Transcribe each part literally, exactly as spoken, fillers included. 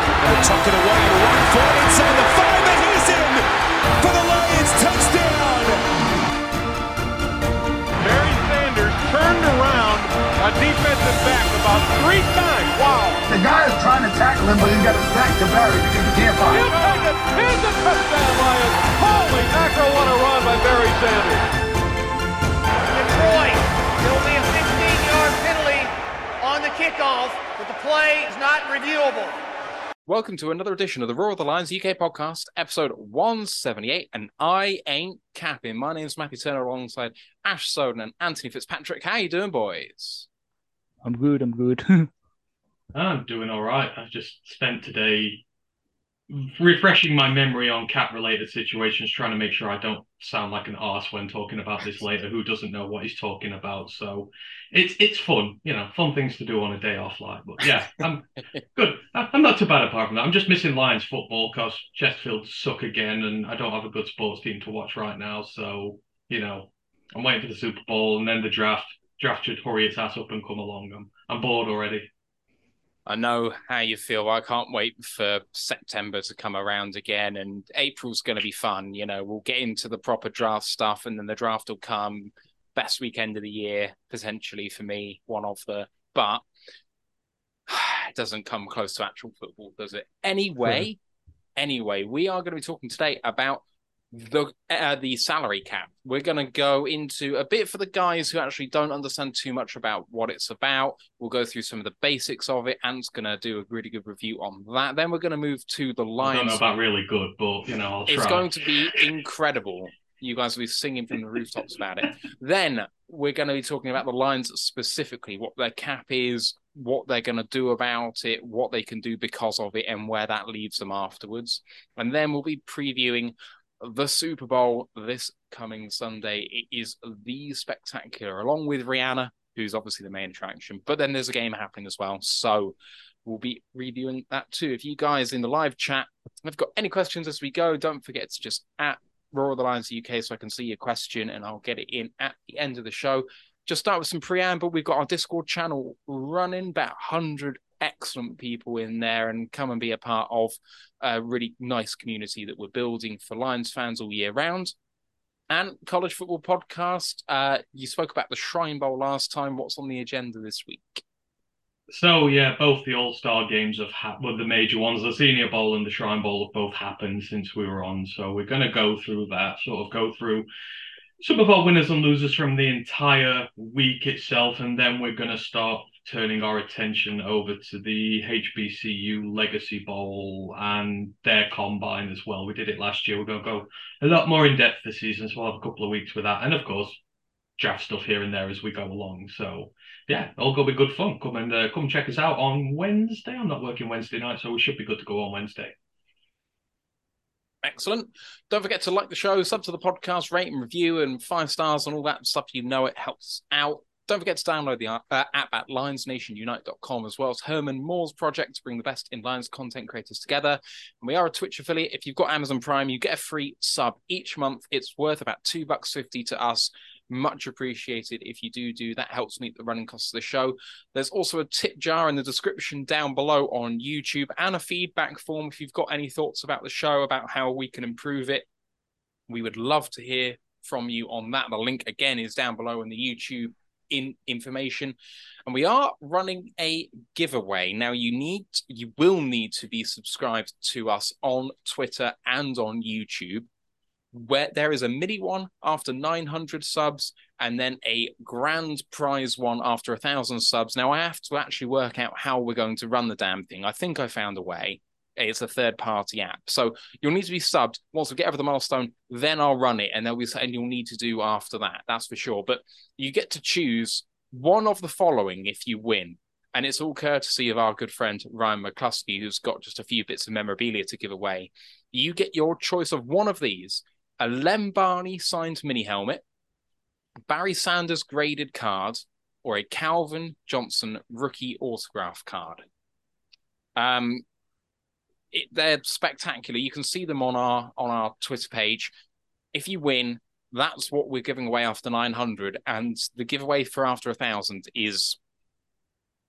They'll tuck it away and run for it inside the five, and he's in for the Lions touchdown. Barry Sanders turned around a defensive back about three times. Wow. The guy is trying to tackle him, but he's got his back to Barry because he can't find him. He'll take it. Here's a touchdown, Lions. Holy mackerel, what a run by Barry Sanders. Detroit, there will be a fifteen-yard penalty on the kickoff, but the play is not reviewable. Welcome to another edition of the Roar of the Lions U K podcast, episode one seventy-eight, and I ain't capping. My name's Matthew Turner alongside Ash Soden and Anthony Fitzpatrick. How you doing, boys? I'm good, I'm good. I'm doing all right. I've just spent today refreshing my memory on cat-related situations, trying to make sure I don't sound like an arse when talking about this later, who doesn't know what he's talking about. So it's it's fun, you know, fun things to do on a day off like. But yeah, I'm good. I'm not too bad apart from that. I'm just missing Lions football because Chesterfield suck again and I don't have a good sports team to watch right now. So, you know, I'm waiting for the Super Bowl and then the draft. Draft should hurry its ass up and come along. I'm, I'm bored already. I know how you feel. I can't wait for September to come around again, and April's going to be fun. You know, we'll get into the proper draft stuff, and then the draft will come. Best weekend of the year, potentially for me, one of the. But it doesn't come close to actual football, does it? Anyway, hmm. anyway, we are going to be talking today about the uh, the salary cap. We're going to go into a bit for the guys who actually don't understand too much about what it's about. We'll go through some of the basics of it. Ant's going to do a really good review on that. Then we're going to move to the Lions. I don't know about really good, but, you know, I'll try. It's going to be incredible. You guys will be singing from the rooftops about it. Then we're going to be talking about the Lions specifically, what their cap is, what they're going to do about it, what they can do because of it, and where that leaves them afterwards. And then we'll be previewing the Super Bowl this coming Sunday. It is the spectacular, along with Rihanna, who's obviously the main attraction. But then there's a game happening as well. So we'll be reviewing that too. If you guys in the live chat have got any questions as we go, don't forget to just at Roar of the Lions U K so I can see your question and I'll get it in at the end of the show. Just start with some preamble. We've got our Discord channel running, about one hundred excellent people in there, and come and be a part of a really nice community that we're building for Lions fans all year round. And college football podcast. Uh, you spoke about the Shrine Bowl last time. What's on the agenda this week? So, yeah, both the All-Star games have happened, well, the major ones, the Senior Bowl and the Shrine Bowl have both happened since we were on. So we're going to go through that, sort of go through some of our winners and losers from the entire week itself, and then we're going to start turning our attention over to the H B C U Legacy Bowl and their combine as well. We did it last year. We're going to go a lot more in depth this season, so we'll have a couple of weeks with that. And of course, draft stuff here and there as we go along. So yeah, all going to be good fun. Come and uh, come check us out on Wednesday. I'm not working Wednesday night, so we should be good to go on Wednesday. Excellent. Don't forget to like the show, sub to the podcast, rate and review, and five stars and all that stuff. You know it helps out. Don't forget to download the uh, app at lions nation unite dot com, as well as Herman Moore's project to bring the best in Lions content creators together. And we are a Twitch affiliate. If you've got Amazon Prime, you get a free sub each month. It's worth about two bucks fifty to us. Much appreciated if you do do that. Helps meet the running costs of the show. There's also a tip jar in the description down below on YouTube, and a feedback form if you've got any thoughts about the show, about how we can improve it. We would love to hear from you on that. The link again is down below in the YouTube in information. And we are running a giveaway. Now you need, you will need to be subscribed to us on Twitter and on YouTube, where there is a mini one after nine hundred subs and then a grand prize one after a thousand subs. Now I have to actually work out how we're going to run the damn thing. I think I found a way. It's a third-party app. So you'll need to be subbed. Once we get over the milestone, then I'll run it, and there'll be something you'll need to do after that. That's for sure. But you get to choose one of the following if you win. And it's all courtesy of our good friend Ryan McCluskey, who's got just a few bits of memorabilia to give away. You get your choice of one of these: a Lem Barney signed mini helmet, Barry Sanders graded card, or a Calvin Johnson rookie autograph card. Um... It, they're spectacular. You can see them on our on our Twitter page. If you win, that's what we're giving away after nine hundred, and the giveaway for after one thousand is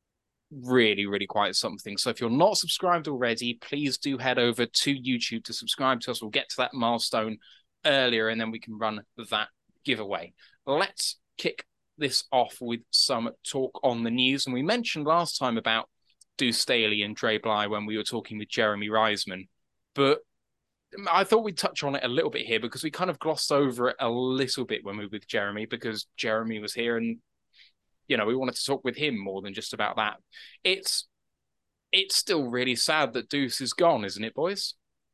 really, really quite something. So if you're not subscribed already, please do head over to YouTube to subscribe to us. We'll get to that milestone earlier, and then we can run that giveaway. Let's kick this off with some talk on the news. And we mentioned last time about Deuce Staley and Dre Bly when we were talking with Jeremy Reisman, but I thought we'd touch on it a little bit here because we kind of glossed over it a little bit when we were with Jeremy, because Jeremy was here and, you know, we wanted to talk with him more than just about that. It's it's still really sad that Deuce is gone, isn't it, boys?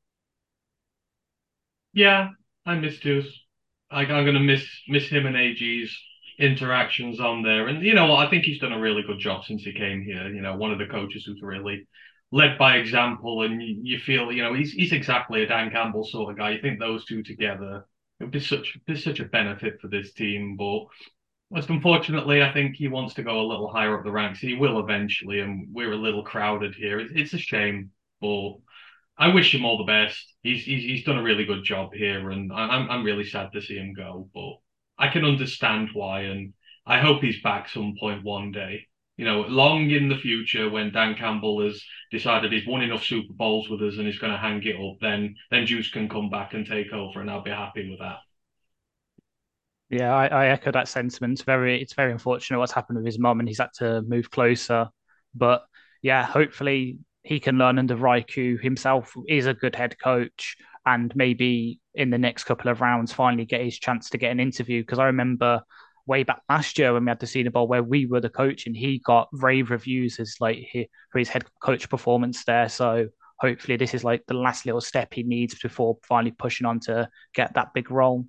Yeah, I miss Deuce. I, I'm going to miss miss him and A G's interactions on there. And you know what? I think he's done a really good job since he came here. You know, one of the coaches who's really led by example, and you, you feel, you know, he's he's exactly a Dan Campbell sort of guy. You think those two together, it would be such, be such a benefit for this team. But just unfortunately, I think he wants to go a little higher up the ranks. He will eventually, and we're a little crowded here. It's, it's a shame, but I wish him all the best. He's he's, he's done a really good job here, and I'm I'm really sad to see him go. But I can understand why, and I hope he's back some point one day. You know, long in the future, when Dan Campbell has decided he's won enough Super Bowls with us and he's going to hang it up, then then Deuce can come back and take over, and I'll be happy with that. Yeah, I, I echo that sentiment. It's very, it's very unfortunate what's happened with his mum, and he's had to move closer. But yeah, hopefully he can learn under Reich, who himself is a good head coach, and maybe in the next couple of rounds finally get his chance to get an interview. Because I remember way back last year when we had the Senior Bowl where we were the coach, and he got rave reviews as like he, for his head coach performance there. So hopefully this is like the last little step he needs before finally pushing on to get that big role.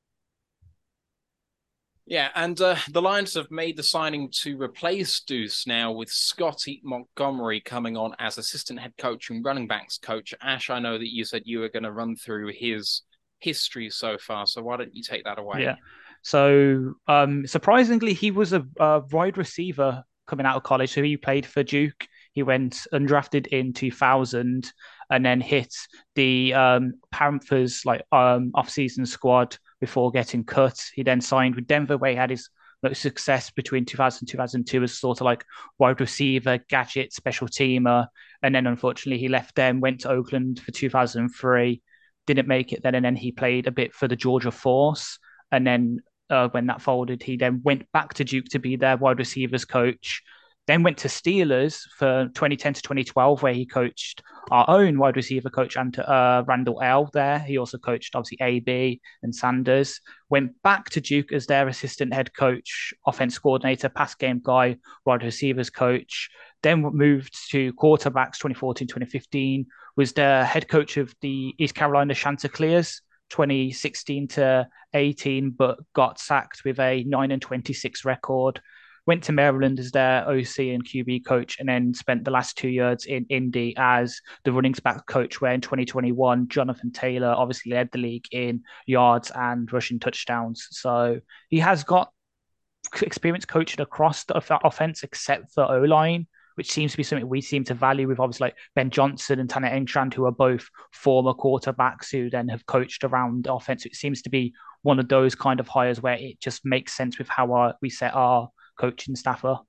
Yeah, and uh, the Lions have made the signing to replace Deuce now with Scotty Montgomery coming on as assistant head coach and running backs coach. Ash, I know that you said you were going to run through his history so far, so why don't you take that away? Yeah. So um, surprisingly, he was a, a wide receiver coming out of college. So he played for Duke. He went undrafted in two thousand and then hit the um, Panthers like um, off-season squad before getting cut. He then signed with Denver, where he had his most success between two thousand and two thousand two as sort of like wide receiver, gadget, special teamer. And then unfortunately he left them, went to Oakland for two thousand three, didn't make it then. And then he played a bit for the Georgia Force. And then uh, when that folded, he then went back to Duke to be their wide receivers coach. Then went to Steelers for twenty ten to twenty twelve, where he coached our own wide receiver coach, and uh, Randall L. there. He also coached, obviously, A B and Sanders. Went back to Duke as their assistant head coach, offense coordinator, pass game guy, wide receivers coach. Then moved to quarterbacks twenty fourteen, twenty fifteen. Was the head coach of the East Carolina Chanticleers twenty sixteen to eighteen, but got sacked with a nine and twenty-six record. Went to Maryland as their O C and Q B coach, and then spent the last two years in Indy as the running back coach, where in twenty twenty-one, Jonathan Taylor obviously led the league in yards and rushing touchdowns. So he has got experience coaching across the offense, except for O-line, which seems to be something we seem to value with obviously like Ben Johnson and Tanner Engstrand, who are both former quarterbacks who then have coached around the offense. It seems to be one of those kind of hires where it just makes sense with how our, we set our coaching staff up.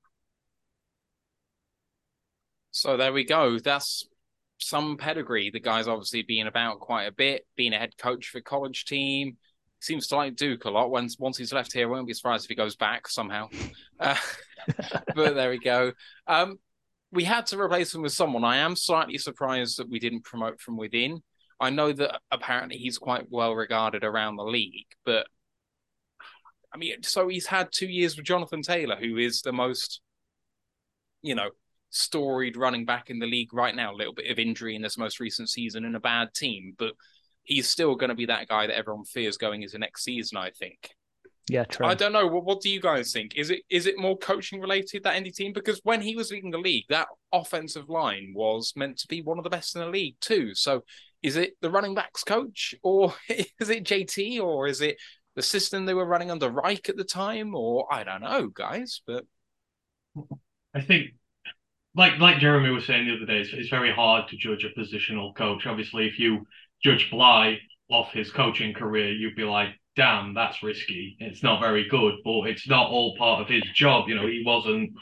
So there we go. That's some pedigree. The guy's obviously been about quite a bit, being a head coach for a college team. Seems to like Duke a lot. Once once he's left here, I won't be surprised if he goes back somehow. Uh, but there we go. Um, we had to replace him with someone. I am slightly surprised that we didn't promote from within. I know that apparently he's quite well regarded around the league, but I mean, so he's had two years with Jonathan Taylor, who is the most, you know, storied running back in the league right now. A little bit of injury in this most recent season and a bad team, but he's still going to be that guy that everyone fears going into next season, I think. Yeah, true. I don't know. What, what do you guys think? Is it is it more coaching related, that Indy team? Because when he was leading the league, that offensive line was meant to be one of the best in the league too. So is it the running backs coach, or is it J T, or is it the system they were running under Reich at the time? Or I don't know, guys. But I think, like like Jeremy was saying the other day, it's, it's very hard to judge a positional coach. Obviously, if you judge Bly off his coaching career, you'd be like, damn, that's risky. It's not very good, but it's not all part of his job. You know, he wasn't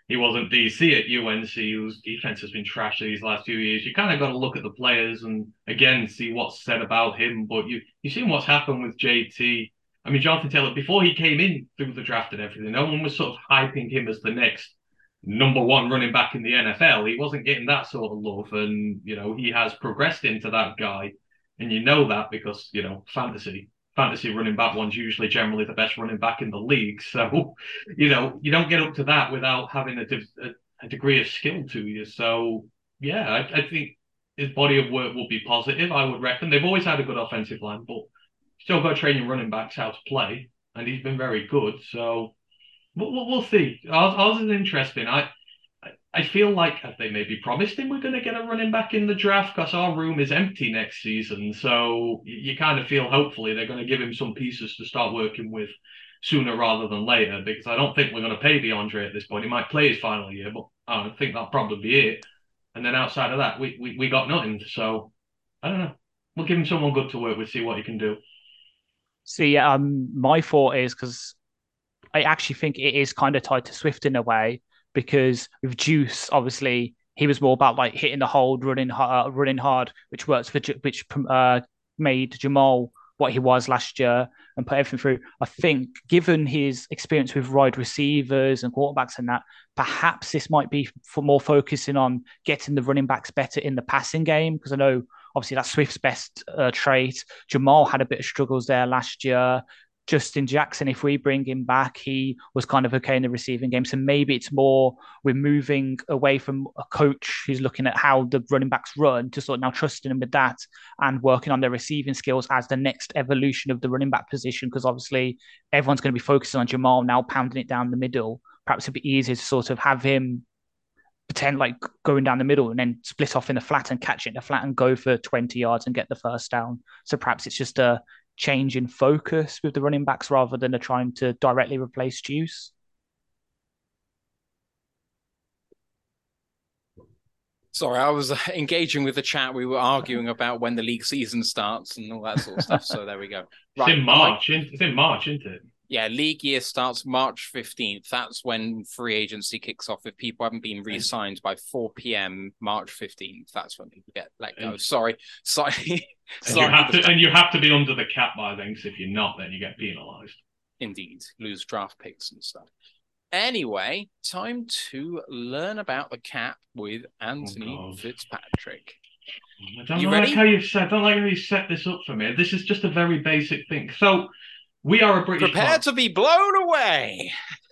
he wasn't D C at U N C, whose defense has been trash these last few years. You kind of got to look at the players and, again, see what's said about him. But you, you've seen what's happened with J T. I mean, Jonathan Taylor, before he came in through the draft and everything, no one was sort of hyping him as the next number one running back in the N F L. He wasn't getting that sort of love. And, you know, he has progressed into that guy. And you know that because, you know, fantasy. Fantasy running back one's usually generally the best running back in the league. So, you know, you don't get up to that without having a, a, a degree of skill to you. So, yeah, I, I think his body of work will be positive, I would reckon. They've always had a good offensive line, but still got training running backs how to play, and he's been very good. So, we'll, we'll see. Ours, ours is interesting. I I feel like they maybe promised him we're going to get a running back in the draft because our room is empty next season. So you kind of feel hopefully they're going to give him some pieces to start working with sooner rather than later, because I don't think we're going to pay DeAndre at this point. He might play his final year, but I think that'll probably be it. And then outside of that, we, we, we got nothing. So I don't know. We'll give him someone good to work with, see what he can do. See, um, my thought is because I actually think it is kind of tied to Swift in a way. Because with Juice, obviously, he was more about like hitting the hold, running hard, running hard, which works for which uh, made Jamal what he was last year and put everything through. I think, given his experience with wide receivers and quarterbacks and that, perhaps this might be for more focusing on getting the running backs better in the passing game. Because I know, obviously, that's Swift's best uh, trait. Jamal had a bit of struggles there last year. Justin Jackson, if we bring him back, he was kind of okay in the receiving game. So maybe it's more we're moving away from a coach who's looking at how the running backs run to sort of now trusting them with that and working on their receiving skills as the next evolution of the running back position. Because obviously everyone's going to be focusing on Jamal now pounding it down the middle. Perhaps it'd be easier to sort of have him pretend like going down the middle and then split off in the flat and catch it in the flat and go for twenty yards and get the first down. So perhaps it's just a change in focus with the running backs rather than a trying to directly replace Juice. Sorry, I was uh, engaging with the chat. We were arguing about when the league season starts and all that sort of stuff. So there we go. Right, it's in March. I... It's in March, isn't it? Yeah, league year starts March fifteenth. That's when free agency kicks off. If people haven't been re-signed by four p.m. March fifteenth, that's when people get let go. Sorry. Sorry. And, you have to, and you have to be under the cap by then, because if you're not, then you get penalised. Indeed. Lose draft picks and stuff. Anyway, time to learn about the cap with Anthony oh, Fitzpatrick. I don't you like ready? how you've said, I don't like how you set this up for me. This is just a very basic thing. So, we are a British... Prepare pod- to be blown away!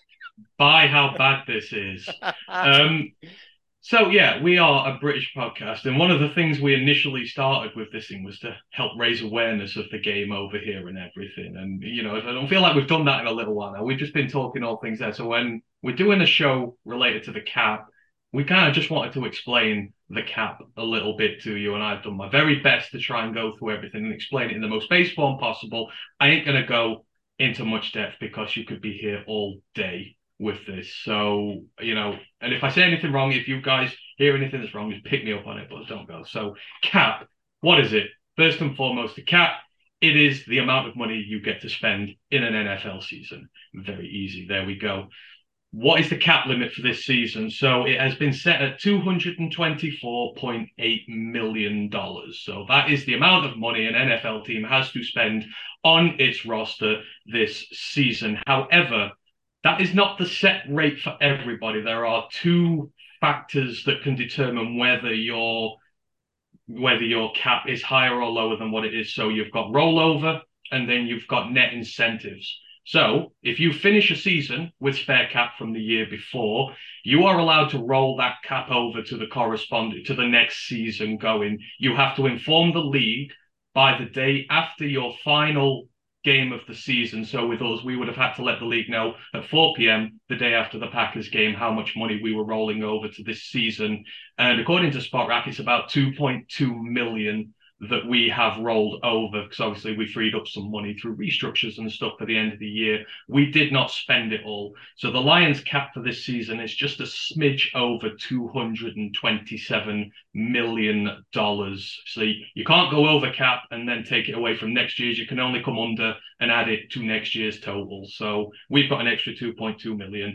By how bad this is. um, so, yeah, we are a British podcast, and one of the things we initially started with this thing was to help raise awareness of the game over here and everything. And, you know, I don't feel like we've done that in a little while now. We've just been talking all things there. So when we're doing a show related to the cap, we kind of just wanted to explain the cap a little bit to you, and I've done my very best to try and go through everything and explain it in the most base form possible. I ain't going to go into much depth because you could be here all day with this. So, you know, and if I say anything wrong, if you guys hear anything that's wrong, just pick me up on it, but don't go. So, cap, what is it? First and foremost, the cap, it is the amount of money you get to spend in an N F L season. Very easy. There we go. What is the cap limit for this season? So it has been set at two hundred twenty-four point eight million dollars. So that is the amount of money an N F L team has to spend on its roster this season. However, that is not the set rate for everybody. There are two factors that can determine whether your whether your cap is higher or lower than what it is. So you've got rollover, and then you've got net incentives. So if you finish a season with spare cap from the year before, you are allowed to roll that cap over to the corresponding to the next season going. You have to inform the league by the day after your final game of the season. So with us, we would have had to let the league know at four p.m. the day after the Packers game how much money we were rolling over to this season. And according to Spotrac, it's about two point two million that we have rolled over, because obviously we freed up some money through restructures and stuff for the end of the year. We did not spend it all. So the Lions cap for this season is just a smidge over two hundred twenty-seven million dollars. So you can't go over cap and then take it away from next year's. You can only come under and add it to next year's total. So we've got an extra two point two million.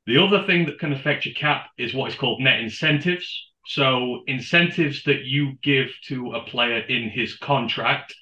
The other thing that can affect your cap is what is called net incentives. So incentives that you give to a player in his contract.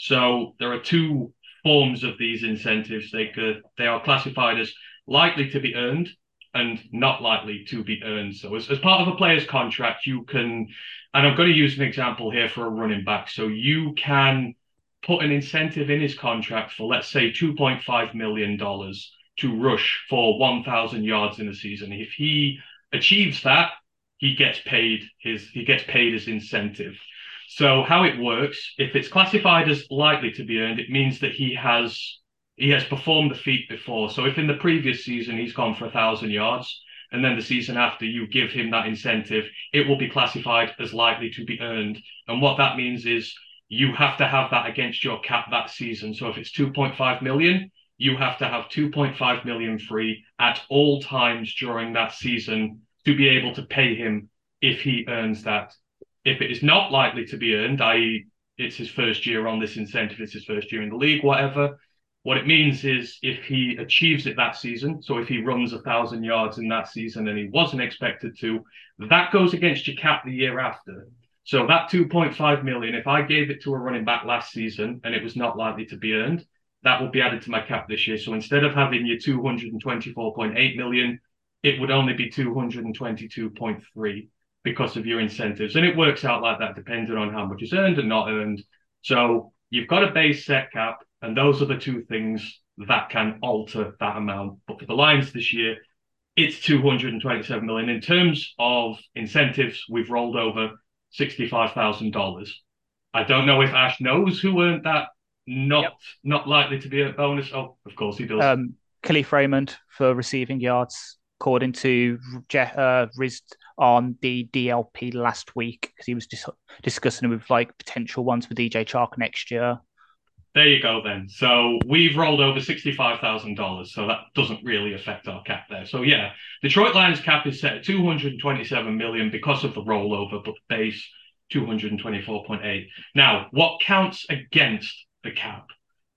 So there are two forms of these incentives. They could, they are classified as likely to be earned and not likely to be earned. So as, as part of a player's contract, you can, and I'm going to use an example here for a running back. So you can put an incentive in his contract for, let's say, two point five million dollars to rush for one thousand yards in a season. If he achieves that, he gets paid his he gets paid his incentive. So how it works, if it's classified as likely to be earned, it means that he has he has performed the feat before. So if in the previous season he's gone for a thousand yards, and then the season after you give him that incentive, it will be classified as likely to be earned. And what that means is you have to have that against your cap that season. So if it's two point five million, you have to have two point five million free at all times during that season to be able to pay him if he earns that. If it is not likely to be earned, that is it's his first year on this incentive, it's his first year in the league, whatever, what it means is if he achieves it that season, so if he runs a thousand yards in that season and he wasn't expected to, that goes against your cap the year after. So that two point five million, if I gave it to a running back last season and it was not likely to be earned, that would be added to my cap this year. So instead of having your two hundred twenty-four point eight million, it would only be two hundred twenty-two point three because of your incentives. And it works out like that depending on how much is earned and not earned. So you've got a base set cap, and those are the two things that can alter that amount. But for the Lions this year, it's two hundred twenty-seven million. In terms of incentives, we've rolled over sixty-five thousand dollars. I don't know if Ash knows who earned that. Not yep. not likely to be a bonus. Oh, of course he does. Um, Khalif Raymond for receiving yards, according to Je- uh, Riz on the D L P last week, because he was dis- discussing with like potential ones for D J Chark next year. There you go then. So we've rolled over sixty-five thousand dollars, so that doesn't really affect our cap there. So yeah, Detroit Lions cap is set at two hundred twenty-seven million because of the rollover, but the base two hundred twenty-four point eight. Now, what counts against the cap?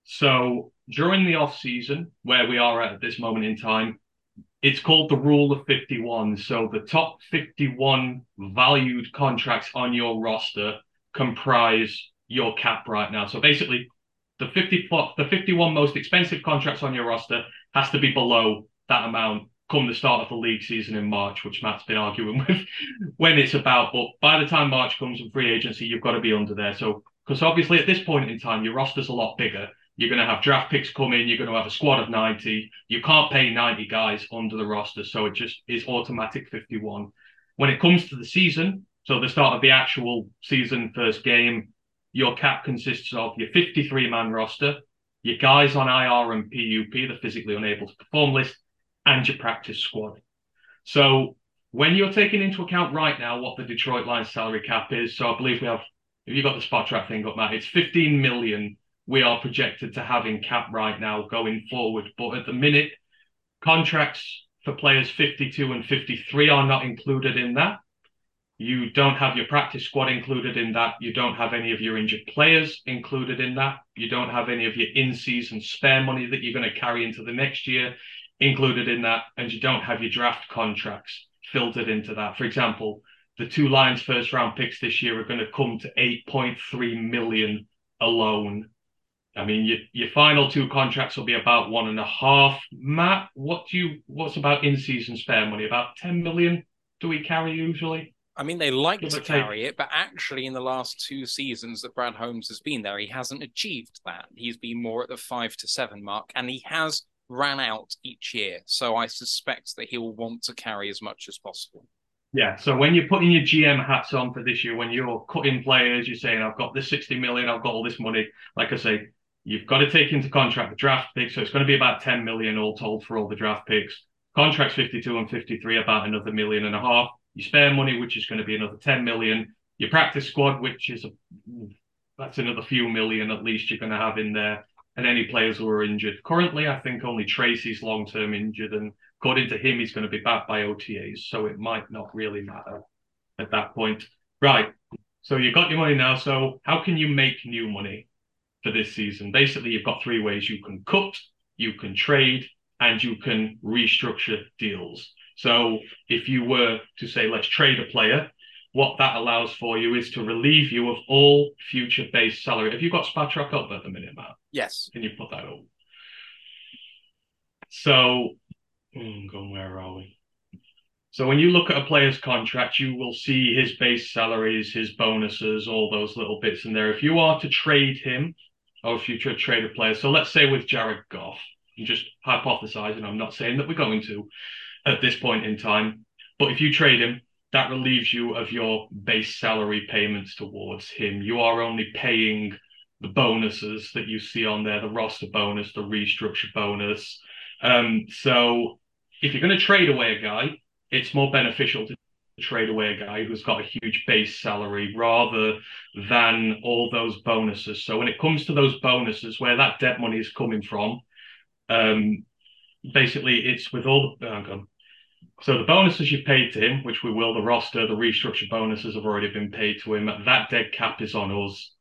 So during the off season, where we are at this moment in time, it's called the rule of fifty-one. So the top fifty-one valued contracts on your roster comprise your cap right now. So basically, the fifty, the fifty-one most expensive contracts on your roster has to be below that amount come the start of the league season in March, which Matt's been arguing with when it's about. But by the time March comes and free agency, you've got to be under there. So because obviously at this point in time, your roster's a lot bigger. You're going to have draft picks come in. You're going to have a squad of ninety. You can't pay ninety guys under the roster. So it just is automatic fifty-one. When it comes to the season, so the start of the actual season, first game, your cap consists of your fifty-three man roster, your guys on I R and P U P, the physically unable to perform list, and your practice squad. So when you're taking into account right now what the Detroit Lions salary cap is, so I believe we have, if you got the spot track thing up, Matt, it's fifteen million we are projected to have in cap right now going forward. But at the minute, contracts for players fifty-two and fifty-three are not included in that. You don't have your practice squad included in that. You don't have any of your injured players included in that. You don't have any of your in-season spare money that you're going to carry into the next year included in that. And you don't have your draft contracts filtered into that. For example, the two Lions first round picks this year are going to come to eight point three million alone. I mean, your your final two contracts will be about one and a half. Matt, what do you what's about in-season spare money? About ten million do we carry usually? I mean, they like to carry it, but actually in the last two seasons that Brad Holmes has been there, he hasn't achieved that. He's been more at the five to seven mark, and he has ran out each year. So I suspect that he'll want to carry as much as possible. Yeah, so when you're putting your G M hats on for this year, when you're cutting players, you're saying, I've got this sixty million, I've got all this money. Like I say, you've got to take into contract the draft picks. So it's going to be about ten million all told for all the draft picks. Contracts fifty-two and fifty-three, about another million and a half. Your spare money, which is going to be another ten million. Your practice squad, which is a, that's another few million at least you're going to have in there. And any players who are injured. Currently, I think only Tracy's long-term injured, and according to him, he's going to be back by O T As, so it might not really matter at that point. Right, so you've got your money now, so how can you make new money for this season? Basically, you've got three ways. You can cut, you can trade, and you can restructure deals. So if you were to say, let's trade a player, what that allows for you is to relieve you of all future base salary. Have you got Spatrack up at the minute, Matt? Yes. Can you put that up? So, oh, God, where are we? So when you look at a player's contract, you will see his base salaries, his bonuses, all those little bits in there. If you are to trade him, or if you try to trade a player, so let's say with Jared Goff, I'm just hypothesizing, I'm not saying that we're going to at this point in time, but if you trade him, that relieves you of your base salary payments towards him. You are only paying the bonuses that you see on there, the roster bonus, the restructure bonus. Um, so if you're going to trade away a guy, it's more beneficial to trade away a guy who's got a huge base salary rather than all those bonuses. So when it comes to those bonuses, where that dead money is coming from, um, basically it's with all the... Hang on. So the bonuses you paid to him, which we will, the roster, the restructure bonuses have already been paid to him. That dead cap is on us.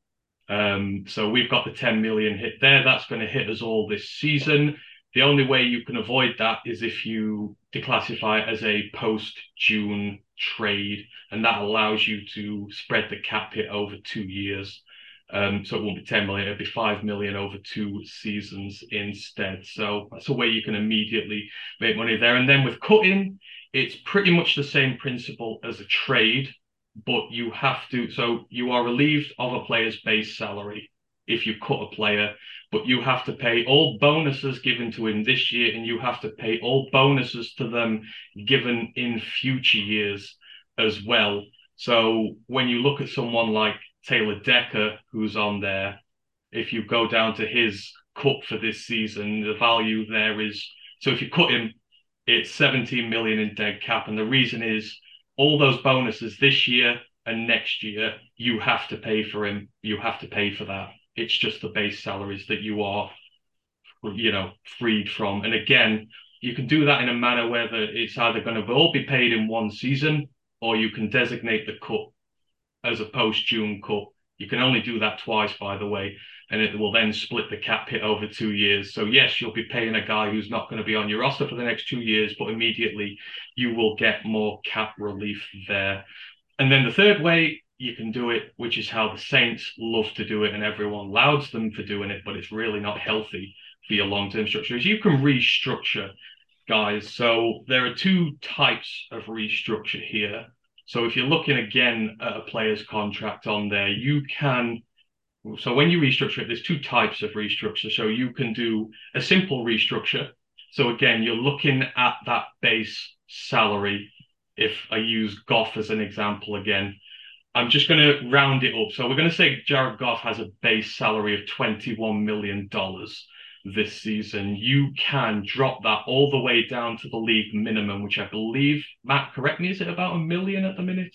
Um, so we've got the ten million hit there. That's going to hit us all this season. The only way you can avoid that is if you declassify it as a post-June trade, and that allows you to spread the cap hit over two years. Um, so it won't be ten million, it'll be five million over two seasons instead. So that's a way you can immediately make money there. And then with cutting, it's pretty much the same principle as a trade, but you have to, so you are relieved of a player's base salary if you cut a player, but you have to pay all bonuses given to him this year, and you have to pay all bonuses to them given in future years as well. So when you look at someone like Taylor Decker, who's on there, if you go down to his cut for this season, the value there is, so if you cut him, it's seventeen million in dead cap. And the reason is all those bonuses this year and next year, you have to pay for him. You have to pay for that. It's just the base salaries that you are, you know, freed from. And again, you can do that in a manner where it's either going to all be paid in one season, or you can designate the cut as a post-June cut. You can only do that twice, by the way, and it will then split the cap hit over two years. So yes, you'll be paying a guy who's not going to be on your roster for the next two years, but immediately you will get more cap relief there. And then the third way you can do it, which is how the Saints love to do it, and everyone lauds them for doing it, but it's really not healthy for your long-term structure, is you can restructure guys. So there are two types of restructure here. So if you're looking again at a player's contract on there, you can, so when you restructure it, there's two types of restructure. So you can do a simple restructure. So again, you're looking at that base salary. If I use Goff as an example again, I'm just going to round it up. So we're going to say Jared Goff has a base salary of twenty-one million dollars this season. You can drop that all the way down to the league minimum, which I believe, Matt, correct me, is it about a million at the minute?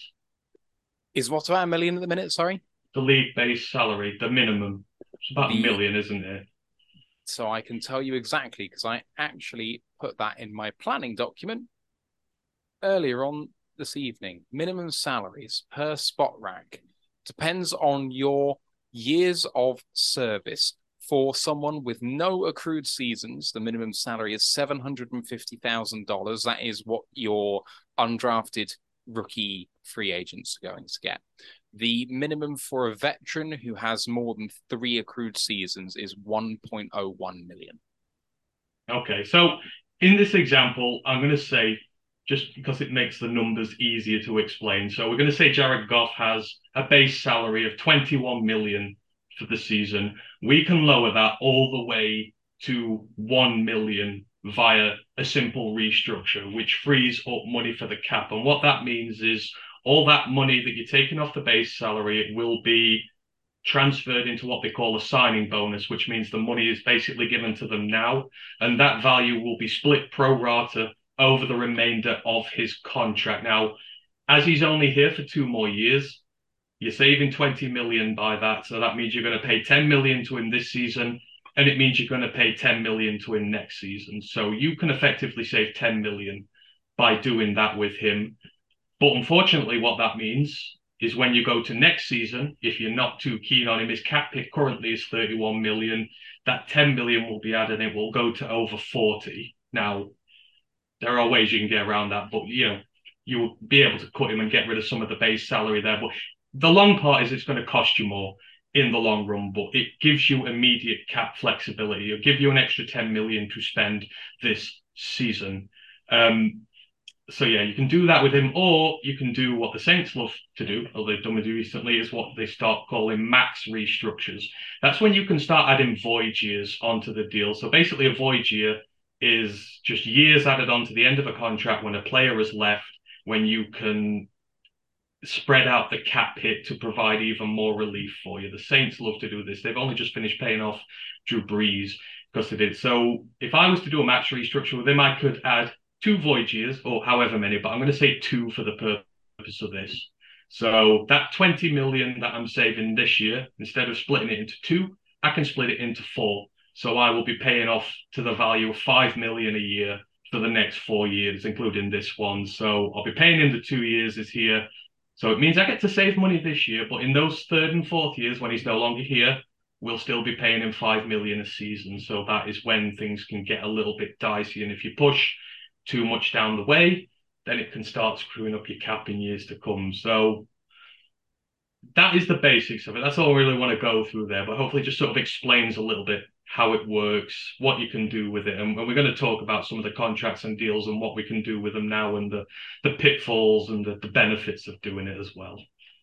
Is what, about a million at the minute, sorry? The league base salary, the minimum. It's about the... a million, isn't it? So I can tell you exactly, because I actually put that in my planning document earlier on this evening. Minimum salaries per spot rack depends on your years of service. For someone with no accrued seasons, the minimum salary is seven hundred fifty thousand dollars. That is what your undrafted rookie free agents are going to get. The minimum for a veteran who has more than three accrued seasons is one point oh one million. Okay, so in this example, I'm going to say, just because it makes the numbers easier to explain. So we're going to say Jared Goff has a base salary of twenty-one million for the season. We can lower that all the way to one million via a simple restructure, which frees up money for the cap. And what that means is all that money that you're taking off the base salary, it will be transferred into what they call a signing bonus, which means the money is basically given to them now. And that value will be split pro rata over the remainder of his contract. Now, as he's only here for two more years, you're saving twenty million by that. So that means you're going to pay ten million to him this season, and it means you're going to pay ten million to him next season. So you can effectively save ten million by doing that with him. But unfortunately, what that means is when you go to next season, if you're not too keen on him, his cap hit currently is thirty-one million. That ten million will be added, and it will go to over forty. Now, there are ways you can get around that, but you know, you'll be able to cut him and get rid of some of the base salary there. But the long part is it's going to cost you more in the long run, but it gives you immediate cap flexibility. It'll give you an extra ten million to spend this season. Um, so yeah, you can do that with him, or you can do what the Saints love to do, or they've done with you recently, is what they start calling max restructures. That's when you can start adding void years onto the deal. So basically a void year is just years added onto the end of a contract when a player has left, when you can spread out the cap hit to provide even more relief for you. The Saints love to do this. They've only just finished paying off Drew Brees because they did. So if I was to do a max restructure with him, I could add two void years, or however many, but I'm going to say two for the purpose of this. So that twenty million that I'm saving this year, instead of splitting it into two, I can split it into four. So I will be paying off to the value of five million a year for the next four years, including this one. So I'll be paying him the two years this year. So it means I get to save money this year, but in those third and fourth years, when he's no longer here, we'll still be paying him five million a season. So that is when things can get a little bit dicey. And if you push too much down the way, then it can start screwing up your cap in years to come. So that is the basics of it. That's all I really want to go through there, but hopefully just sort of explains a little bit how it works, what you can do with it. And we're going to talk about some of the contracts and deals and what we can do with them now, and the, the pitfalls and the, the benefits of doing it as well.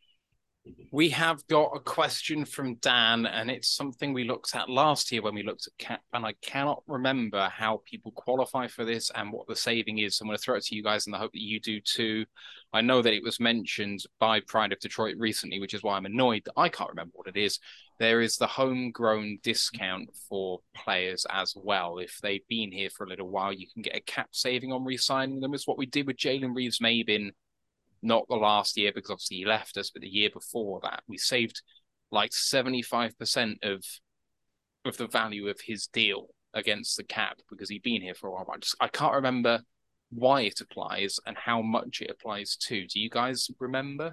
We have got a question from Dan, and it's something we looked at last year when we looked at cap, and I cannot remember how people qualify for this and what the saving is. So I'm going to throw it to you guys in the hope that you do too. I know that it was mentioned by Pride of Detroit recently, which is why I'm annoyed that I can't remember what it is. There is the homegrown discount for players as well. If they've been here for a little while, you can get a cap saving on re-signing them. It's what we did with Jalen Reeves-Maybin. Not the last year, because obviously he left us, but the year before that, we saved like seventy-five percent of of the value of his deal against the cap because he'd been here for a while. I just I can't remember why it applies and how much it applies to. Do you guys remember?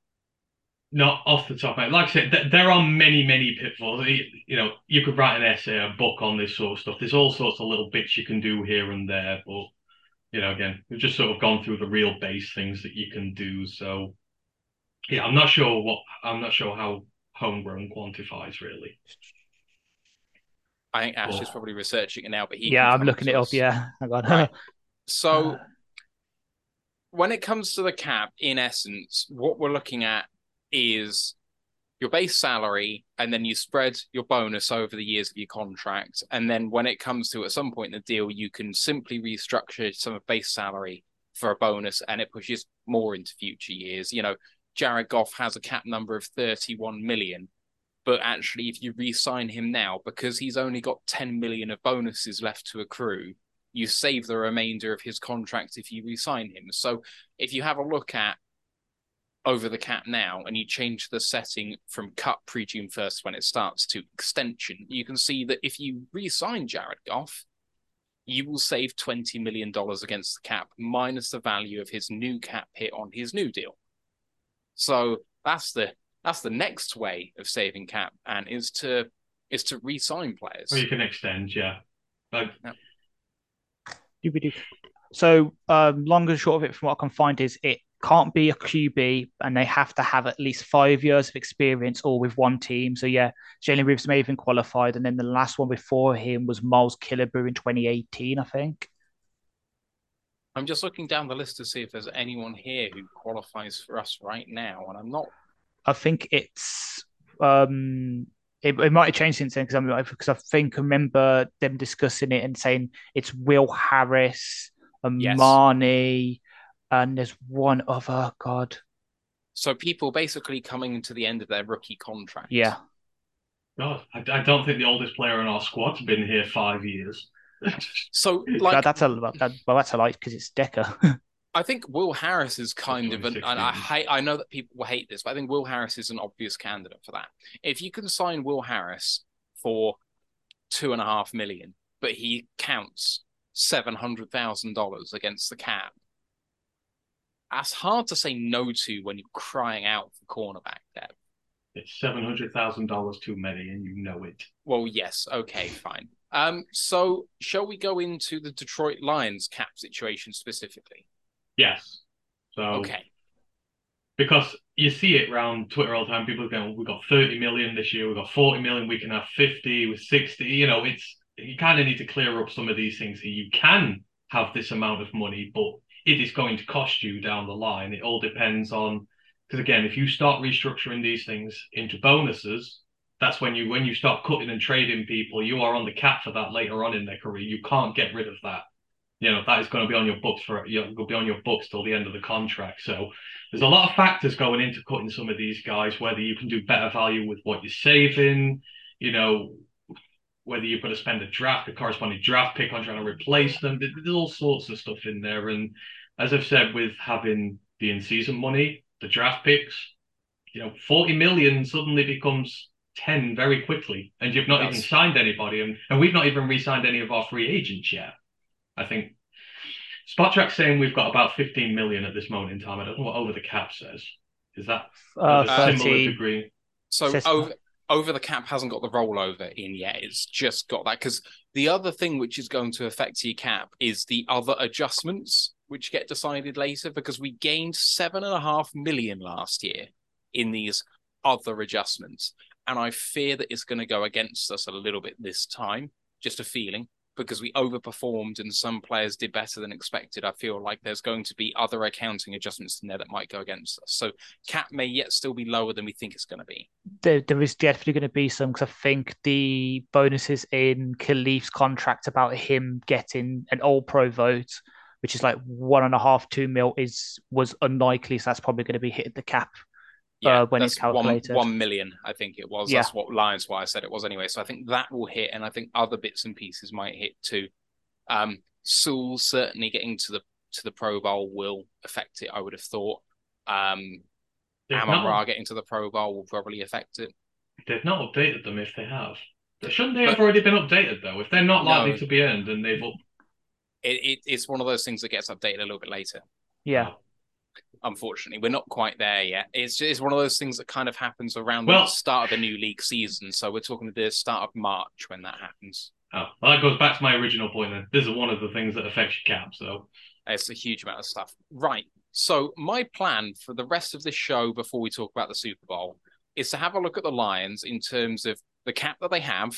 Not off the top of my head. Like I said, th- there are many, many pitfalls. You know, you could write an essay, a book on this sort of stuff. There's all sorts of little bits you can do here and there, but you know, again, we've just sort of gone through the real base things that you can do. So, yeah, I'm not sure what I'm not sure how homegrown quantifies really. I think Ash is probably researching it now, but he yeah, I'm looking it up. Us. Yeah, I got right. So, when it comes to the cap, in essence, what we're looking at is your base salary, and then you spread your bonus over the years of your contract. And then when it comes to at some point in the deal, you can simply restructure some of base salary for a bonus, and it pushes more into future years. You know, Jared Goff has a cap number of thirty-one million, but actually if you re-sign him now, because he's only got ten million of bonuses left to accrue, you save the remainder of his contract if you re-sign him. So if you have a look at over the cap now, and you change the setting from cut pre-June first when it starts to extension, you can see that if you re-sign Jared Goff, you will save twenty million dollars against the cap, minus the value of his new cap hit on his new deal. So that's the that's the next way of saving cap, and is to is to re-sign players. Well, you can extend, yeah. Like... yeah. So um, long and short of it, from what I can find, is it can't be a Q B, and they have to have at least five years of experience all with one team. So yeah, Jalen Reeves-Maybin qualified, and then the last one before him was Miles Killebrew in twenty eighteen, I think. I'm just looking down the list to see if there's anyone here who qualifies for us right now, and I'm not. I think it's um, it, it might have changed since then, because I'm because I think I remember them discussing it and saying it's Will Harris, Amani. Yes. And there's one other, God. So people basically coming to the end of their rookie contract. Yeah. God, I, I don't think the oldest player in our squad's been here five years. So, like, that, that's a that, well, that's a lie because it's Decker. I think Will Harris is kind of an. And I hate. I know that people will hate this, but I think Will Harris is an obvious candidate for that. If you can sign Will Harris for two and a half million, but he counts seven hundred thousand dollars against the cap. That's hard to say no to when you're crying out for cornerback depth. It's seven hundred thousand dollars too many, and you know it. Well, yes. Okay, fine. Um, so shall we go into the Detroit Lions cap situation specifically? Yes. So okay. Because you see it around Twitter all the time. People are going, we've got thirty million this year, we've got forty million, we can have fifty with sixty. You know, it's you kind of need to clear up some of these things here. You can have this amount of money, but it is going to cost you down the line. It all depends on, because again, if you start restructuring these things into bonuses, that's when you when you start cutting and trading people, you are on the cap for that later on in their career. You can't get rid of that. You know, that is going to be on your books for you know, will be on your books till the end of the contract. So there's a lot of factors going into cutting some of these guys, whether you can do better value with what you're saving, you know, whether you've got to spend a draft, a corresponding draft pick on trying to replace them. There's all sorts of stuff in there. And as I've said, with having the in-season money, the draft picks, you know, forty million suddenly becomes ten very quickly. And you've not That's... even signed anybody. And, and we've not even re-signed any of our free agents yet. I think Spottrack's saying we've got about fifteen million at this moment in time. I don't know what Over the Cap says. Is that uh, a similar degree? So over, over the Cap hasn't got the rollover in yet. It's just got that, because the other thing which is going to affect your cap is the other adjustments which get decided later, because we gained seven and a half million last year in these other adjustments. And I fear that it's going to go against us a little bit this time, just a feeling. Because we overperformed and some players did better than expected, I feel like there's going to be other accounting adjustments in there that might go against us. So cap may yet still be lower than we think it's going to be. There, there is definitely going to be some, because I think the bonuses in Khalif's contract about him getting an all-pro vote, which is like one and a half, two mil, is was unlikely. So that's probably going to be hitting the cap. Yeah, uh, when it's calculated. One, one million, I think it was. Yeah. That's what Lions wise said it was anyway. So I think that will hit, and I think other bits and pieces might hit too. Um, Sewell certainly getting to the to the Pro Bowl will affect it, I would have thought. Um, Amon-Ra getting to the Pro Bowl will probably affect it. They've not updated them if they have. Shouldn't they have but, already been updated, though? If they're not likely no, to be earned, then they've... Up... It, it, it's one of those things that gets updated a little bit later. Yeah. Oh. Unfortunately, we're not quite there yet. It's it's one of those things that kind of happens around well, the start of the new league season. So we're talking the start of March when that happens. Oh, well, that goes back to my original point then. This is one of the things that affects your cap, so... It's a huge amount of stuff. Right. So my plan for the rest of this show before we talk about the Super Bowl is to have a look at the Lions in terms of the cap that they have,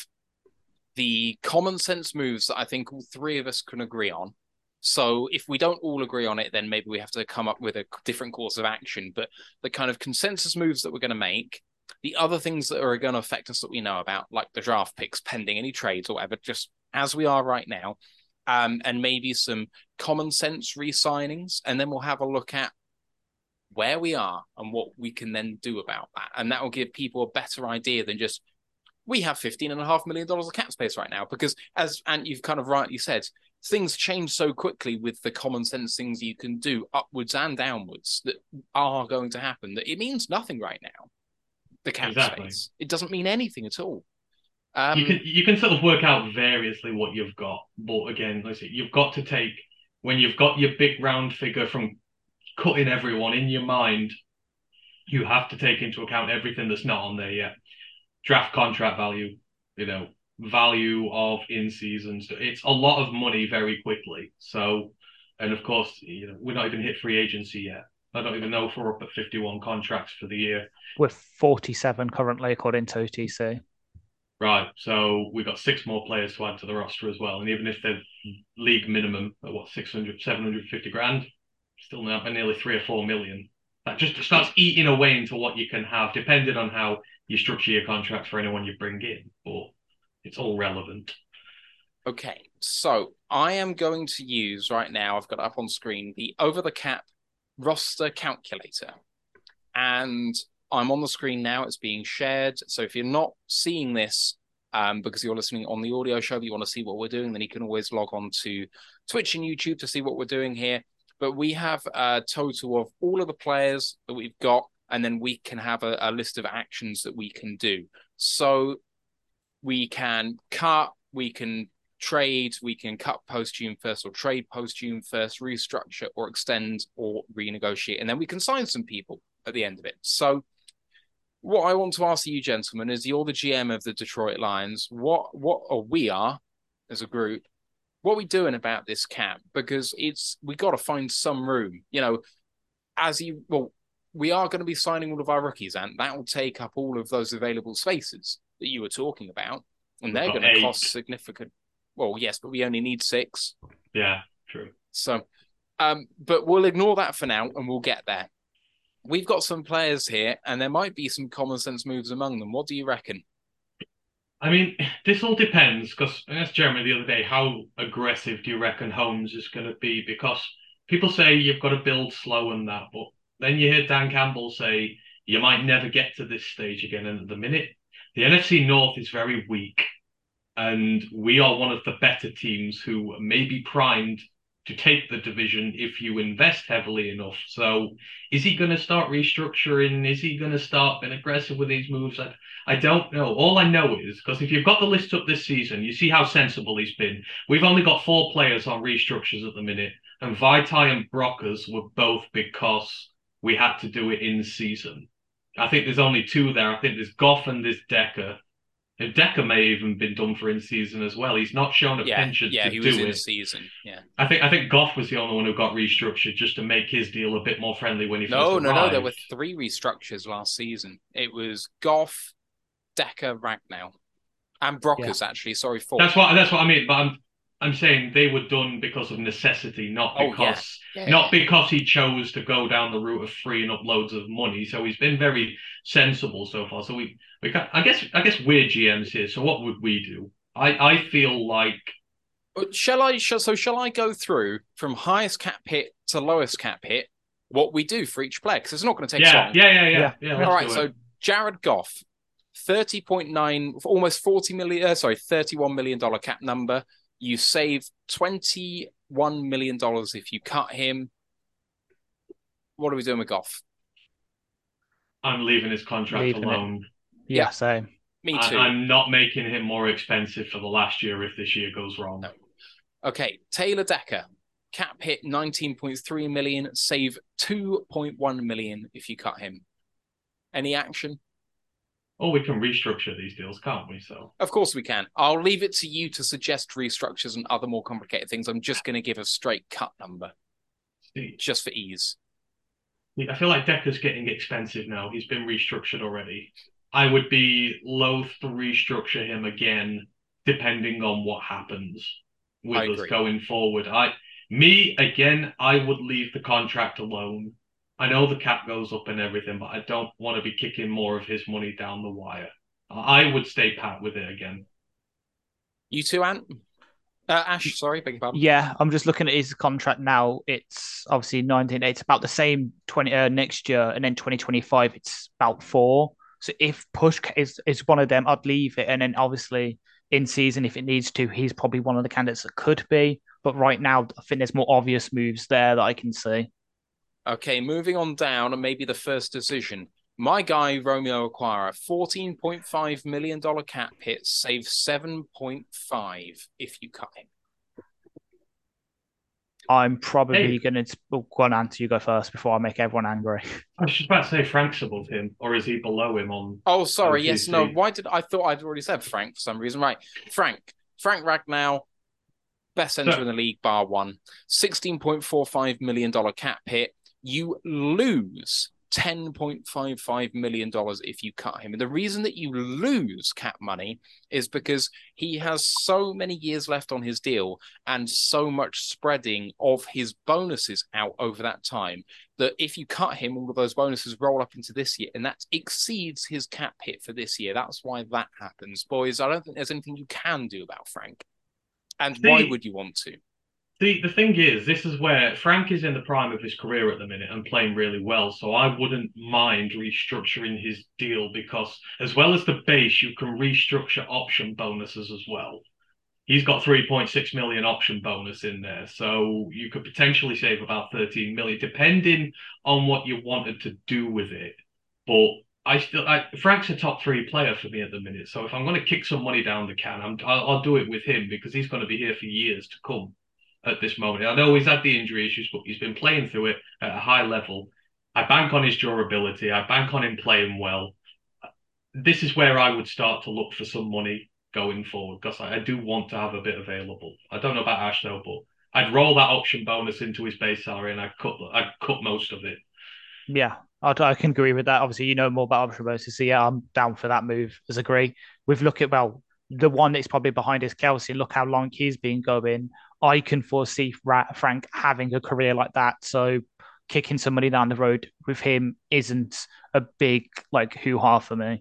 the common sense moves that I think all three of us can agree on. So if we don't all agree on it, then maybe we have to come up with a different course of action. But the kind of consensus moves that we're going to make, the other things that are going to affect us that we know about, like the draft picks pending any trades or whatever, just as we are right now, um, and maybe some common sense re-signings. And then we'll have a look at where we are and what we can then do about that. And that will give people a better idea than just, we have fifteen and a half million dollars of cap space right now. Because as Ant, you've kind of rightly said, things change so quickly with the common sense things you can do upwards and downwards that are going to happen that it means nothing right now. The cap exactly. space. It doesn't mean anything at all. Um, you can you can sort of work out variously what you've got. But again, let's see, you've got to take, when you've got your big round figure from cutting everyone in your mind, you have to take into account everything that's not on there yet. Draft contract value, you know, value of in seasons. It's a lot of money very quickly. So, and of course, you know, we're not even hit free agency yet. I don't even know if we're up at fifty-one contracts for the year. We're forty-seven currently, according to O T C. Right. So we've got six more players to add to the roster as well. And even if they're league minimum at what, six hundred, seven hundred fifty grand, still now nearly three or four million. That just starts eating away into what you can have, depending on how you structure your contracts for anyone you bring in. But it's all relevant. Okay, so I am going to use right now, I've got up on screen, the over-the-cap roster calculator. And I'm on the screen now, it's being shared. So if you're not seeing this um, because you're listening on the audio show, but you want to see what we're doing, then you can always log on to Twitch and YouTube to see what we're doing here. But we have a total of all of the players that we've got, and then we can have a, a list of actions that we can do. So we can cut, we can trade, we can cut post-June first or trade post-June first, restructure or extend or renegotiate, and then we can sign some people at the end of it. So what I want to ask you gentlemen is, you're the G M of the Detroit Lions. What, what or we are, as a group. What are we doing about this cap? Because it's we got to find some room. You know, as you well, we are going to be signing all of our rookies, and that will take up all of those available spaces that you were talking about, and We've they're got going to eight. cost significant. Well, yes, but we only need six. Yeah, true. So, um, but we'll ignore that for now, and we'll get there. We've got some players here, and there might be some common sense moves among them. What do you reckon? I mean, this all depends, because I asked Jeremy the other day, how aggressive do you reckon Holmes is going to be? Because people say you've got to build slow and that, but then you hear Dan Campbell say you might never get to this stage again. And at the minute, the N F C North is very weak, and we are one of the better teams who may be primed to take the division if you invest heavily enough. So is he going to start restructuring? Is he going to start being aggressive with these moves? I, I don't know. All I know is, because if you've got the list up this season, you see how sensible he's been. We've only got four players on restructures at the minute, and Vaitai and Brockers were both because we had to do it in season. I think there's only two there. I think there's Goff and there's Decker. And Decker may have even been done for in season as well. He's not shown a Yeah, penchant yeah, to he do was in it. season. Yeah. I think I think Goff was the only one who got restructured just to make his deal a bit more friendly when he No, first no, arrived. no. There were three restructures last season. It was Goff, Decker, Ragnow, and Brockers. Actually, sorry, four. That's what that's what I mean. But I'm I'm saying they were done because of necessity, not Oh, because yeah. Yeah, not yeah. because he chose to go down the route of freeing up loads of money. So he's been very sensible so far. So we we got, I guess I guess we're G Ms here. So what would we do? I I feel like. Shall I? Shall, so shall I go through from highest cap hit to lowest cap hit? What we do for each player, because it's not going to take Yeah, long. yeah, yeah, yeah, Yeah. yeah. let's All right. do So it. Jared Goff, thirty point nine, almost forty million. Uh, sorry, thirty-one million dollar cap number. You save twenty-one million dollars if you cut him. What are we doing with Goff? I'm leaving his contract Leaving it. alone. Yeah, Yeah. same. Me I, too. I'm not making him more expensive for the last year if this year goes wrong. No. Okay, Taylor Decker, cap hit nineteen point three million, save two point one million if you cut him. Any action? Or we can restructure these deals, can't we? So Of course we can. I'll leave it to you to suggest restructures and other more complicated things. I'm just going to give a straight cut number, see, just for ease. I feel like Decker's getting expensive now. He's been restructured already. I would be loath to restructure him again, depending on what happens with I us agree. going forward. I, me again, I would leave the contract alone. I know the cap goes up and everything, but I don't want to be kicking more of his money down the wire. I would stay pat with it again. You too, Ant? Uh, Ash, sorry, beg your pardon. Yeah, I'm just looking at his contract now. It's obviously nineteen. It's about the same twenty uh, next year, and then twenty twenty-five. It's about four. So if push is is one of them, I'd leave it, and then obviously in season, if it needs to, he's probably one of the candidates that could be. But right now, I think there's more obvious moves there that I can see. Okay, moving on down, and maybe the first decision. My guy, Romeo Acquara, fourteen point five million dollars cap hit, saves seven point five if you cut him. I'm probably Hey. going to go on, Ant, you go first before I make everyone angry. I was just about to say Frank's above him, or is he below him on? Oh, sorry. O T C? Yes, no. Why did I thought I'd already said Frank for some reason? Right, Frank, Frank Ragnow, best center So- in the league, bar one, sixteen point four five million dollars cap hit. You lose ten point five five million dollars if you cut him. And the reason that you lose cap money is because he has so many years left on his deal and so much spreading of his bonuses out over that time that if you cut him, all of those bonuses roll up into this year, and that exceeds his cap hit for this year. That's why that happens. Boys, I don't think there's anything you can do about Frank. And See- why would you want to? The the thing is, this is where Frank is in the prime of his career at the minute and playing really well. So I wouldn't mind restructuring his deal because, as well as the base, you can restructure option bonuses as well. He's got three point six million option bonus in there, so you could potentially save about thirteen million, depending on what you wanted to do with it. But I still, I, Frank's a top three player for me at the minute. So if I'm going to kick some money down the can, I'm, I'll, I'll do it with him because he's going to be here for years to come. At this moment, I know he's had the injury issues, but he's been playing through it at a high level. I bank on his durability. I bank on him playing well. This is where I would start to look for some money going forward because I, I do want to have a bit available. I don't know about Ash though, but I'd roll that option bonus into his base salary and I'd cut I'd cut most of it. Yeah, I, I can agree with that. Obviously, you know more about option bonuses, so yeah, I'm down for that move. As agree, we've looked at well, the one that's probably behind is Kelsey. Look how long he's been going. I can foresee Frank having a career like that. So kicking some money down the road with him isn't a big like hoo-ha for me.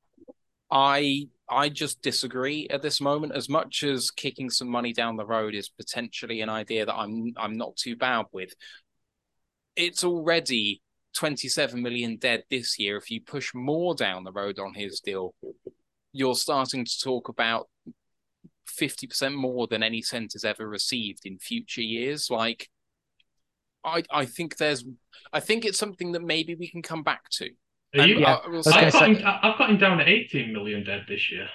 I I just disagree at this moment. As much as kicking some money down the road is potentially an idea that I'm I'm not too bad with, it's already twenty-seven million dead this year. If you push more down the road on his deal, you're starting to talk about fifty percent more than any center's ever received in future years. Like, I I think there's, I think it's something that maybe we can come back to. And you, yeah, I, I've, got him, I've got him down at eighteen million dead this year.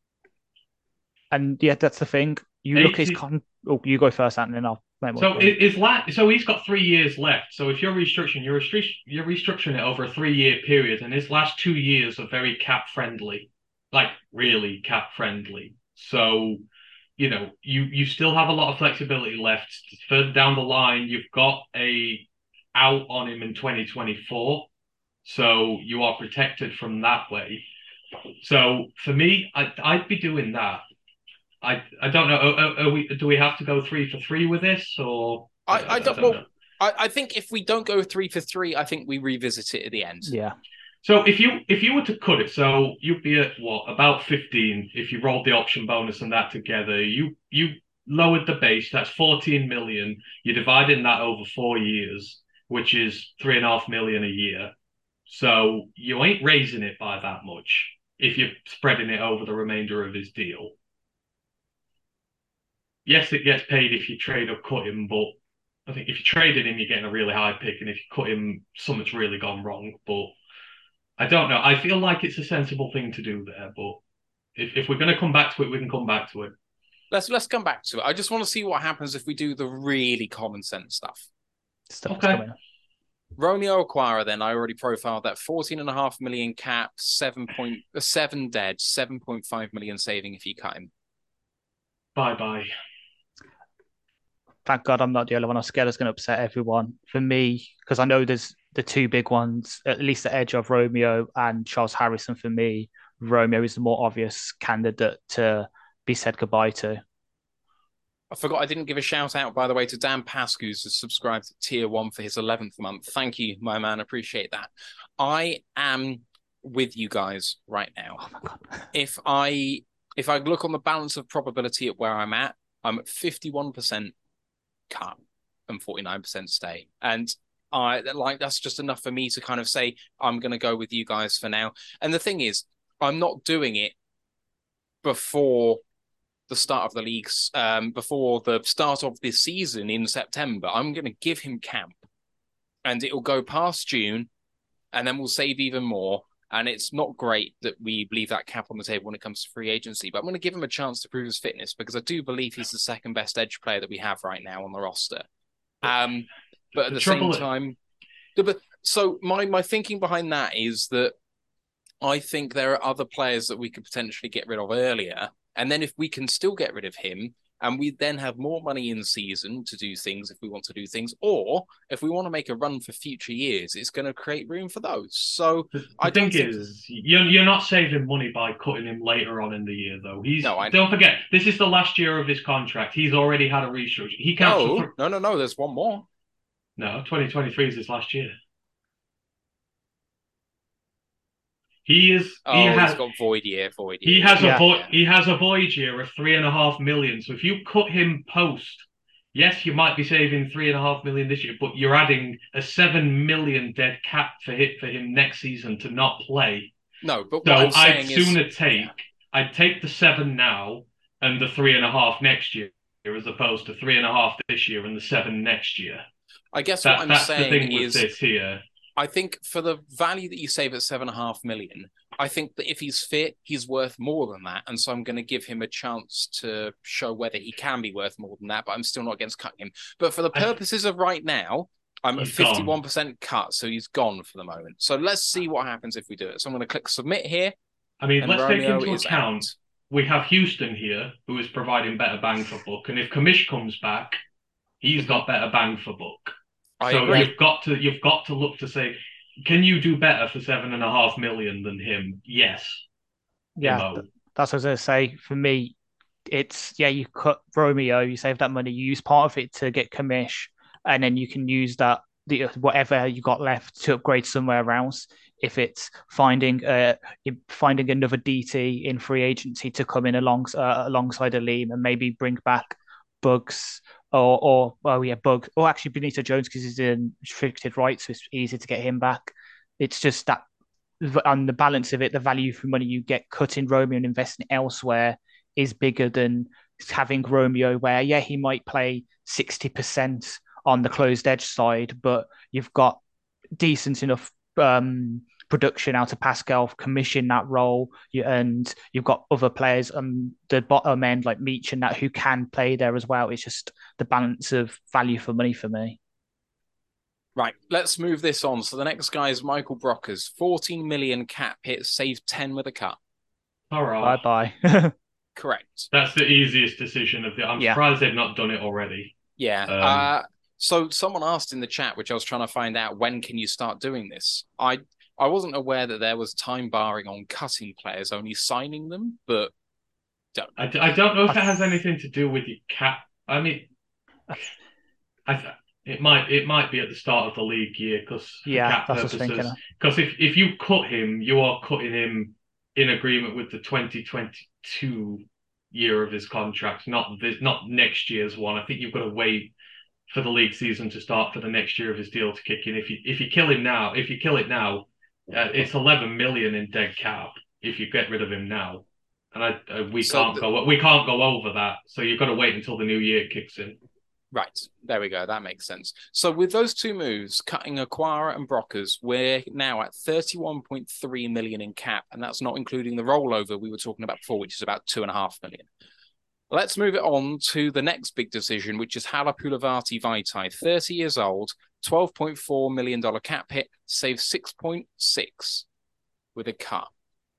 And yeah, that's the thing. You eighty... look at his con. Oh, you go first, and then I'll. So is la- So he's got three years left. So if you're restructuring, you're restri- you're restructuring it over a three-year period, and his last two years are very cap friendly, like really cap friendly. So, you know, you you still have a lot of flexibility left. Further down the line, you've got a out on him in twenty twenty-four. So you are protected from that way. So for me, I'd, I'd be doing that. I I don't know. Are, are we, do we have to go three for three with this, or I, I, I don't. I don't well, I, I think if we don't go three for three, I think we revisit it at the end. Yeah. So if you if you were to cut it, so you'd be at what, about fifteen if you rolled the option bonus and that together. You you lowered the base. That's fourteen million. You're dividing that over four years, which is three and a half million a year. So you ain't raising it by that much if you're spreading it over the remainder of his deal. Yes, it gets paid if you trade or cut him, but I think if you traded him, you're getting a really high pick, and if you cut him, something's really gone wrong. But I don't know. I feel like it's a sensible thing to do there, but if, if we're going to come back to it, we can come back to it. Let's let's come back to it. I just want to see what happens if we do the really common sense stuff. Stuff okay. Romeo Okwara, then, I already profiled that fourteen and a half million cap, seven point seven dead, seven point five million saving if you cut him. Bye bye. Thank God I'm not the only one. I'm scared it's going to upset everyone. For me, because I know there's the two big ones, at least the edge of Romeo and Charles Harrison. For me, Romeo is the more obvious candidate to be said goodbye to. I forgot I didn't give a shout out, by the way, to Dan Pask, who's subscribed to Tier one for his eleventh month. Thank you, my man. Appreciate that. I am with you guys right now. Oh my God. If I if I look on the balance of probability at where I'm at, I'm at fifty-one percent cut and forty-nine percent stay. And I like that's just enough for me to kind of say, I'm going to go with you guys for now. And the thing is, I'm not doing it before the start of the leagues, um, before the start of this season in September. I'm going to give him camp, and it'll go past June, and then we'll save even more. And it's not great that we leave that cap on the table when it comes to free agency, but I'm going to give him a chance to prove his fitness, because I do believe he's the second best edge player that we have right now on the roster. Um, but at the, the same time, but so my my thinking behind that is that I think there are other players that we could potentially get rid of earlier. And then if we can still get rid of him, and we then have more money in season to do things if we want to do things, or if we want to make a run for future years, it's going to create room for those. So the, the I think think is you're you're not saving money by cutting him later on in the year, though. He's no, I don't forget this is the last year of his contract. He's already had a restructure. He can't. No, for... no, no, no. There's one more. No, twenty twenty-three is his last year. He is. Oh, he has he's got void year, void year. He has yeah. a void. He has a void year of three and a half million. So if you cut him post, yes, you might be saving three and a half million this year, but you're adding a seven million dead cap for hit for him next season to not play. No, but so what I'm I'd saying sooner is, take. Yeah. I'd take the seven now and the three and a half next year, as opposed to three and a half this year and the seven next year. I guess that, what I'm that's saying the thing with is this here. I think for the value that you save at seven and a half million, I think that if he's fit, he's worth more than that. And so I'm going to give him a chance to show whether he can be worth more than that, but I'm still not against cutting him. But for the purposes of right now, I'm at fifty-one percent cut, so he's gone for the moment. So let's see what happens if we do it. So I'm going to click submit here. I mean, let's Romeo take into account. out. we have Houston here, who is providing better bang for buck, and if Kamish comes back, he's got better bang for buck. I so agree. you've got to you've got to look to say, can you do better for seven and a half million than him? Yes. Yeah, th- that's what I was going to say. For me, it's yeah, you cut Romeo, you save that money, you use part of it to get commish, and then you can use that the whatever you got left to upgrade somewhere else. If it's finding uh finding another D T in free agency to come in along uh, alongside Aleem and maybe bring back Bugs or or oh yeah Bug or actually Benito Jones because he's in restricted rights, so it's easy to get him back. It's just that on the balance of it, the value for money you get cutting Romeo and investing elsewhere is bigger than having Romeo, where yeah, he might play sixty percent on the closed edge side, but you've got decent enough um, production out of Pascal, commission that role, you, and you've got other players on um, the bottom end like Meach and that who can play there as well. It's just the balance of value for money for me. Right, let's move this on. So the next guy is Michael Brockers. fourteen million cap hit, saved ten with a cut. All right. Bye-bye. Correct. That's the easiest decision of the... I'm yeah. surprised they've not done it already. Yeah. Um, uh, so someone asked in the chat, which I was trying to find out, when can you start doing this? I I wasn't aware that there was time barring on cutting players, only signing them, but... Don't I, I don't know if it has anything to do with your cap. I mean... I It might it might be at the start of the league year because yeah, that's what I was thinking. Because if, if you cut him, you are cutting him in agreement with the twenty twenty-two year of his contract, not this, not next year's one. I think you've got to wait for the league season to start for the next year of his deal to kick in. If you if you kill him now, if you kill it now, uh, it's eleven million in dead cap if you get rid of him now, and I uh, we so can't the... go we can't go over that. So you've got to wait until the new year kicks in. Right, there we go. That makes sense. So with those two moves, cutting Aquara and Brockers, we're now at thirty-one point three million in cap, and that's not including the rollover we were talking about before, which is about two and a half million. Let's move it on to the next big decision, which is Halapulavati Vaitai, thirty years old, twelve point four million dollars cap hit, saves six point six with a cut.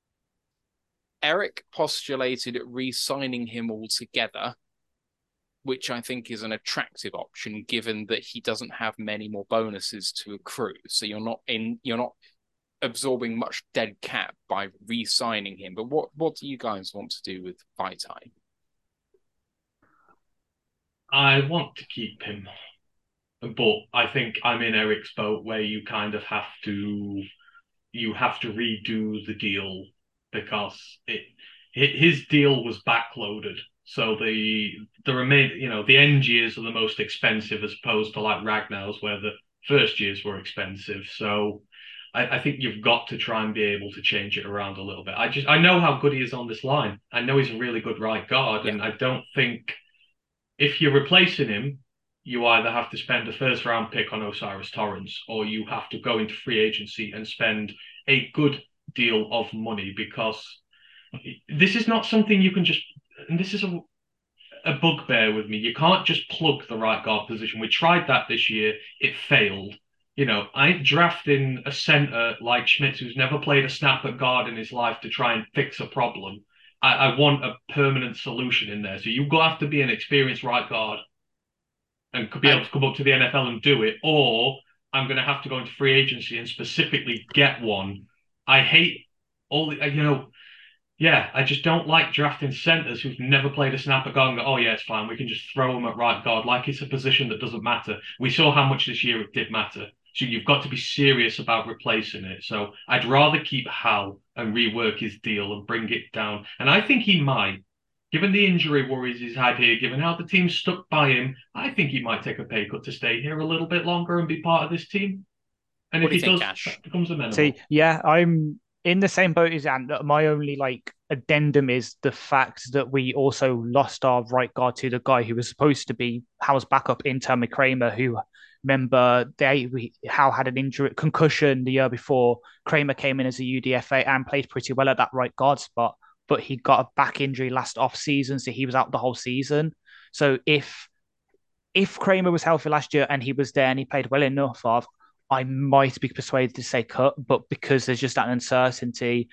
Eric postulated re-signing him altogether, which I think is an attractive option, given that he doesn't have many more bonuses to accrue. So you're not in, you're not absorbing much dead cap by re-signing him. But what, what do you guys want to do with Vaitai? I want to keep him, but I think I'm in Eric's boat where you kind of have to, you have to redo the deal because it, his deal was backloaded. So the the remain, you know, the end years are the most expensive as opposed to like Ragnar's where the first years were expensive. So I, I think you've got to try and be able to change it around a little bit. I just I know how good he is on this line. I know he's a really good right guard, yeah. And I don't think if you're replacing him, you either have to spend a first round pick on Osiris Torrance or you have to go into free agency and spend a good deal of money because this is not something you can just. And this is a, a bugbear with me. You can't just plug the right guard position. We tried that this year. It failed. You know, I ain't drafting a centre like Schmitz who's never played a snap at guard in his life to try and fix a problem. I, I want a permanent solution in there. So you've got to have to be an experienced right guard and could be able to come up to the N F L and do it. Or I'm going to have to go into free agency and specifically get one. I hate all the, you know, Yeah, I just don't like drafting centres who've never played a snap at guard and go, oh, yeah, it's fine. We can just throw them at right guard like it's a position that doesn't matter. We saw how much this year it did matter. So you've got to be serious about replacing it. So I'd rather keep Hal and rework his deal and bring it down. And I think he might. Given the injury worries he's had here, given how the team stuck by him, I think he might take a pay cut to stay here a little bit longer and be part of this team. And what if do he think, does, Ash? that becomes amenable. See, yeah, I'm in the same boat as Ant. My only like addendum is the fact that we also lost our right guard to the guy who was supposed to be Hal's backup in Tommy Kramer, who remember they we, Hal had an injury concussion the year before. Kramer came in as a U D F A and played pretty well at that right guard spot, but he got a back injury last off season, so he was out the whole season. So if if Kramer was healthy last year and he was there and he played well enough of, I might be persuaded to say cut, but because there's just that uncertainty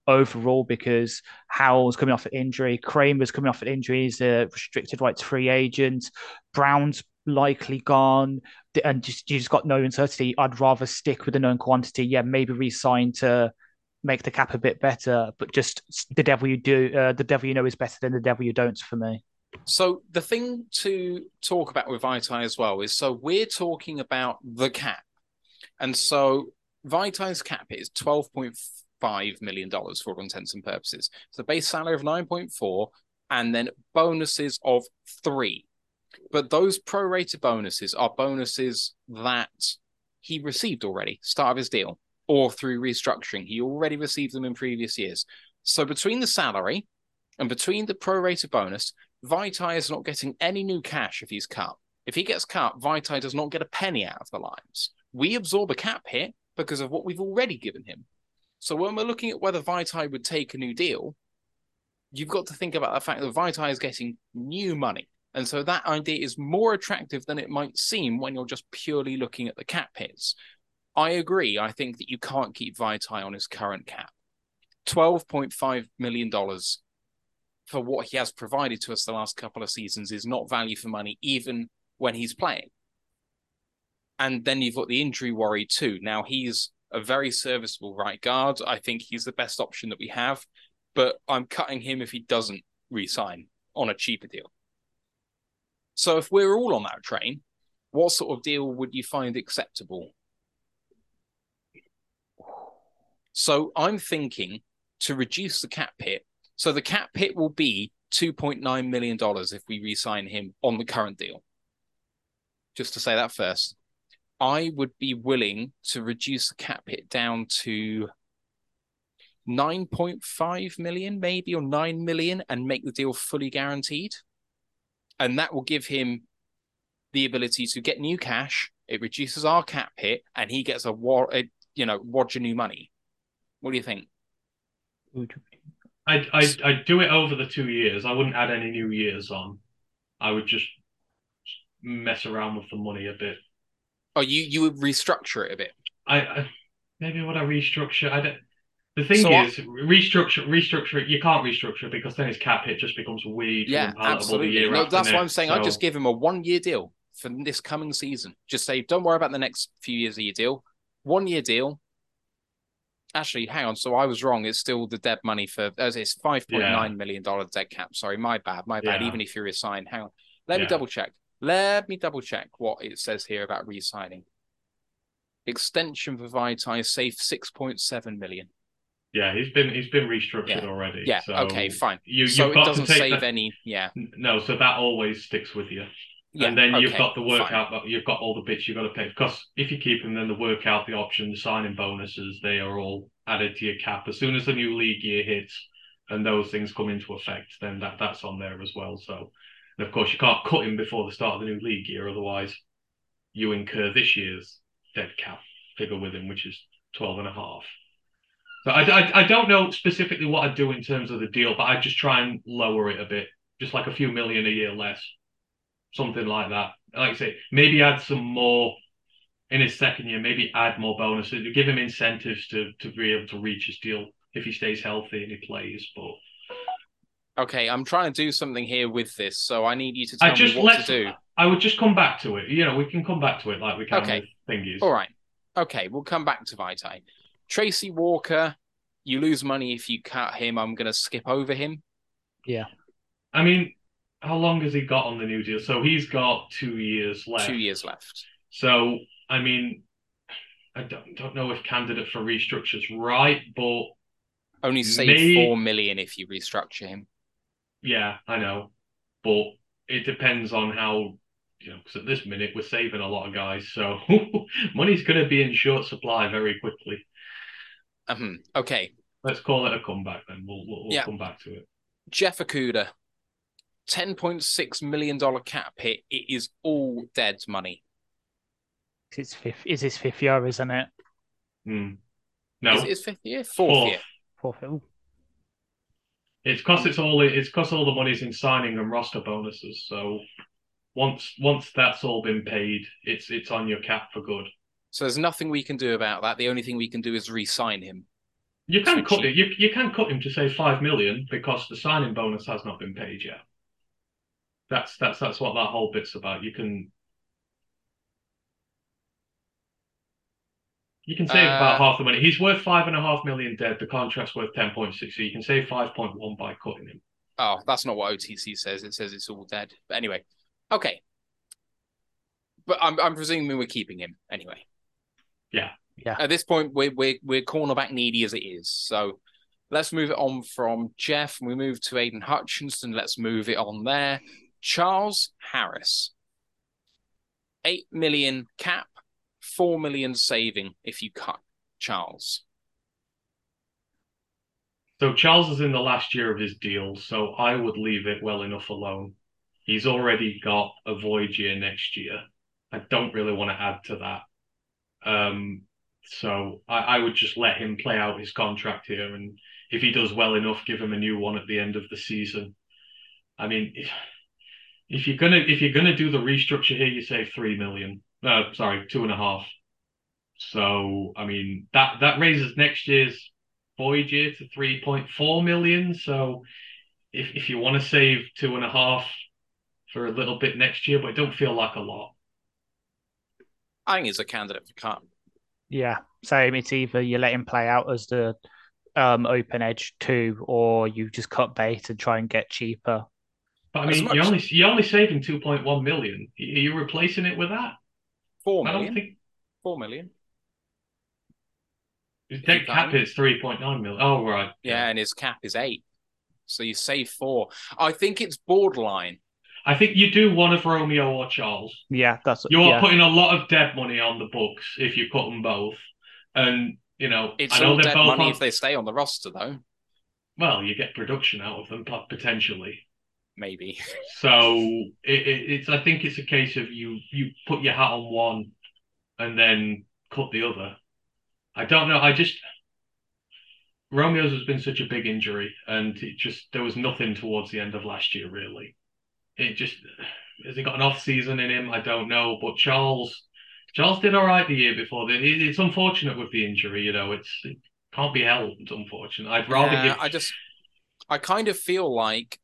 overall because Howell's coming off an injury, Kramer's coming off an injury, he's a restricted rights free agent, Brown's likely gone, and just you just got no uncertainty. I'd rather stick with the known quantity. Yeah, maybe re-sign to make the cap a bit better, but just the devil you do, uh, the devil you know is better than the devil you don't for me. So the thing to talk about with Vaitai as well is, so we're talking about the cap. And so Vaitai's cap is twelve point five million dollars for all intents and purposes. So base salary of nine point four and then bonuses of three. But those prorated bonuses are bonuses that he received already, start of his deal, or through restructuring. He already received them in previous years. So between the salary and between the prorated bonus, Vaitai is not getting any new cash if he's cut. If he gets cut, Vaitai does not get a penny out of the Lions. We absorb a cap hit because of what we've already given him. So when we're looking at whether Vaitai would take a new deal, you've got to think about the fact that Vaitai is getting new money. And so that idea is more attractive than it might seem when you're just purely looking at the cap hits. I agree. I think that you can't keep Vaitai on his current cap. twelve point five million dollars for what he has provided to us the last couple of seasons is not value for money, even when he's playing. And then you've got the injury worry too. Now, he's a very serviceable right guard. I think he's the best option that we have, but I'm cutting him if he doesn't re-sign on a cheaper deal. So if we're all on that train, what sort of deal would you find acceptable? So I'm thinking to reduce the cap hit. So the cap hit will be two point nine million dollars if we re-sign him on the current deal. Just to say that first. I would be willing to reduce the cap hit down to nine point five million, maybe, or nine million, and make the deal fully guaranteed. And that will give him the ability to get new cash. It reduces our cap hit, and he gets a, war, a you know, Roger new money. What do you think? I'd, I'd, I'd do it over the two years. I wouldn't add any new years on. I would just mess around with the money a bit. Oh, you, you would restructure it a bit? I, I maybe would I restructure? I don't. The thing so is, I, restructure, restructure it. You can't restructure it because then his cap hit just becomes way too yeah, absolutely. The year no, after that's next, what I'm saying. so... I'd just give him a one-year deal for this coming season. Just say, don't worry about the next few years of your deal. One-year deal. Actually, hang on. So I was wrong. It's still the dead money for, as it's five point nine million dollars dead cap. Sorry, my bad, my bad. Yeah. Even if you resign, hang on. Let yeah. me double check. Let me double check what it says here about re-signing. Extension for Vaitai safe six point seven million. Yeah, he's been he's been restructured yeah. already. Yeah. So okay. Fine. You, so you've it got doesn't to take save that... any. Yeah. No. So that always sticks with you. Yeah, and then okay, you've got the work fine. out that you've got all the bits you've got to pay. Because if you keep them, then the work out, the option, the signing bonuses, they are all added to your cap. As soon as the new league year hits and those things come into effect, then that, that's on there as well. So, and of course, you can't cut him before the start of the new league year. Otherwise, you incur this year's dead cap figure with him, which is twelve and a half. So I, I, I don't know specifically what I'd do in terms of the deal, but I'd just try and lower it a bit, just like a few million a year less. Something like that. Like I say, maybe add some more in his second year, maybe add more bonuses, give him incentives to, to be able to reach his deal if he stays healthy and he plays. But okay, I'm trying to do something here with this, so I need you to tell I just me what let's, to do. I would just come back to it. You know, we can come back to it like we can okay. with thingies. All right. Okay, we'll come back to Vaitai. Tracy Walker, you lose money if you cut him. I'm going to skip over him. Yeah. I mean, how long has he got on the new deal? So he's got two years left. Two years left. So, I mean, I don't, don't know if candidate for restructure's right, but... Only save maybe... four million if you restructure him. Yeah, I know. But it depends on how, you know, because at this minute we're saving a lot of guys. So money's going to be in short supply very quickly. Um, okay. Let's call it a comeback then. We'll, we'll, we'll yeah. come back to it. Jeff Okuda. ten point six million dollars cap hit. It is all dead money. It's fifth, is his fifth year, isn't it? Mm. No. Is it his fifth year? Fourth, Fourth. year. Fourth. Ooh. It's because it's all it's because all the money's in signing and roster bonuses. So once once that's all been paid, it's it's on your cap for good. So there's nothing we can do about that. The only thing we can do is re-sign him. You can So cut it. You you can cut him to say five million because the signing bonus has not been paid yet. That's that's that's what that whole bit's about. You can you can save about Uh, half the money. He's worth five and a half million dead. The contract's worth ten point six, so you can save five point one by cutting him. oh, that's not what O T C says. It says it's all dead. But anyway, okay. But I'm I'm presuming we're keeping him anyway. Yeah. Yeah. At this point, we're we're we're cornerback needy as it is. So let's move it on from Jeff. We move to Aiden Hutchinson. Let's move it on there. Charles Harris. Eight million cap, four million saving if you cut Charles. So Charles is in the last year of his deal, so I would leave it well enough alone. He's already got a void year next year. I don't really want to add to that. Um, so I, I would just let him play out his contract here, and if he does well enough, give him a new one at the end of the season. I mean, if, if you're gonna if you're gonna do the restructure here, you save three million. Uh, sorry, two and a half. So I mean that that raises next year's void year to three point four million. So if if you want to save two and a half for a little bit next year, but it don't feel like a lot. I think he's a candidate for cut. Yeah, same. It's either you let him play out as the um, open edge two, or you just cut bait and try and get cheaper. But I As mean, much- you're only you're only saving two point one million. Are you replacing it with that? Four I million. don't think Four million. his you dead cut cap him. is three point nine million. Oh right, Yeah, and his cap is eight. So you save four. I think it's borderline. I think you do one of Romeo or Charles. Yeah, that's You are yeah. putting a lot of dead money on the books if you cut them both, and you know It's I know all they're dead both money on, if they stay on the roster, though. well, you get production out of them pot- potentially. Maybe. So it, it, it's I think it's a case of you you put your hat on one and then cut the other. I don't know. I just Romeo's has been such a big injury, and it just there was nothing towards the end of last year really. It just has he got an off season in him? I don't know. But Charles Charles did all right the year before. It, it's unfortunate with the injury. You know, it's it can't be helped. It's unfortunate. I'd rather Yeah, give. I just, I kind of feel like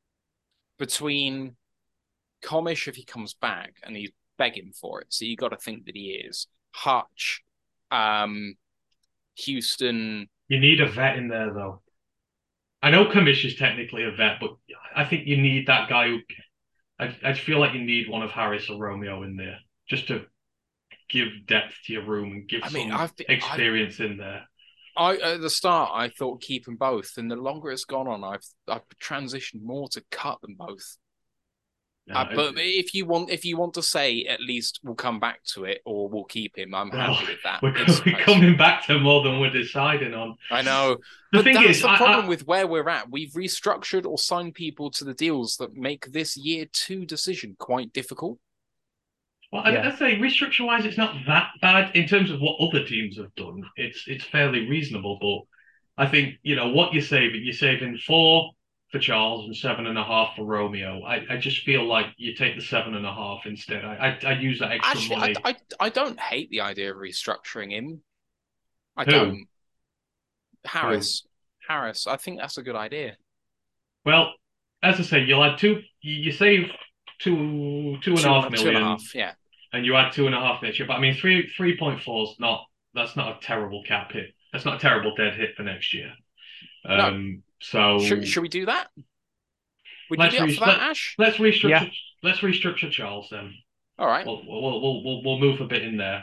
between Comish, if he comes back and he's begging for it, so you got to think that he is. Hutch, um, Houston. You need a vet in there, though. I know Kamish is technically a vet, but I think you need that guy who. I, I feel like you need one of Harris or Romeo in there just to give depth to your room and give I some mean, I've been- experience in there. I at the start I thought keep them both, and the longer it's gone on, I've I've transitioned more to cut them both. Yeah, Uh, but if you want, if you want to say at least we'll come back to it or we'll keep him, I'm well, happy with that. we're, It's we're nice. coming back to more than we're deciding on. I know, The but thing that's is, the I- problem I- with where we're at. We've restructured or signed people to the deals that make this year two decision quite difficult. Well, I, Yeah. I'd say restructure wise, it's not that bad in terms of what other teams have done. It's it's fairly reasonable, but I think you know what you're saving. You're saving four for Charles and seven and a half for Romeo. I, I just feel like you take the seven and a half instead. I I, I use that extra Actually, money. I, I I don't hate the idea of restructuring him. I Who? don't. Harris, Harris. I think that's a good idea. Well, as I say, you'll add two. You, you save two two and a half Two million, and a half, yeah. and you add two and a half next year. But I mean, three three point four is not that's not a terrible cap hit. That's not a terrible dead hit for next year. Um, so Should, should we do that? Would Let's you be up re- for that, let- Ash? let's restructure. Yeah. Let's restructure Charles then. All right. We'll we'll we'll we'll, we'll move a bit in there.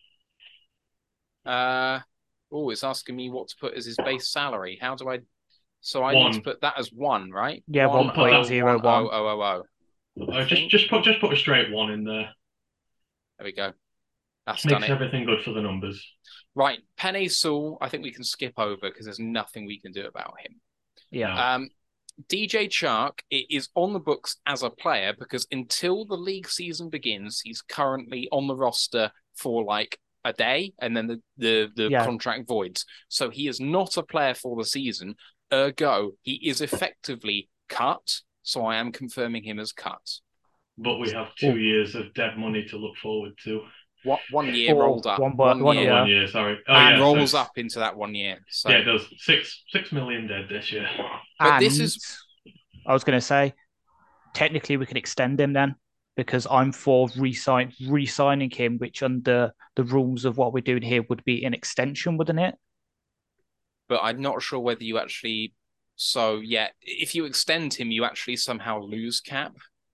Uh, oh, it's asking me what to put as his base salary. How do I? So I One. need to put that as one, right? Yeah, one point zero one. Oh, oh, oh, oh. Uh, just just put just put a straight one in there. There we go. That's done Makes it. everything good for the numbers. Right, Penny Sewell, I think we can skip over because there's nothing we can do about him. Yeah. Um, D J Chark it is on the books as a player because until the league season begins, he's currently on the roster for like a day, and then the the, the Yeah. contract voids. So he is not a player for the season. Ergo, he is effectively cut. So I am confirming him as cut. But we have two Oh. years of dead money to look forward to. One, one year Or rolled up. one- One, one year. Oh, one year, sorry. Oh, and yeah, so rolls it's- up into that one year. So. Yeah, it does. Six six million dead this year. But and this is- I was going to say, technically we can extend him then, because I'm for re-sign, re-signing him, which under the rules of what we're doing here would be an extension, wouldn't it? But I'm not sure whether you actually. So yeah, if you extend him, you actually somehow lose cap.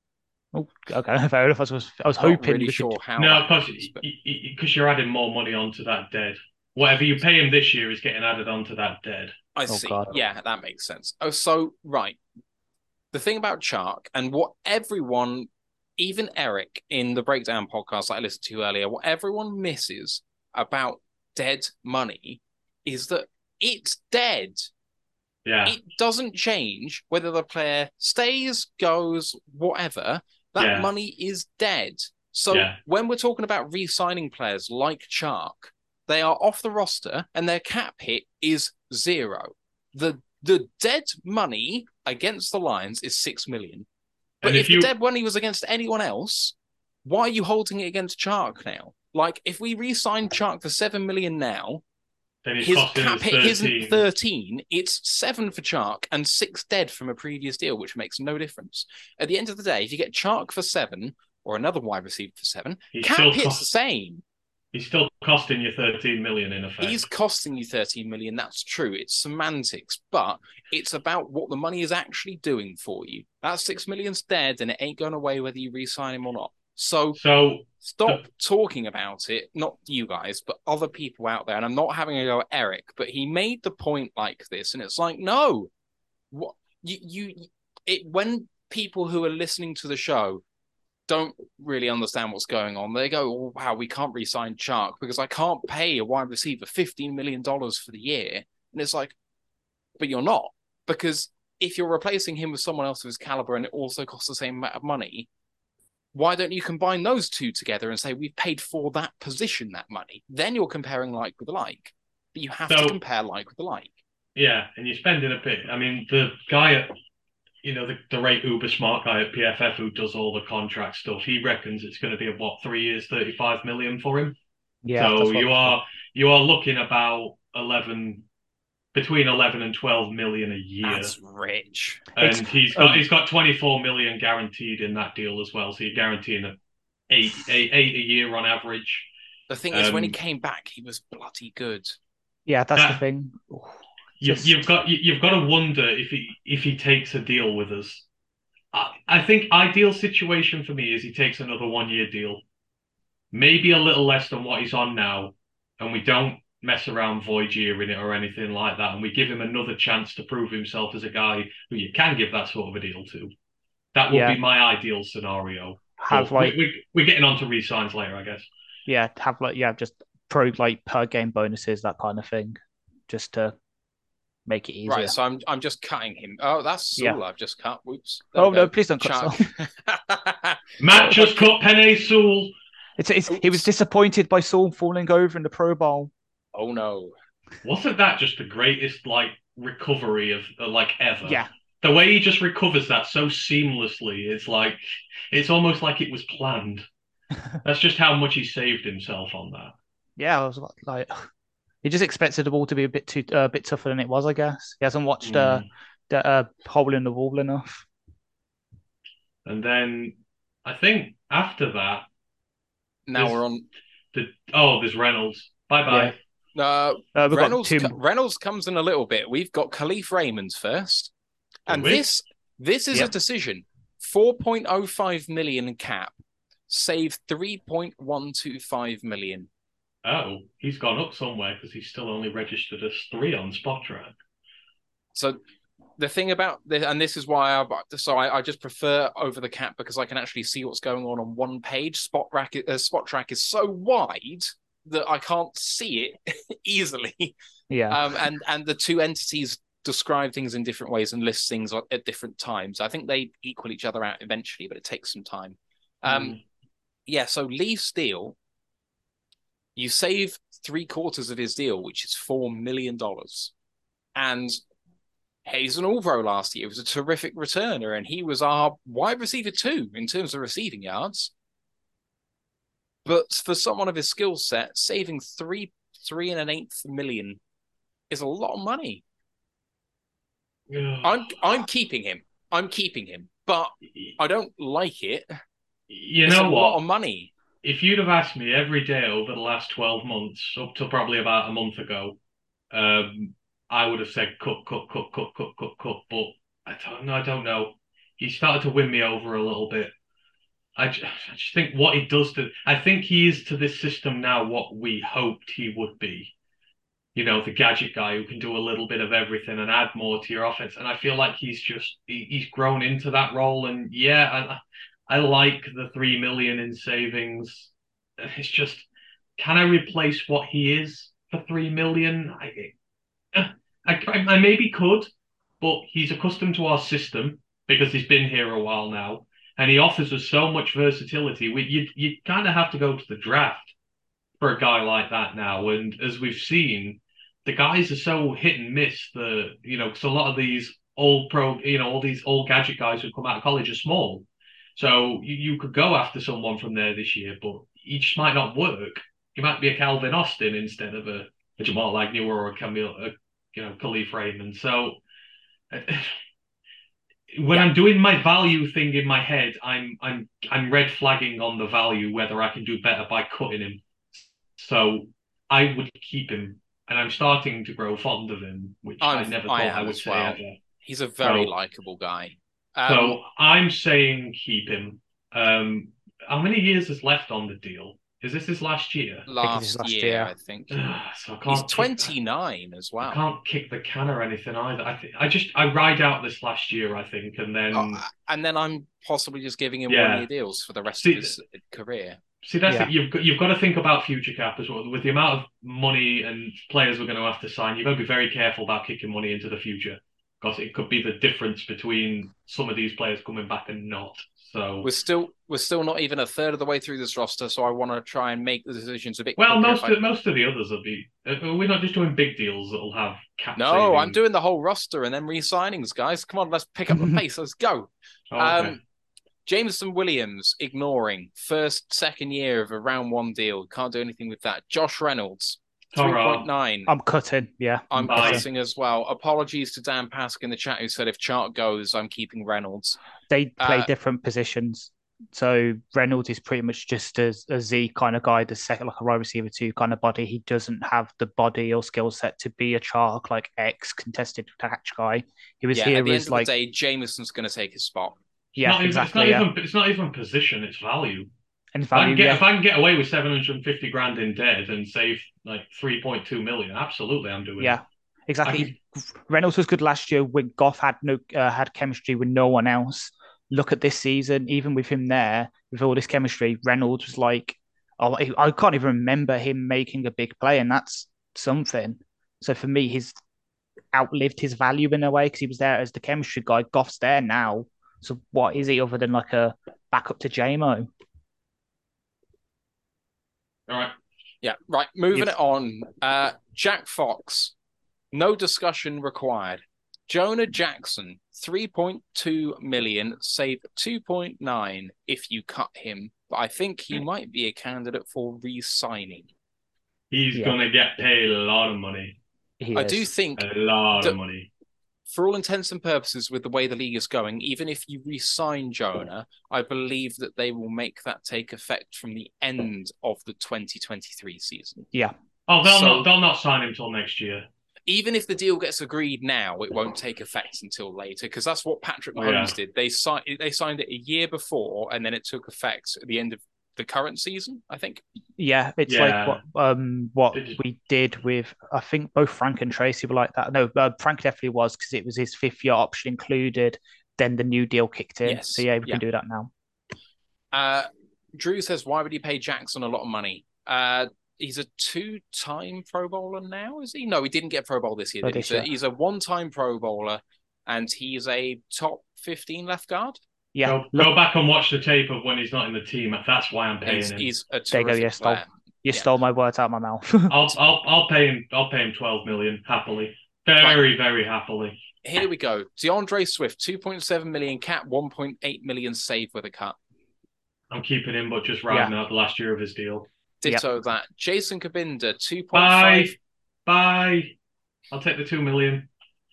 Oh, okay, fair enough. I was, I was Not hoping really we sure could. how. No, that because happens, but- you're adding more money onto that dead. Whatever you pay him this year is getting added onto that dead. I Oh, see. God. Yeah, that makes sense. Oh, so right. The thing about Chark and what everyone, even Eric in the Breakdown podcast that I listened to earlier, what everyone misses about dead money is that it's dead. Yeah. It doesn't change whether the player stays, goes, whatever. That Yeah. money is dead. So Yeah. when we're talking about re-signing players like Chark, they are off the roster and their cap hit is zero. The the dead money against the Lions is six million. But And if, if you- the dead money was against anyone else, why are you holding it against Chark now? Like, if we re-sign Chark for seven million now, Then it's his costing cap us hit isn't thirteen. thirteen, it's seven for Chark and six dead from a previous deal, which makes no difference. At the end of the day, if you get Chark for seven or another wide receiver for seven, He's cap still hit's cost- the same. He's still costing you thirteen million in effect. He's costing you thirteen million. That's true. It's semantics, but it's about what the money is actually doing for you. That six million's dead and it ain't going away whether you re-sign him or not. So So stop talking about it. Not you guys, but other people out there. And I'm not having a go at Eric, but he made the point like this, and it's like, no, what you you it when people who are listening to the show don't really understand what's going on, they go, oh, wow, we can't re-sign Chark because I can't pay a wide receiver fifteen million dollars for the year. And it's like, but you're not, because if you're replacing him with someone else of his caliber and it also costs the same amount of money, why don't you combine those two together and say we've paid for that position that money? Then you're comparing like with like. But you have So- to compare like with like. yeah, and you're spending a bit. I mean, the guy at you know the, the rate uber smart guy at P F F who does all the contract stuff, he reckons it's going to be what three years, thirty-five million for him. Yeah, so that's what- you are you are looking about eleven between eleven and twelve million a year. That's rich. And It's- he's got um, he's got twenty-four million guaranteed in that deal as well. So you're guaranteeing a eight, eight, eight a year on average. The thing is, when he Um, came back, he was bloody good. yeah, that's that- the thing. You've Just- you've got you- you've got to wonder if he if he takes a deal with us. I, I think ideal situation for me is he takes another one year deal, maybe a little less than what he's on now, and we don't mess around void year in it or anything like that, and we give him another chance to prove himself as a guy who you can give that sort of a deal to. That would Yeah. be my ideal scenario. Have But like we, we, we're getting on to re-signs later, I guess. yeah, have like yeah, just pro like per game bonuses, that kind of thing, just to make it easier. Right, so I'm I'm just cutting him. Oh, that's Yeah. Saul I've just cut. Whoops. There Oh we no, go. please don't cut. Saul. Chark. Matt just cut Penny Sewell. It's, it's he was Oops. disappointed by Saul falling over in the Pro Bowl. Oh no. Wasn't that just the greatest like recovery of uh, like ever? Yeah, The way he just recovers that so seamlessly, it's like it's almost like it was planned. That's just how much he saved himself on that. yeah. I was like, he just expected the ball to be a bit too uh, a bit tougher than it was. I guess he hasn't watched uh, Mm. the uh, hole in the wall enough. And then I think after that, Now This- we're on. the oh, there's Reynolds. Bye bye. Uh, Uh, we've got Reynolds, two. co- Reynolds comes in a little bit. We've got Khalif Raymond first, and we? this this is Yep. a decision. four point oh five million cap, save three point one two five million. Oh, he's gone up somewhere because he's still only registered as three on Spot Track. So the thing about this, and this is why I so I, I just prefer over the cap because I can actually see what's going on on one page. Spot rack, uh, Spot Track is so wide that I can't see it easily. Yeah, Um, and and the two entities describe things in different ways and list things at different times. I think they equal each other out eventually, but it takes some time. Um, Mm. Yeah, so Lee Steele, you save three quarters of his deal, which is four million dollars, and he's an All-Pro last year. He was a terrific returner, and he was our wide receiver too in terms of receiving yards. But for someone of his skill set, saving three three and an eighth million is a lot of money. I'm I'm keeping him. I'm keeping him, but I don't like it. You it's know a what? lot of money. If you'd have asked me every day over the last twelve months, up to probably about a month ago, um, I would have said cut, cut, cut, cut, cut, cut, cut. But I don't know. I don't know. He started to win me over a little bit. I just, I just think what he does to, I think he is to this system now what we hoped he would be. You know, the gadget guy who can do a little bit of everything and add more to your offense. And I feel like he's just, he, he's grown into that role. And yeah, I, I like the three million in savings. It's just, can I replace what he is for three million? I, I, I maybe could, but he's accustomed to our system because he's been here a while now. And he offers us so much versatility. We, you, you kind of have to go to the draft for a guy like that now. And as we've seen, the guys are so hit and miss. The you know, because a lot of these old pro, you know, all these old gadget guys who come out of college are small. So you, you could go after someone from there this year, but he just might not work. He might be a Calvin Austin instead of a, a Jamal Agnew or a Camille, a, you know, Khalif Raymond. So when yeah. I'm doing my value thing in my head, I'm I'm I'm red flagging on the value whether I can do better by cutting him. So I would keep him, and I'm starting to grow fond of him, which I'm, I never thought I, I would say well. ever. He's a very so, likable guy. Um, so I'm saying keep him. Um, how many years is left on the deal? Is this his last year? Last, last year, year, I think. so I can't He's twenty-nine as well. I can't kick the can or anything either. I think I just I ride out this last year, I think, and then oh, and then I'm possibly just giving him yeah. one-year deals for the rest See, of his career. See, that's yeah. it. You've got, you've got to think about future cap as well. With the amount of money and players we're going to have to sign, you've got to be very careful about kicking money into the future because it could be the difference between some of these players coming back and not. So we're still we're still not even a third of the way through this roster, so I want to try and make the decisions a bit. Well, most of, I... most of the others will be. Uh, we're not just doing big deals that'll have cap. No, saving. I'm doing the whole roster and then re-signings, guys. Come on, let's pick up the pace. Let's go. Oh, okay. Um, Jameson Williams ignoring first second year of a round one deal. Can't do anything with that. Josh Reynolds. three point nine. I'm cutting, yeah. I'm Bye. cutting as well. Apologies to Dan Pask in the chat who said if Chart goes, I'm keeping Reynolds. They play uh, different positions. So Reynolds is pretty much just a, a Z kind of guy, the second like a wide receiver two kind of body. He doesn't have the body or skill set to be a Chark like X contested catch guy. He was yeah, here at the as end of like the day, Jameson's going to take his spot. Yeah, not exactly. Even, it's, not yeah. even, it's not even position; it's value. And if, I value can get, yeah. if I can get away with seven hundred and fifty grand in dead and save like three point two million, absolutely, I'm doing. Yeah, it. exactly. Can... Reynolds was good last year when Goff had no uh, had chemistry with no one else. Look at this season, even with him there, with all this chemistry, Reynolds was like, oh, I can't even remember him making a big play, and that's something. So for me, he's outlived his value in a way because he was there as the chemistry guy. Goff's there now. So what is he other than like a backup to J M O? All right. Yeah, right. Moving Yes. it on. Uh, Jack Fox, no discussion required. Jonah Jackson, three point two million, save two point nine if you cut him. But I think he might be a candidate for re-signing. He's Yeah. going to get paid a lot of money. He I is. do think, A lot that- of money. for all intents and purposes, with the way the league is going, even if you re-sign Jonah, I believe that they will make that take effect from the end of the twenty twenty-three season. Yeah. Oh, they'll So- not they'll not sign him till next year. Even if the deal gets agreed now, it won't take effect until later, because that's what Patrick Oh, Mahomes yeah. did. They signed they signed it a year before, and then it took effect at the end of the current season, I think. Yeah, it's Yeah. like what um what Did you- we did with I think both Frank and Tracy were like that. No, uh, Frank definitely was because it was his fifth year option included. Then the new deal kicked in. Yes, So yeah, we yeah. can do that now. Uh, Drew says, why would he pay Jackson a lot of money? Uh, he's a two-time Pro Bowler now, is he? No, he didn't get Pro Bowl this year. Oh, Did he? this He's, a, year. he's a one-time Pro Bowler, and he's a top fifteen left guard. Yeah, Go, look, go back and watch the tape of when he's not in the team. That's why I'm paying He's, him. he's a there you go. terrific Yeah, stole, player. you Yeah. stole my words out of my mouth. I'll I'll I'll pay him. I'll pay him twelve million happily. Very very happily. Here we go. DeAndre Swift, two point seven million cap, one point eight million save with a cut. I'm keeping him, but just riding yeah. out the last year of his deal. Ditto yep. that. Jason Kabinda, two point five. five. Bye. Bye. I'll take the two million.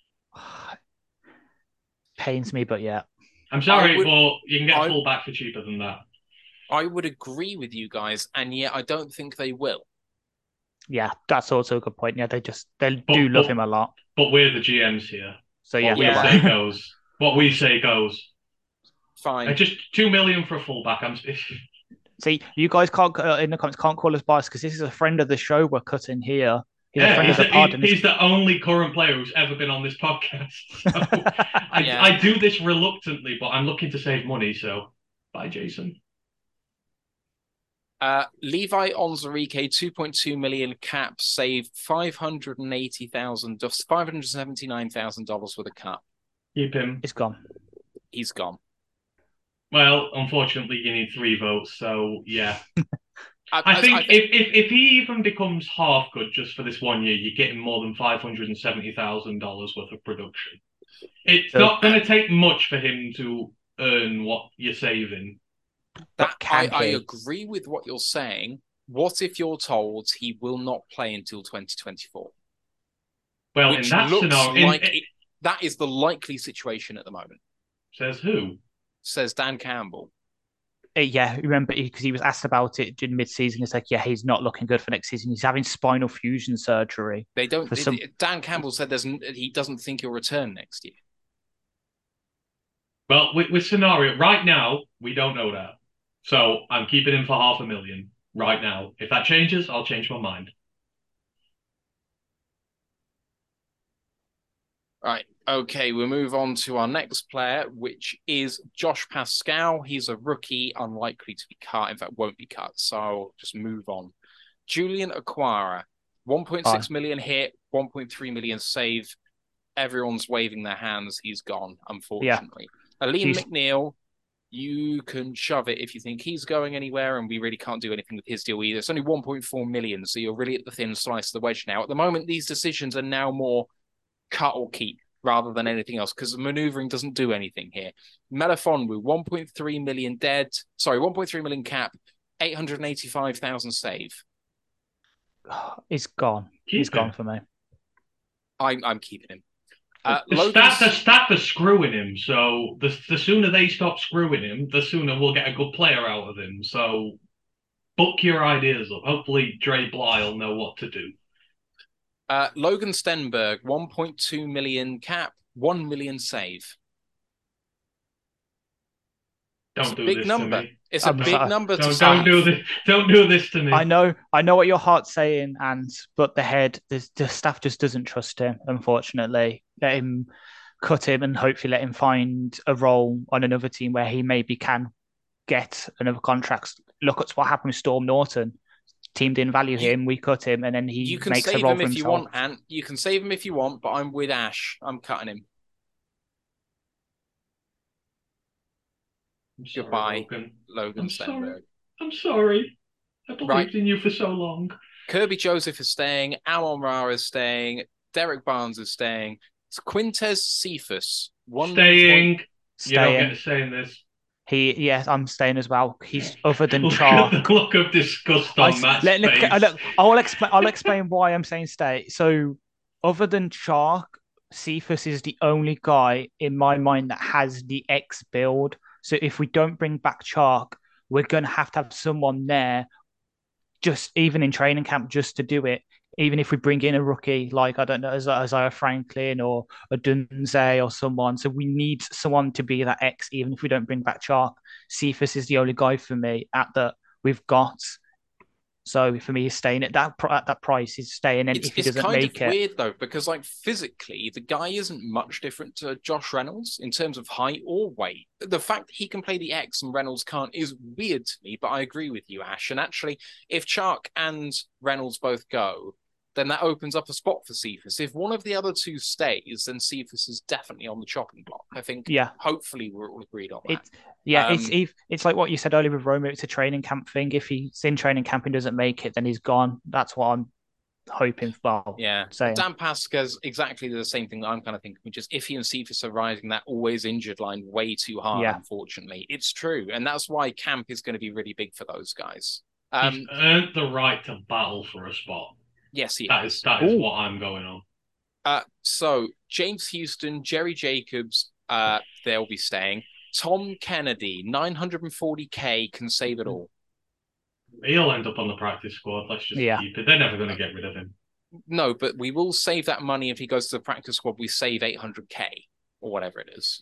Pains me, but yeah. I'm sorry, would, but you can get I, full back for cheaper than that. I would agree with you guys, and yet I don't think they will. Yeah, that's also a good point. Yeah, they just they but, do love but, him a lot. But we're the G Ms here. So yeah, what we yeah. say goes. What we say goes. Fine. Uh, just two million for a fullback. I'm. See, you guys can't uh, in the comments can't call us biased because this is a friend of the show we're cutting here. He's yeah, a friend he's, of the pod. He, he's the only current player who's ever been on this podcast. So I, yeah. I do this reluctantly, but I'm looking to save money. So, bye, Jason. Uh, Levi Onwuzurike, two point two million cap, saved five hundred eighty thousand dollars, five hundred seventy-nine thousand dollars with a cap. Keep him. He's gone. He's gone. Well, unfortunately, you need three votes, so yeah. I, I, think I think if, if if he even becomes half good just for this one year, you're getting more than five hundred seventy thousand dollars worth of production. It's so, not going to take much for him to earn what you're saving. That I, I agree with what you're saying. What if you're told he will not play until twenty twenty-four? Well, Which in that looks scenario, like in, it, that is the likely situation at the moment. Says who? Says Dan Campbell. Uh, yeah, remember, because he was asked about it in mid-season. It's like, yeah, he's not looking good for next season. He's having spinal fusion surgery. They don't. It, some... Dan Campbell said there's he doesn't think he'll return next year. Well, with, with scenario right now, we don't know that. So I'm keeping him for half a million right now. If that changes, I'll change my mind. Right. Okay, we'll move on to our next player, which is Josh Pascal. He's a rookie, unlikely to be cut. In fact, won't be cut. So I'll just move on. Julian Aquara, one point six million hit, one point three million save. Everyone's waving their hands. He's gone, unfortunately. Yeah. Aleem He's... McNeil, you can shove it if you think he's going anywhere, and we really can't do anything with his deal either. It's only one point four million, so you're really at the thin slice of the wedge now. At the moment, these decisions are now more cut or keep rather than anything else, because the maneuvering doesn't do anything here. Melifonwu, one point three million dead, sorry, one point three million cap, eight hundred eighty-five thousand save. He's gone. Keep He's him. gone for me. I'm, I'm keeping him. Uh, the, staff, the staff are screwing him, so the, the sooner they stop screwing him, the sooner we'll get a good player out of him. So book your ideas up. Hopefully Dre Bly will know what to do. Uh, Logan Stenberg, one point two million cap, one million save. Don't it's do a big this number. To me. It's a I'm big sorry. number don't, to don't save. do this. Don't do this to me. I know, I know what your heart's saying, and but the head, the, the staff just doesn't trust him. Unfortunately, let him cut him, and hopefully let him find a role on another team where he maybe can get another contract. Look at what happened with Storm Norton. Team didn't value him. We cut him, and then he you can makes save a role him for if himself. you want, and you can save him if you want. But I'm with Ash. I'm cutting him. I'm sorry, Goodbye, Logan. Logan I'm Stenberg. sorry. I'm sorry. I believed Right. in you for so long. Kirby Joseph is staying. Amon Ra is staying. Derek Barnes is staying. It's Quintez Cephas. One Staying. You don't Staying. get to say in this. He, yes, I'm staying as well. He's other than Look Char. at the look of disgust on I, Matt's let, face. let, look, I'll explain. I'll explain why I'm saying stay. So, other than Chark, Cephas is the only guy in my mind that has the X build. So, if we don't bring back Chark, we're gonna have to have someone there, just even in training camp, just to do it. Even if we bring in a rookie like I don't know, Isaiah Franklin or a Dunze or someone, so we need someone to be that X. Even if we don't bring back Chark, Cephas is the only guy for me at that we've got. So for me, he's staying at that at that price. He's staying, and It's, if he it's doesn't kind make of it, weird though, because like physically, the guy isn't much different to Josh Reynolds in terms of height or weight. The fact that he can play the X and Reynolds can't is weird to me, but I agree with you, Ash. And actually, if Chark and Reynolds both go, then that opens up a spot for Cephas. If one of the other two stays, then Cephas is definitely on the chopping block. I think. Yeah. Hopefully, we're all agreed on that. It's, yeah, Um, it's it's like what you said earlier with Roma. It's a training camp thing. If he's in training camp and doesn't make it, then he's gone. That's what I'm hoping for. Yeah, saying. Dan Pasca's exactly the same thing that I'm kind of thinking, which is Iffy and Cephas are riding that always injured line way too hard, Yeah. unfortunately. It's true, and that's why camp is going to be really big for those guys. Um, He's earned the right to battle for a spot. yes, he That has. is that is Ooh. what I'm going on. Uh, so, James Houston, Jerry Jacobs, uh, they'll be staying. Tom Kennedy, nine hundred forty K, can save it all. He'll end up on the practice squad. Let's just Yeah. keep it. They're never going to get rid of him. No, but we will save that money if he goes to the practice squad. We save eight hundred K or whatever it is.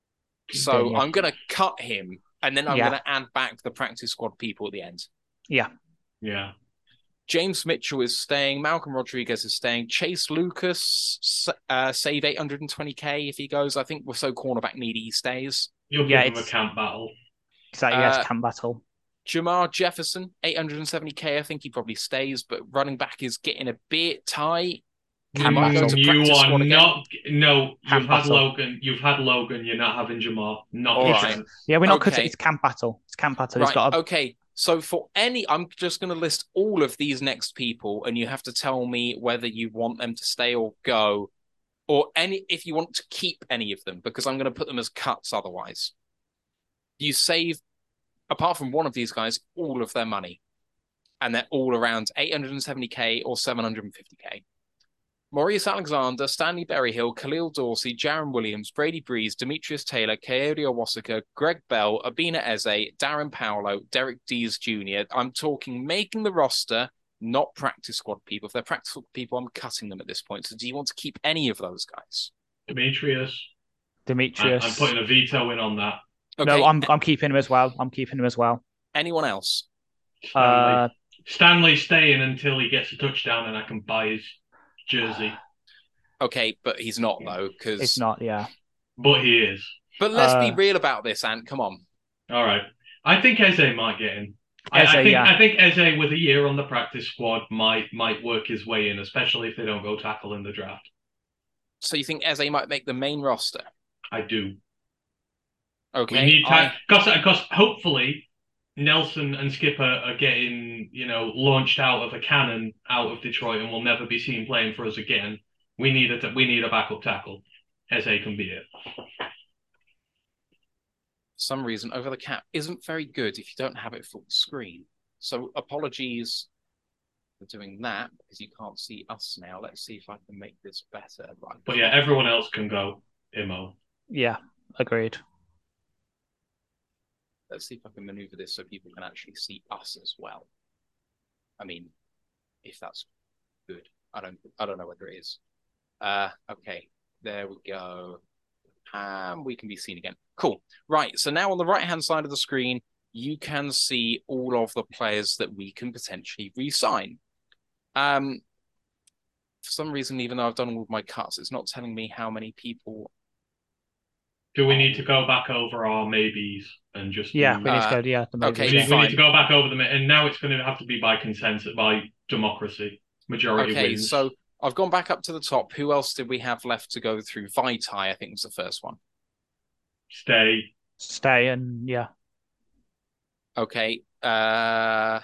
So Yeah. I'm going to cut him, and then I'm Yeah. going to add back the practice squad people at the end. Yeah. Yeah. James Mitchell is staying. Malcolm Rodriguez is staying. Chase Lucas, uh, save eight hundred twenty K if he goes. I think we're so cornerback needy he stays. You'll Yeah, give him a it's- camp battle. Exactly. Yes, Uh, camp battle. Jamar Jefferson, eight hundred seventy K. I think he probably stays, but running back is getting a bit tight. Camp might go battle. to You practice are squad again. not. No, you've Camp had battle. Logan. You've had Logan. You're not having Jamar. Not All a right. chance. Yeah, we're not okay. cutting. It's camp battle. It's camp battle. It's Right, got a, okay. So for any, I'm just going to list all of these next people, and you have to tell me whether you want them to stay or go, or any if you want to keep any of them, because I'm going to put them as cuts otherwise. You save, apart from one of these guys, all of their money, and they're all around eight hundred seventy K or seven hundred fifty K. Maurice Alexander, Stanley Berryhill, Khalil Dorsey, Jaron Williams, Brady Breeze, Demetrius Taylor, Coyote Owasika, Greg Bell, Abina Eze, Darren Paolo, Derek Dees Junior I'm talking making the roster, not practice squad people. If they're practice squad people, I'm cutting them at this point. So do you want to keep any of those guys? Demetrius. I, Demetrius. I'm putting a veto in on that. Okay. No, I'm I'm keeping him as well. I'm keeping him as well. Anyone else? Stanley. Uh, Stanley staying until he gets a touchdown, and I can buy his jersey. Okay, but he's not though, because it's not. Yeah. But he is. But let's Uh, be real about this, Ant. Come on. All right. I think Eze might get in. I, Eze, I think yeah. I think Eze with a year on the practice squad might might work his way in, especially if they don't go tackle in the draft. So you think Eze might make the main roster? I do. Okay. We need I- to because because hopefully Nelson and Skipper are getting, you know, launched out of a cannon out of Detroit and will never be seen playing for us again. We need a we need a backup tackle. Eze can be it. For some reason, Over the Cap isn't very good if you don't have it full screen. So apologies for doing that, because you can't see us now. Let's see if I can make this better. But, I But yeah, can't. everyone else can go. Imo. Yeah. Agreed. Let's see if I can maneuver this so people can actually see us as well. I mean, if that's good. I don't I don't know whether it is. Uh, okay, there we go. And we can be seen again. Cool. Right, so now on the right-hand side of the screen, you can see all of the players that we can potentially re-sign. Um, for some reason, even though I've done all of my cuts, it's not telling me how many people. Do we need to go back over our maybes and just Yeah. do- We need to Uh, go. Yeah. The okay, we, movies, need, yeah. we fine. need to go back over them, and now it's going to have to be by consensus, by democracy. Majority Okay, wins. so I've gone back up to the top. Who else did we have left to go through? Vitae, I think, was the first one. Stay. Stay and yeah. Okay. Uh,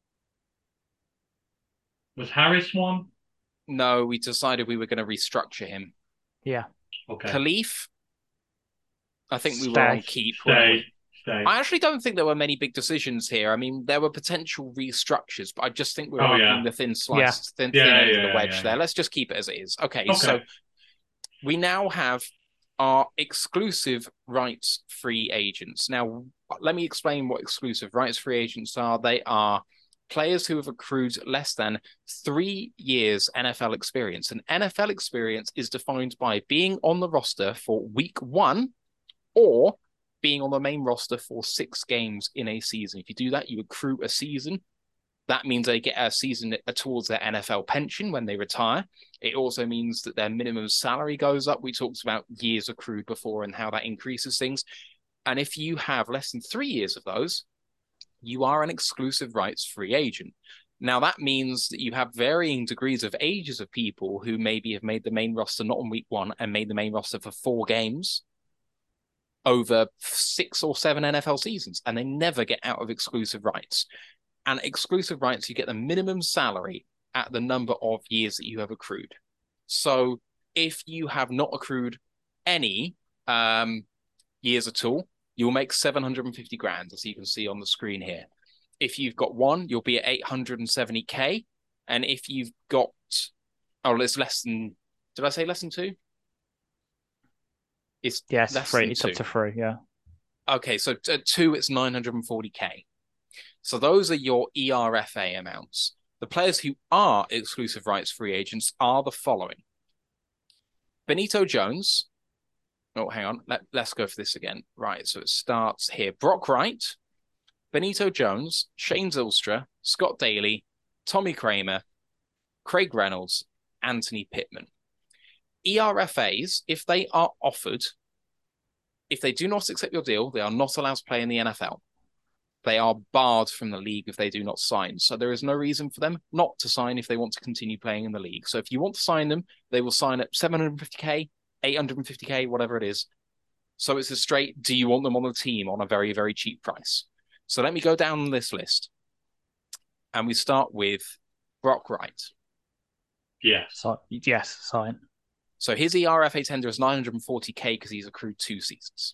Was Harris one? no, we decided we were going to restructure him. Yeah. Okay. Khalif, I think we were Stay. on keep. weren't Stay. we? Stay. I actually don't think there were many big decisions here. I mean, there were potential restructures, but I just think we're Oh, arguing yeah. the thin slice, thin, Yeah, thin yeah, end of yeah, the wedge yeah, there. yeah. Let's just keep it as it is. Okay, Okay. so we now have our exclusive rights free agents. Now, let me explain what exclusive rights free agents are. They are players who have accrued less than three years N F L experience. And N F L experience is defined by being on the roster for week one or being on the main roster for six games in a season. If you do that, you accrue a season. That means they get a season towards their N F L pension when they retire. It also means that their minimum salary goes up. We talked about years accrued before and how that increases things. And if you have less than three years of those, you are an exclusive rights free agent. Now, that means that you have varying degrees of ages of people who maybe have made the main roster not on week one and made the main roster for four games over six or seven N F L seasons, and they never get out of exclusive rights. And exclusive rights, you get the minimum salary at the number of years that you have accrued. So if you have not accrued any um, years at all, you'll make seven hundred fifty grand, as you can see on the screen here. If you've got one, you'll be at eight hundred seventy K. And if you've got, oh, it's less than, did I say less than two? It's yes, less three. than It's two. up to three, yeah. Okay, so at two, it's nine hundred forty K. So those are your E R F A amounts. The players who are exclusive rights free agents are the following. Benito Jones. Oh, hang on. Let, let's go for this again. Right, so it starts here. Brock Wright, Benito Jones, Shane Zylstra, Scott Daly, Tommy Kramer, Craig Reynolds, Anthony Pittman. E R F As, if they are offered, if they do not accept your deal, they are not allowed to play in the N F L. They are barred from the league if they do not sign. So there is no reason for them not to sign if they want to continue playing in the league. So if you want to sign them, they will sign at seven hundred fifty K, eight hundred fifty K, whatever it is. So it's a straight, do you want them on the team on a very, very cheap price? So let me go down this list. And we start with Brock Wright. Yes. So, yes, sign. So his E R F A tender is nine hundred forty K because he's accrued two seasons.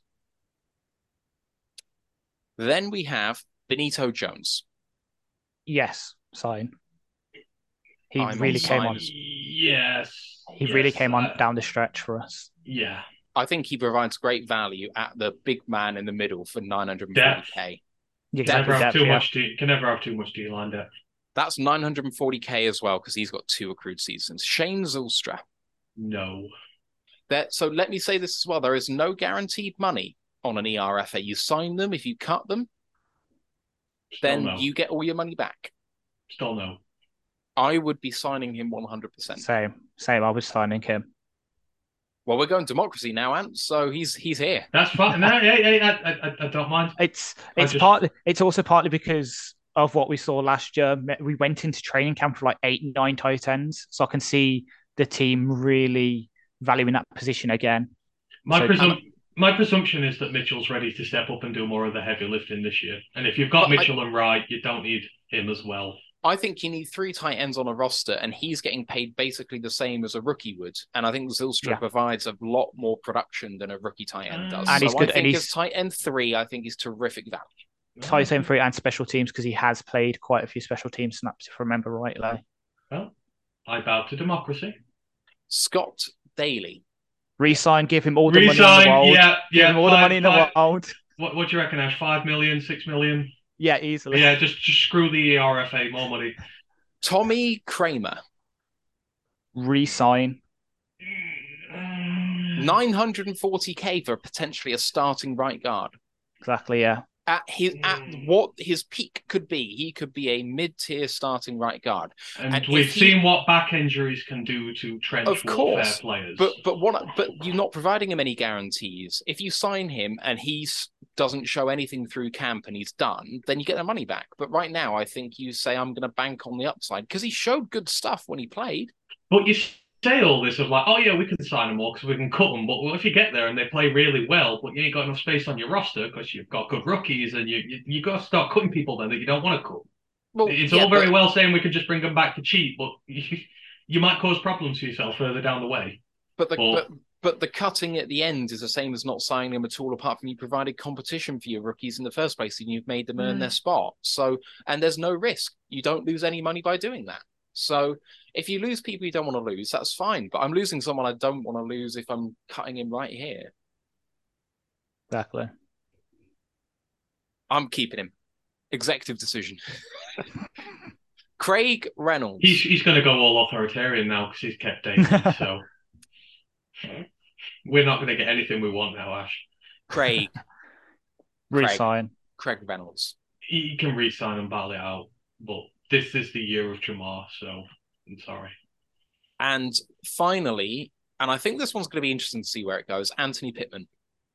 Then we have Benito Jones. Yes, sign. He I'm really on came sign on. as- Yes. He yes, really came on uh, down the stretch for us. Yeah. I think he provides great value at the big man in the middle for nine hundred forty K. Yeah, Can never exactly. have Depth, too yeah. much. D- can never have too much D line depth. That's nine hundred forty K as well because he's got two accrued seasons. Shane Zylstra. No. That, so let me say this as well. There is no guaranteed money on an E R F A. You sign them. If you cut them, Still then no. you get all your money back. Still no. I would be signing him one hundred percent. Same, same. I was signing him. Well, we're going democracy now, Ant, so he's he's here. That's fine. No, yeah, yeah, I, I, I don't mind. It's I it's just- partly it's also partly because of what we saw last year. We went into training camp for like eight, nine tight ends, so I can see the team really valuing that position again. My So- presum- my presumption is that Mitchell's ready to step up and do more of the heavy lifting this year. And if you've got But I- Mitchell and Wright, you don't need him as well. I think you need three tight ends on a roster, and he's getting paid basically the same as a rookie would. And I think Zylstra Yeah. provides a lot more production than a rookie tight end does. And so he's I good, think and as he's- tight end three, I think he's terrific value. Tight end three and special teams because he has played quite a few special team snaps, if I remember rightly. Well, I bow to democracy. Scott Daly. Resign, give him all the money in the Resign, world. yeah, Give yeah. him all the five- money in the five- world. What, what do you reckon, Ash? Five million, six million? Yeah, easily. Yeah, just just screw the E R F A, more money. Tommy Kramer. Resign. nine hundred forty K for potentially a starting right guard. Exactly, yeah. At his at what his peak could be, he could be a mid-tier starting right guard. And, And we've if he- seen what back injuries can do to trench Of warfare course, players. But but what? But you're not providing him any guarantees. If you sign him and he s- doesn't show anything through camp and he's done, then you get the money back. But right now, I think you say I'm going to bank on the upside because he showed good stuff when he played. But you say all this of like, oh yeah, we can sign them all because we can cut them. But what if you get there and they play really well, but you ain't got enough space on your roster because you've got good rookies and you you, you got to start cutting people then that you don't want to cut. Well, It's yeah, all very but- well saying we can just bring them back for cheap, but you, you might cause problems for yourself further down the way. But the Or- but, but the cutting at the end is the same as not signing them at all, apart from you provided competition for your rookies in the first place and you've made them earn Mm. their spot. So and there's no risk. You don't lose any money by doing that. So if you lose people you don't want to lose, that's fine. But I'm losing someone I don't want to lose if I'm cutting him right here. Exactly. I'm keeping him. Executive decision. Craig Reynolds. He's he's going to go all authoritarian now because he's kept David. So we're not going to get anything we want now, Ash. Craig. Craig. Resign. Craig Reynolds. He can re-sign and battle it out, but this is the year of Jamar, so I'm sorry. And finally, and I think this one's going to be interesting to see where it goes, Anthony Pittman.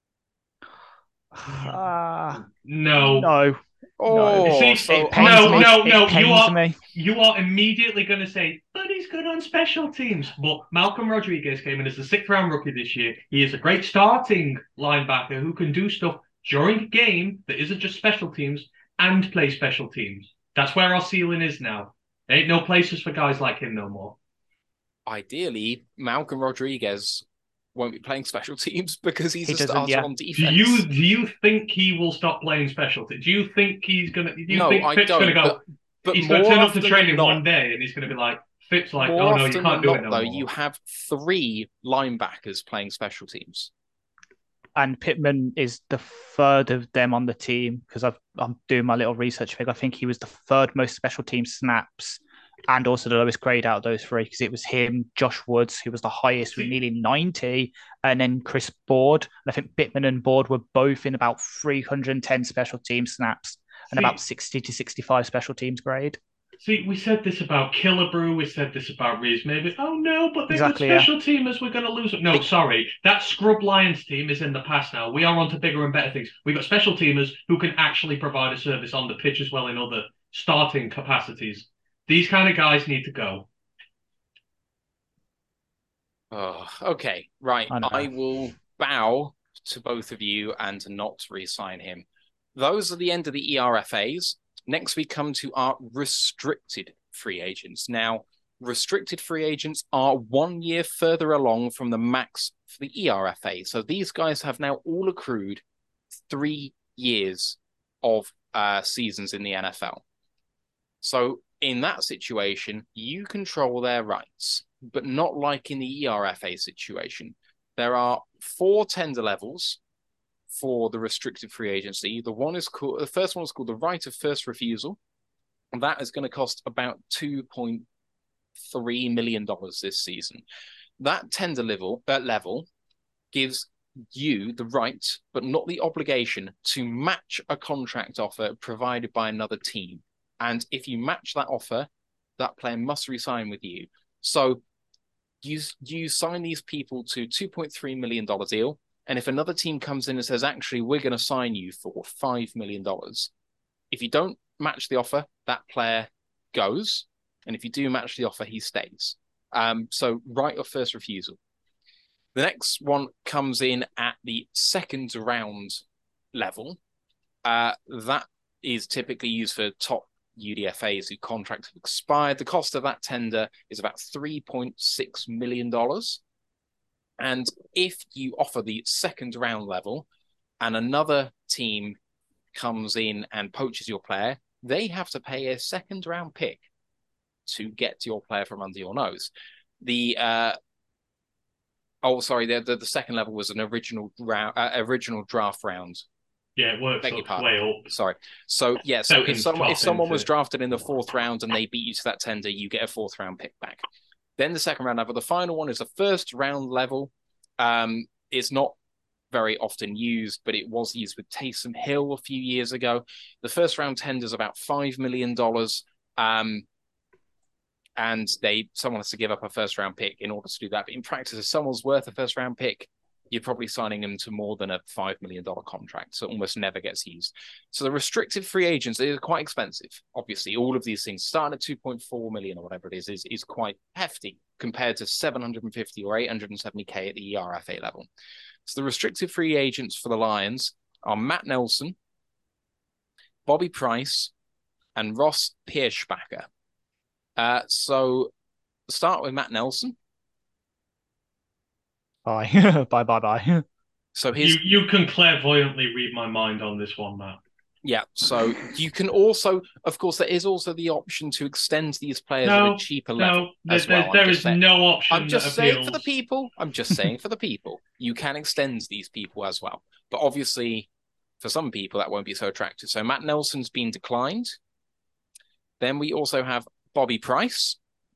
Ah, No, no. Oh, See, so it Pains No, me. no, It no, you pains are- me. you are immediately going to say, but he's good on special teams. But Malcolm Rodriguez came in as the sixth round rookie this year. He is a great starting linebacker who can do stuff during a game that isn't just special teams and play special teams. That's where our ceiling is now. Ain't no places for guys like him no more. Ideally, Malcolm Rodriguez won't be playing special teams because he's He a doesn't, starter yeah. on Do defense. you do you think he will stop playing specialty? Do you think he's gonna? Do you No, think I Fitz don't, gonna go? but- But he's more gonna turn up to often training than one not, day and he's gonna be like, Fitz, like, more oh no, you often can't than do not, it no though, more. you have three linebackers playing special teams. And Pittman is the third of them on the team because I'm doing my little research thing. I think he was the third most special team snaps and also the lowest grade out of those three because it was him, Josh Woods, who was the highest with nearly ninety, and then Chris Board. And I think Pittman and Board were both in about three hundred ten special team snaps and See, about sixty to sixty-five special teams grade. See, we said this about Killebrew, we said this about Reeves. Maybe, oh no, but they're Exactly, good special teamers, we're going to lose them. No, sorry, that Scrub Lions team is in the past now. We are on to bigger and better things. We've got special teamers who can actually provide a service on the pitch as well in other starting capacities. These kind of guys need to go. Oh, okay, right. I know. I will bow to both of you and not re-sign him. Those are the end of the E R F As. Next, we come to our restricted free agents. Now, restricted free agents are one year further along from the max for the E R F A. So these guys have now all accrued three years of uh, seasons in the N F L. So in that situation, you control their rights, but not like in the E R F A situation. There are four tender levels for the restricted free agency. The one is called the first one is called the right of first refusal. And that is going to cost about two point three million dollars this season. That tender level, that level gives you the right, but not the obligation, to match a contract offer provided by another team. And if you match that offer, that player must resign with you. So you, you sign these people to two point three million dollars deal. And if another team comes in and says, actually, we're going to sign you for five million dollars, if you don't match the offer, that player goes. And if you do match the offer, he stays. Um, so right of first refusal. The next one comes in at the second round level. Uh, that is typically used for top U D F As whose contracts have expired. The cost of that tender is about three point six million dollars. And if you offer the second round level and another team comes in and poaches your player, they have to pay a second round pick to get your player from under your nose. The uh, oh, sorry, the, the the second level was an original round, uh, original draft round. Yeah, it works Beg your up, pardon. way up. Sorry. So yeah, so Second, if someone if twelfth someone was into- drafted in the fourth round and they beat you to that tender, you get a fourth round pick back. Then the second round level. The final one is the first round level. Um, it's not very often used, but it was used with Taysom Hill a few years ago. The first round tender is about five million dollars. Um, and they someone has to give up a first round pick in order to do that. But in practice, if someone's worth a first round pick, you're probably signing them to more than a five million dollars contract. So it almost never gets used. So the restricted free agents are quite expensive. Obviously, all of these things starting at two point four million or whatever it is, is, is quite hefty compared to seven hundred fifty or eight hundred seventy K at the E R F A level. So the restricted free agents for the Lions are Matt Nelson, Bobby Price, and Ross Pierschbacher. Uh, so start with Matt Nelson. Bye. bye, bye, bye. So his You you can clairvoyantly read my mind on this one, Matt. yeah. So you can also, of course, there is also the option to extend these players No, at a cheaper no, level there, as well. there- I'm there just is saying- no option. I'm just that saying appeals. for the people. I'm just saying for the people. You can extend these people as well, but obviously, for some people that won't be so attractive. So Matt Nelson's been declined. Then we also have Bobby Price.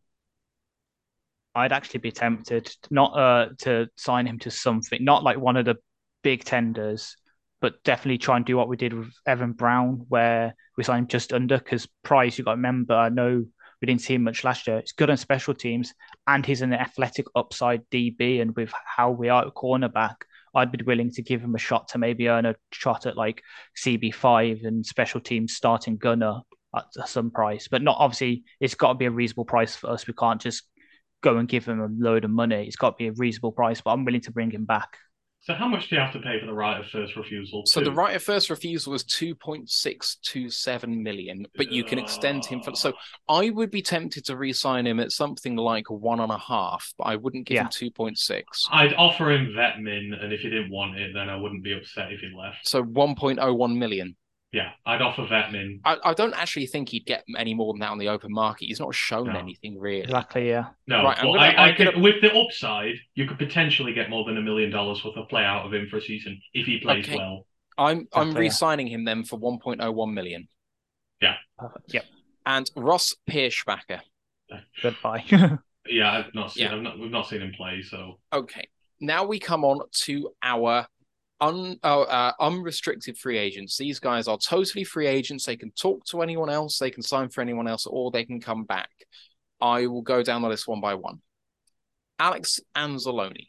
I'd actually be tempted not uh, to sign him to something, not like one of the big tenders, but definitely try and do what we did with Evan Brown, where we signed him just under. Because Price, you got to remember, I know we didn't see him much last year. He's good on special teams, and he's an athletic upside D B. And with how we are at cornerback, I'd be willing to give him a shot to maybe earn a shot at like C B five and special teams starting gunner at some price. But not obviously, it's got to be a reasonable price for us. We can't just go and give him a load of money. It's got to be a reasonable price, but I'm willing to bring him back. So how much do you have to pay for the right of first refusal? So Two? the right of first refusal was two point six two seven million, but you can extend him for. So I would be tempted to re-sign him at something like one and a half, but I wouldn't give Yeah. him two point six. I'd offer him vet min, and if he didn't want it, then I wouldn't be upset if he left. So one point oh one million. Yeah, I'd offer vet min. I, I don't actually think he'd get any more than that on the open market. He's not shown No. anything really. Exactly, yeah. No, Right, I'm but gonna- I, I I'm could, gonna- with the upside, you could potentially get more than a million dollars worth of play out of him for a season if he plays Okay. well. I'm I'm Exactly, yeah. re-signing him then for one point oh one million. Perfect. Yep. And Ross Pierschbacher. Goodbye. Yeah, I've not seen. Yeah. I've not. We've not seen him play. So Okay, now we come on to our un, uh, uh, unrestricted free agents. These guys are totally free agents. They can talk to anyone else, they can sign for anyone else, or they can come back. I will go down the list one by one. Alex Anzalone.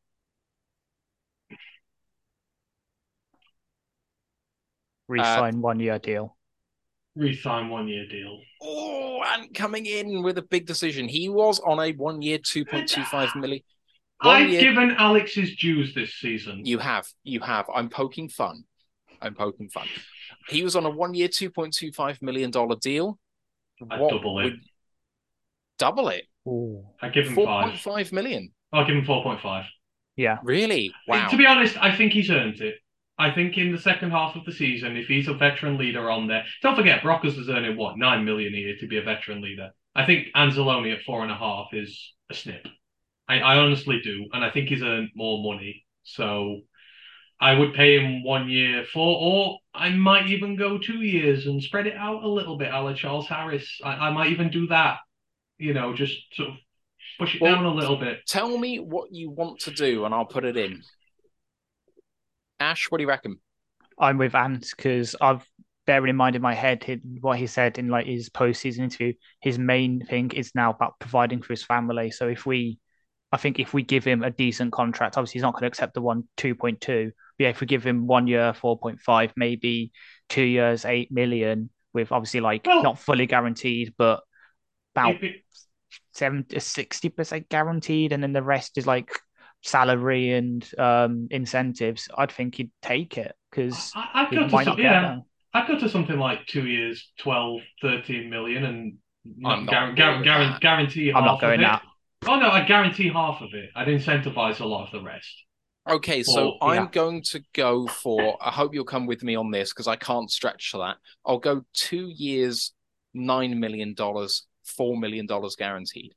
Resign one year deal. re-sign one year deal. Oh, and coming in with a big decision. He was on a one-year, two point two five million. One I've year- given Alex his dues this season. You have, you have. I'm poking fun. I'm poking fun. He was on a one-year, two point two five million dollar deal. I'd What double it. would- Double it. Ooh. I give him Four five. point five million. I'll give him four point five. Yeah. Really? Wow. To be honest, I think he's earned it. I think in the second half of the season, if he's a veteran leader on there, don't forget Brockers is earning what nine million a year to be a veteran leader. I think Anzalone at four and a half is a snip. I, I honestly do, and I think he's earned more money. So I would pay him one year for, or I might even go two years and spread it out a little bit, a la Charles Harris. I, I might even do that. You know, just sort of push it Well, down a little bit. Tell me what you want to do, and I'll put it in. Ash, what do you reckon? I'm with Ant because I've bearing in mind in my head he- what he said in like his post-season interview. His main thing is now about providing for his family. So if we, I think if we give him a decent contract, obviously he's not going to accept the one two point two. But yeah, if we give him one year four point five, maybe two years eight million, with obviously like Well- not fully guaranteed, but about If it- seventy, sixty percent guaranteed, and then the rest is like salary and um incentives, I'd think he'd take it because I, I'd he go to might some, not get yeah. that. I'd go to something like two years, twelve, thirteen million, and I'm not not guar- going guar- with guar- that. guarantee half I'm not going of it. that. Oh no, I'd guarantee half of it. I'd incentivize a lot of the rest. Okay, so Well, I'm yeah. going to go for, I hope you'll come with me on this because I can't stretch to that. I'll go two years, nine million dollars, four million dollars guaranteed.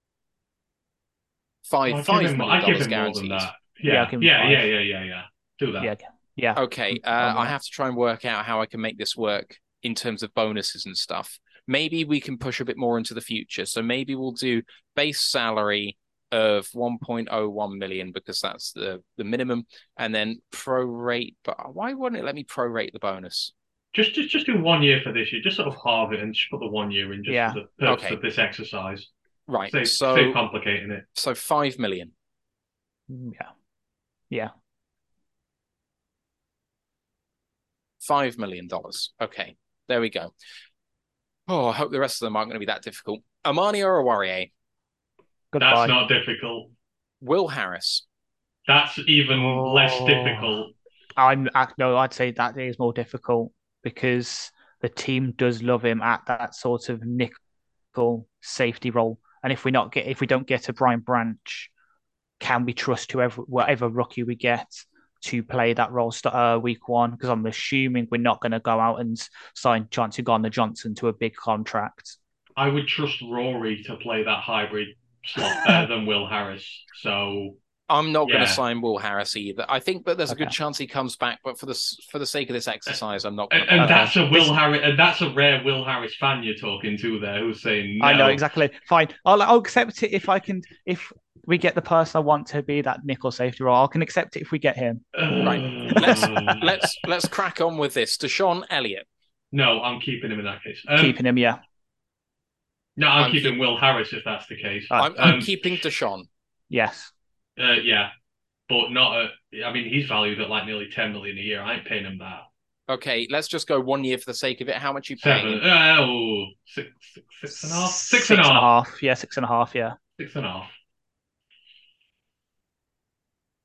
Five, I'd five give him, million I'd give dollars him more than guaranteed. that. Yeah, Yeah, I'll give him yeah, five. yeah, yeah, yeah, yeah. Do that. Yeah, yeah. Okay, uh, Um, I have to try and work out how I can make this work in terms of bonuses and stuff. Maybe we can push a bit more into the future. So maybe we'll do base salary of one point oh one million because that's the, the minimum, and then prorate. But why wouldn't it let me prorate the bonus? Just, just, just do one year for this year. Just sort of halve it and just put the one year in, just Yeah. for the purpose Okay. of this exercise. Right. Save, so save complicating it. so five million. Yeah. Yeah. Five million dollars. Okay, there we go. Oh, I hope the rest of them aren't going to be that difficult. Amani Oruwariye, Goodbye. That's not difficult. Will Harris, That's even less Oh. difficult. I'm I, no, I'd say that is more difficult because the team does love him at that sort of nickel safety role. And if we not get if we don't get a Brian Branch, can we trust whoever whatever rookie we get to play that role st- uh, week one? Because I'm assuming we're not going to go out and sign Chauncey Gardner-Johnson to a big contract. I would trust Rory to play that hybrid slot better than Will Harris. So I'm not going Yeah. to sign Will Harris either. I think, but there's a good Okay. chance he comes back. But for the s- for the sake of this exercise, I'm not. Going and, to and Okay. that's a Will Harris and that's a rare Will Harris fan you're talking to there who's saying no. I know exactly. Fine, I'll I'll accept it if I can. If we get the person I want to be that nickel safety role, I can accept it if we get him. Right. Let's let's let's crack on with this. Deshaun Elliott. No, I'm keeping him in that case. Um, Keeping him, yeah. no, I'm, I'm keeping keep- Will Harris if that's the case. Uh, I'm, I'm Um, keeping Deshaun. Yes. Uh, yeah, but not. A, I mean, he's valued at like nearly ten million a year. I ain't paying him that. Okay, let's just go one year for the sake of it. How much you paying? Seven. him? Uh, oh, six, six, six and a half. Six and a half. half. Yeah, six and a half. Yeah. Six and a half.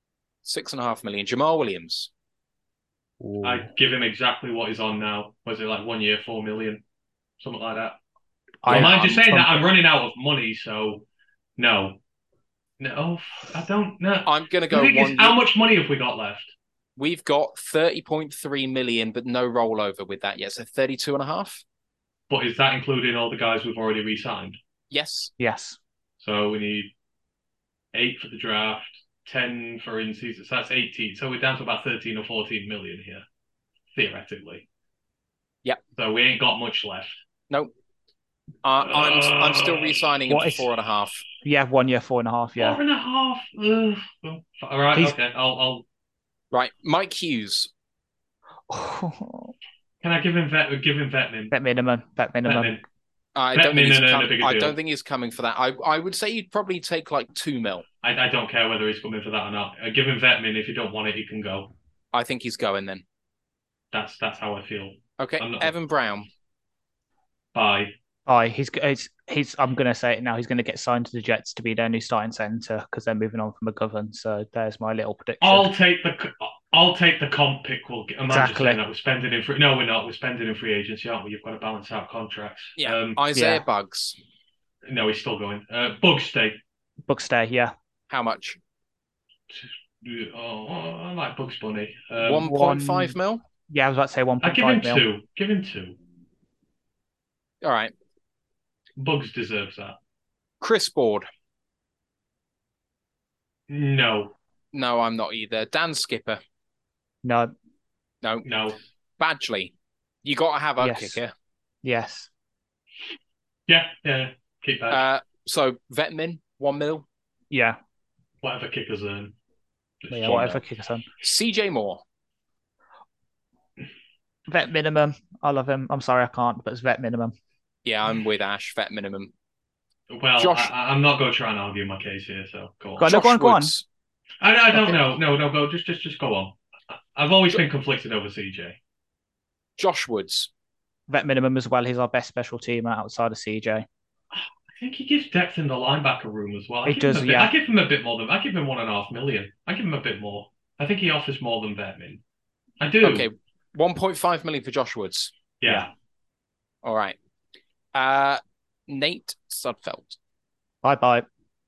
Six and a half million. Jamal Williams. I'd give him exactly what he's on now. Was it like one year, four million? Something like that. I Well, mind you saying from- that, I'm running out of money, so no. No, I don't know. I'm going to The go thing is, one. how much money have we got left? We've got thirty point three million, but no rollover with that yet. So thirty-two and a half. But is that including all the guys we've already re-signed? Yes. Yes. So we need eight for the draft, ten for in season. So that's eighteen. So we're down to about thirteen or fourteen million here, theoretically. Yep. So we ain't got much left. No. Uh, I'm I'm still re-signing him What for is- four and a half. Yeah, one year, four and a half. Yeah. Four and a half. Ugh. All right. He's- Okay. I'll. I'll. Right, Mike Hughes. Can I give him vet? Give him Vetmin. Bet minimum. Bet minimum. Vetmin. I Bet don't think me, he's no, no, no, com- big I deal. don't think he's coming for that. I I would say you'd probably take like two mil. I, I don't care whether he's coming for that or not. Uh, give him Vetmin. If you don't want it, you can go. I think he's going then. That's that's how I feel. Okay, I'm not- Evan Brown. Bye. Aye, he's he's he's. I'm gonna say it now. He's gonna get signed to the Jets to be their new starting centre because they're moving on from McGovern. So there's my little prediction. I'll take the I'll take the comp pick. We'll get. I'm not just Exactly. saying that we're spending in free. No, we're not. We're spending in free agency, aren't we? You've got to balance out contracts. Yeah, Um, Isaiah yeah. Bugs. no, he's still going. Uh, Bugs stay. Book stay. Yeah. How much? Oh, I like Bugs Bunny. Um, One point five mil. Yeah, I was about to say one I point give him five mil. two. Give him two. All right, Bugs deserves that. Chris Board. No, No, I'm not either. Dan Skipper. No. No. no. Badgley. You got to have a Yes. kicker. Yes. Yeah, yeah. Keep that. Uh, so Vetmin, one mil. Yeah. Whatever kickers earn. Just Yeah. one Whatever mil. kicker son. C J Moore. Vet minimum. I love him. I'm sorry I can't, but it's vet minimum. Yeah, I'm with Ash. Vet minimum. Well, Josh- I, I'm not going to try and argue my case here, so go on. Go on, no, Josh go on, go on. Woods. I, I don't Okay. know. No, no, go. Just, just, just go on. I've always been conflicted over C J. Josh Woods. Vet minimum as well. He's our best special teamer outside of C J. I think he gives depth in the linebacker room as well. I He give him does, a bit, yeah. I give him a bit more than. I give him one and a half million. I give him a bit more. I think he offers more than Vetmin. I do. Okay, one point five million for Josh Woods. Yeah. All right. Uh, Nate Sudfeld. Bye bye.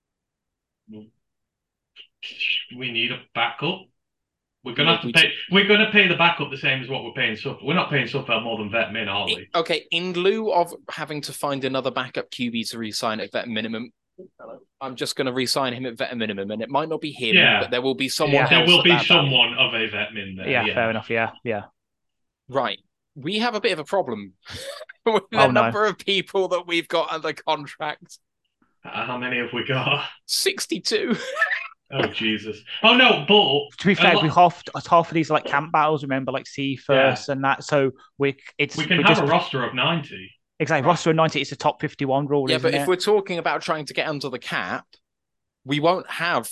We need a backup. We're gonna Yeah, have to we pay. We're gonna pay the backup the same as what we're paying Suffolk. We're not paying Suffolk more than Vetmin, are we? Okay, in lieu of having to find another backup Q B to re-sign at vet minimum, I'm just going to re-sign him at vet minimum, and it might not be him, Yeah. but there will be someone Yeah. else. There will at be that value. someone of a Vetmin there. Yeah, Yeah, fair enough. Yeah, yeah. Right. We have a bit of a problem with the Oh, no. number of people that we've got under contract. Uh, How many have we got? sixty-two. Oh Jesus! Oh no, but To be a fair, lot- we half half of these are like camp battles. Remember, like C first and that. So we it's we can we're have just, a roster of ninety. exactly roster of ninety. It's a top fifty-one rule. Yeah, isn't but if it? we're talking about trying to get under the cap, we won't have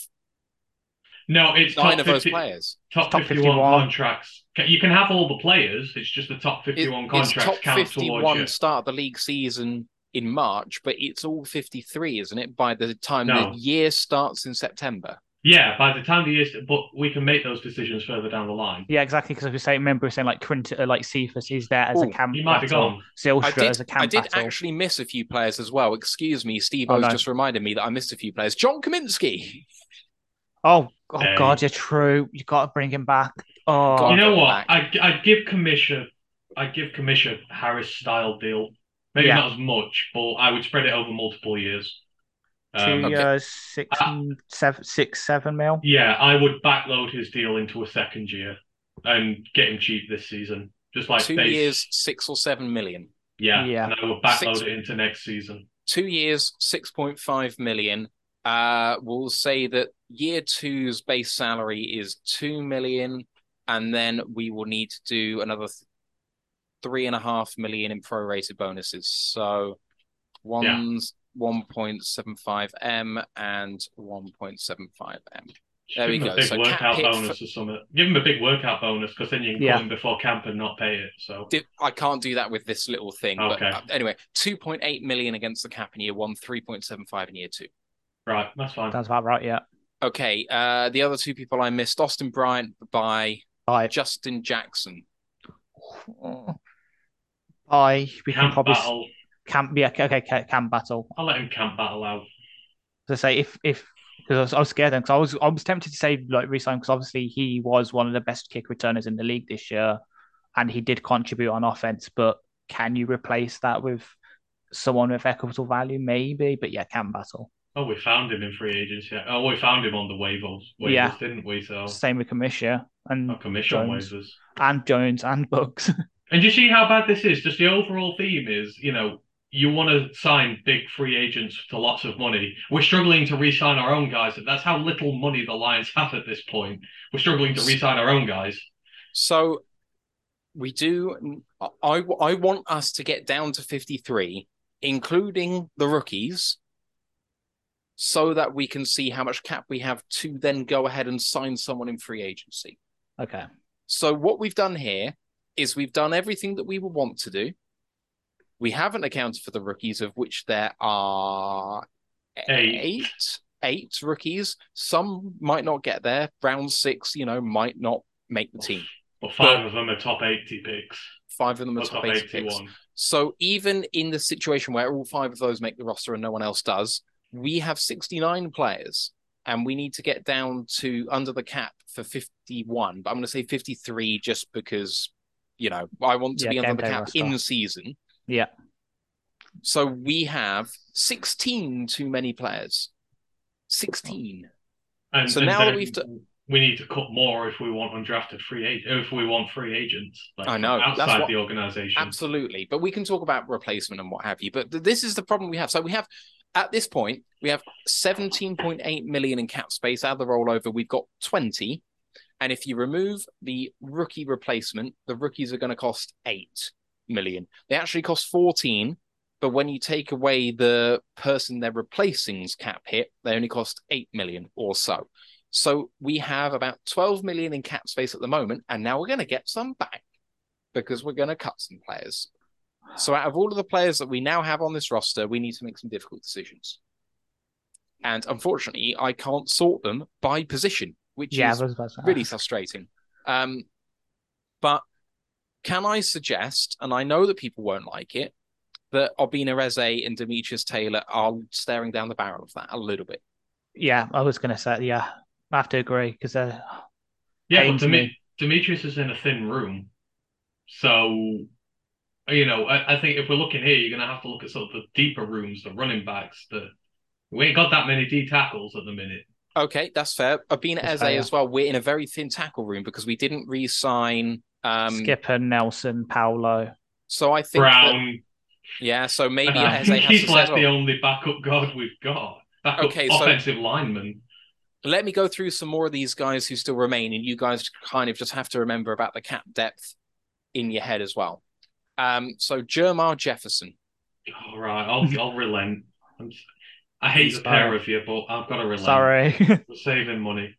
No, it's nine top of those fifty, players. top, Top fifty-one, fifty-one. contracts. You can have all the players. It's just the top It- fifty-one it's contracts top count towards fifty-one you. start the league season in March, but it's all fifty-three, isn't it? By the time No. the year starts in September. Yeah, by the time the year, but we can make those decisions further down the line. Yeah, exactly. Because we say, remember, we're saying like Quint, uh, like Cephas is there as a Ooh, camp he might be battle. gone. Zylstra I did, as a camp I did battle. actually miss a few players as well. Excuse me, Steve. Oh, I was no. just reminding me that I missed a few players. John Kaminsky. Oh, oh Hey. God, you're true. You got to bring him back. Oh, God. You know get what? back. I I'd give Kamisha, I'd give Kamisha Harris style deal. Maybe Yeah. not as much, but I would spread it over multiple years. two Um, okay. years, six, Ah. seven, six, seven mil. Yeah, I would backload his deal into a second year and get him cheap this season. Just like Two base. years, six or seven million. Yeah, Yeah. and I would backload Six- it into next season. Two years, six point five million. Uh, we'll say that year two's base salary is two million, and then we will need to do another th- three and a half million in prorated bonuses. So one's one point seven five M and one point seven five M. There we Give him go. a big So cap workout hit bonus for- or something. Give him a big workout bonus because then you can Yeah. put him before camp and not pay it. So Di- I can't do that with this little thing. But Okay. uh, anyway, two point eight million against the cap in year one, three point seven five in year two. right, that's fine. That's about right. Yeah. Okay, uh, the other two people I missed, Austin Bryant by Bye. Justin Jackson. Bye. We can Camp probably battle. camp. Yeah, okay, ca- camp battle. I'll let him camp battle out. To say if if because I was, I was scared then because I was I was tempted to say like resign because obviously he was one of the best kick returners in the league this year, and he did contribute on offense. But can you replace that with someone with equitable value? Maybe, but yeah, camp battle. Oh, we found him in free agency. Oh, we found him on the waivers, waivers Yeah. didn't we? So Same with Kamisha and oh, commission Jones waivers. and Jones and Bugs. And you see how bad this is? Just the overall theme is, you know, you want to sign big free agents to lots of money. We're struggling to re-sign our own guys. That's how little money the Lions have at this point. We're struggling to re-sign our own guys. So we do. I, I want us to get down to fifty-three, including the rookies, so that we can see how much cap we have to then go ahead and sign someone in free agency. Okay. So what we've done here is we've done everything that we would want to do. We haven't accounted for the rookies, of which there are eight. eight, eight rookies. Some might not get there. Round six, you know, might not make the team. But five But- of them are top eighty picks. Five of them are Or top top eighty picks. eighty-one. So even in the situation where all five of those make the roster and no one else does, we have sixty-nine players and we need to get down to under the cap for fifty-one. But I'm going to say fifty-three just because, you know, I want to Yeah, be game under the day cap roster. in season. Yeah. So we have sixteen too many players. sixteen. And, So and now that then we've d- we need to cut more if we want undrafted free agent. If we want free agents, like I know, that's outside what- the organization. Absolutely. But we can talk about replacement and what have you. But th- this is the problem we have. So we have, at this point, we have seventeen point eight million in cap space. Out of the rollover, we've got twenty. And if you remove the rookie replacement, the rookies are going to cost eight million. They actually cost fourteen. But when you take away the person they're replacing's cap hit, they only cost eight million or so. So we have about twelve million in cap space at the moment. And now we're going to get some back because we're going to cut some players. So out of all of the players that we now have on this roster, we need to make some difficult decisions. And unfortunately, I can't sort them by position, which Yeah, is I was about to really ask. frustrating. Um, but can I suggest, and I know that people won't like it, that Obina Reze and Demetrius Taylor are staring down the barrel of that a little bit. Yeah, I was going to say, yeah, I have to agree because they're Yeah, but pains Demi- me. Demetrius is in a thin room. So, you know, I, I think if we're looking here, you're going to have to look at sort of the deeper rooms, the running backs. The We ain't got that many D tackles at the minute. Okay, that's fair. Obina That's Eze fair, yeah. as well. We're in a very thin tackle room because we didn't re-sign. Um, Skipper, Nelson, Paolo. So I think that, Brown. yeah. So maybe I Eze think has he's to like settle. the only backup guard we've got. Backup Okay, so- offensive lineman. Let me go through some more of these guys who still remain, and you guys kind of just have to remember about the cap depth in your head as well. Um, so Jermar Jefferson. All right, I'll I'll relent. I'm, s- I hate the Sorry. pair of you, but I've got to relent. Sorry. We're saving money.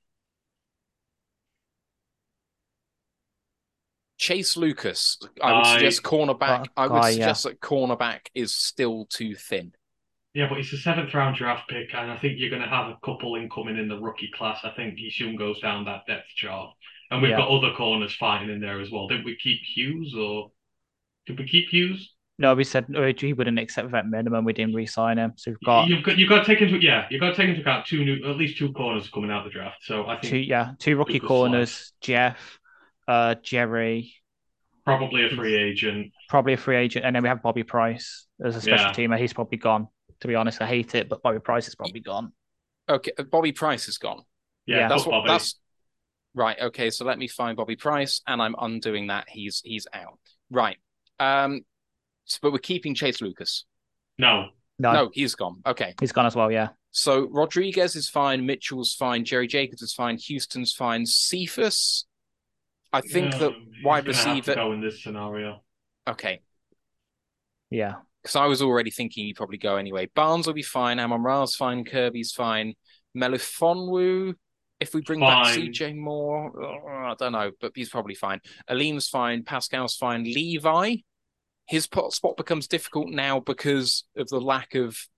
Chase Lucas. I would I- suggest cornerback. Uh, I would guy, suggest that cornerback is still too thin. Yeah, but he's a seventh round draft pick, and I think you're going to have a couple incoming in the rookie class. I think he soon goes down that depth chart. And we've Yeah. got other corners fighting in there as well. Did we keep Hughes or did we keep Hughes? No, we said uh, he wouldn't accept that minimum. We didn't re-sign him, so we've got You've got you've got to take into yeah, you've got to take into account two new at least two corners coming out of the draft. So I think two, yeah, two rookie Lucas corners. Jeff, uh, Jerry, probably a free agent. probably a free agent, and then we have Bobby Price as a special Yeah. teamer. He's probably gone. To be honest, I hate it, but Bobby Price is probably gone. Okay, Bobby Price is gone. Yeah, Yeah. That's cut what. Bobby. That's right. Okay, so let me find Bobby Price, and I'm undoing that. He's he's out. Right. Um. So, but we're keeping Chase Lucas. No. No, No, he's gone. Okay. he's gone as well. Yeah, So Rodriguez is fine. Mitchell's fine. Jerry Jacobs is fine. Houston's fine. Cephas. I think No, that he's wide gonna have to receiver. go in this scenario. Okay. yeah. Because I was already thinking he'd probably go anyway. Barnes will be fine. Amon Ra's fine. Kirby's fine. Melifonwu, if we bring back Fine. C J Moore, uh, I don't know, but he's probably fine. Aleem's fine. Pascal's fine. Levi, his pot spot becomes difficult now because of the lack of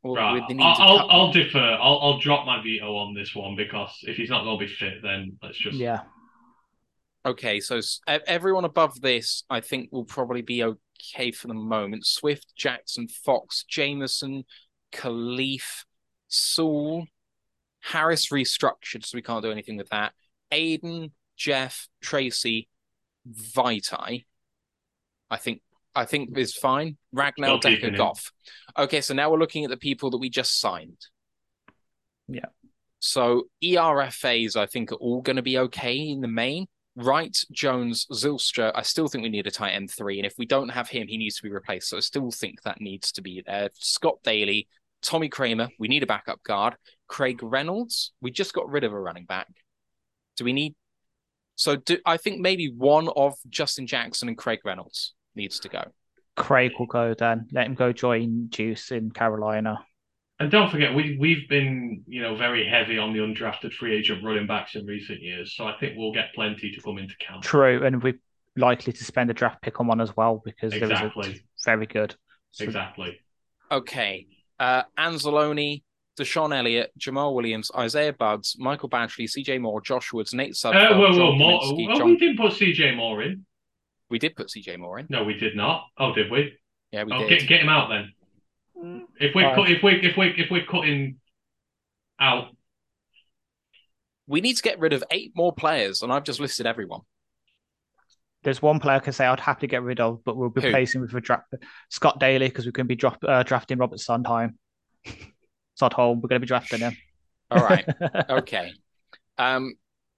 Or Right. with the need I'll, to I'll, cut I'll them? defer. I'll, I'll drop my veto on this one because if he's not going to be fit, then let's just. Yeah. Okay, so s- e- everyone above this, I think, will probably be okay for the moment. Swift, Jackson, Fox, Jameson, Khalif, Saul, Harris restructured, so we can't do anything with that. Aiden, Jeff, Tracy, Vitae, I think I think is fine. Ragnar, Still keeping Decker, him. Goff. Okay, so now we're looking at the people that we just signed. Yeah. So E R F As, I think, are all going to be okay in the main. Wright, Jones, Zylstra, I still think we need a tight end three. And if we don't have him, he needs to be replaced. So I still think that needs to be there. Scott Daly, Tommy Kramer, we need a backup guard. Craig Reynolds, we just got rid of a running back. Do we need... So do, I think maybe one of Justin Jackson and Craig Reynolds needs to go. Craig will go then. Let him go join Juice in Carolina. And don't forget, we, we've been, you know, very heavy on the undrafted free agent running backs in recent years. So I think we'll get plenty to come into camp. True, and we're likely to spend a draft pick on one as well because Exactly. there is a very good. So, Exactly. Okay. Uh, Anzalone, Deshaun Elliott, Jamal Williams, Isaiah Bugs, Michael Badgley, C J Moore, Josh Woods, Nate Uh, Sudfeld, whoa, whoa, John more. Kaminsky, Oh, John... we didn't put C J Moore in. We did put C J Moore in. No, we did not. Oh, did we? Yeah, we oh, did. Get, get him out then. If we Five. cut, if we if we if we're cutting out, We need to get rid of eight more players, and I've just listed everyone. There's one player I can say I'd happily get rid of, but we'll be Who? replacing with a draft Scott Daly because we're going to be drop, uh, drafting Robert Sondheim. Sondheim, we're going to be drafting him. All right. Okay. Um,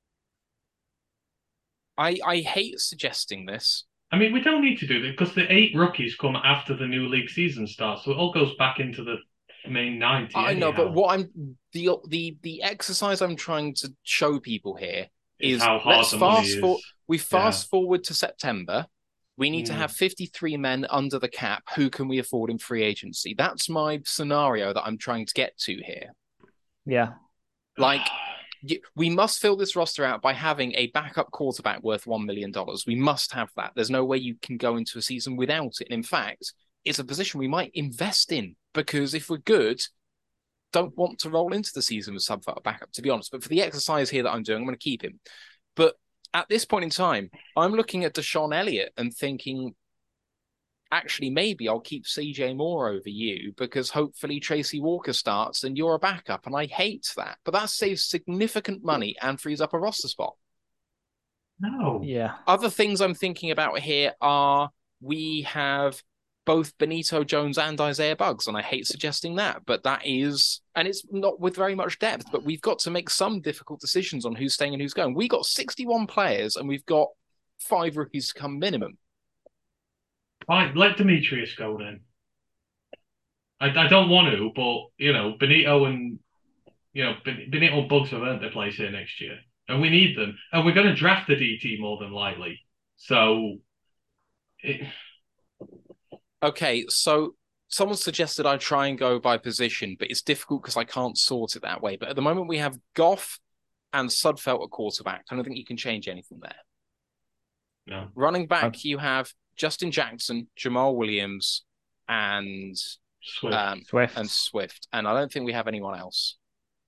I I hate suggesting this. I mean, we don't need to do this because the eight rookies come after the new league season starts, so it all goes back into the main ninety. I know, anyhow. but what I'm the the the exercise I'm trying to show people here Is is how hard let's the money fast is. forward. We fast forward to September. We need to Mm. have fifty-three men under the cap. Who can we afford in free agency? That's my scenario that I'm trying to get to here. Yeah. Like, y- we must fill this roster out by having a backup quarterback worth one million dollars. We must have that. There's no way you can go into a season without it. And in fact, it's a position we might invest in because if we're good, don't want to roll into the season with some sort of backup, to be honest. But for the exercise here that I'm doing, I'm going to keep him. But at this point in time, I'm looking at Deshaun Elliott and thinking, actually, maybe I'll keep C J Moore over you because hopefully Tracy Walker starts and you're a backup. And I hate that. But that saves significant money and frees up a roster spot. No. Yeah. Other things I'm thinking about here are we have both Benito Jones and Isaiah Bugs, and I hate suggesting that, but that is, and it's not with very much depth, but we've got to make some difficult decisions on who's staying and who's going. We got sixty-one players and we've got five rookies to come minimum. Fine, let Demetrius go then. I, I don't want to, but you know, Benito and you know Ben- Benito and Bugs have earned their place here next year, and we need them, and we're going to draft the D T more than likely. So, it, Okay, so someone suggested I try and go by position, but it's difficult because I can't sort it that way. But at the moment, we have Goff and Sudfeld at quarterback. I don't think you can change anything there. no, Running back, Okay. you have Justin Jackson, Jamal Williams, and Swift. um, Swift. and Swift. And I don't think we have anyone else.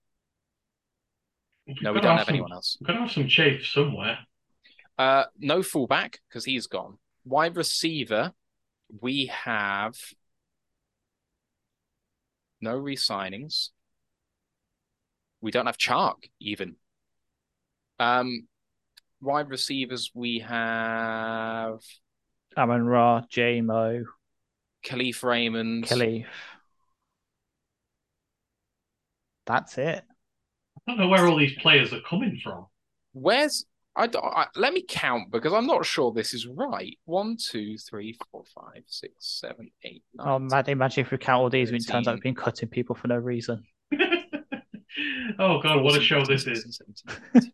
We've No, we gotta don't have have some- anyone else. We've got to have some chafe somewhere. Uh, no fullback because he's gone. Wide receiver, we have no re-signings. We don't have Chark even. Um, wide receivers, we have Amon Ra, J Mo, Khalif Raymond. Khalif. That's it. I don't know where all these players are coming from. Where's I, don't- I let me count because I'm not sure this is right. One, two, three, four, five, six, seven, eight, nine. Oh, man, imagine if we count all these and it turns out thirteen. we've been cutting people for no reason. Oh God, what a show this fourteen, is! sixteen, seventeen.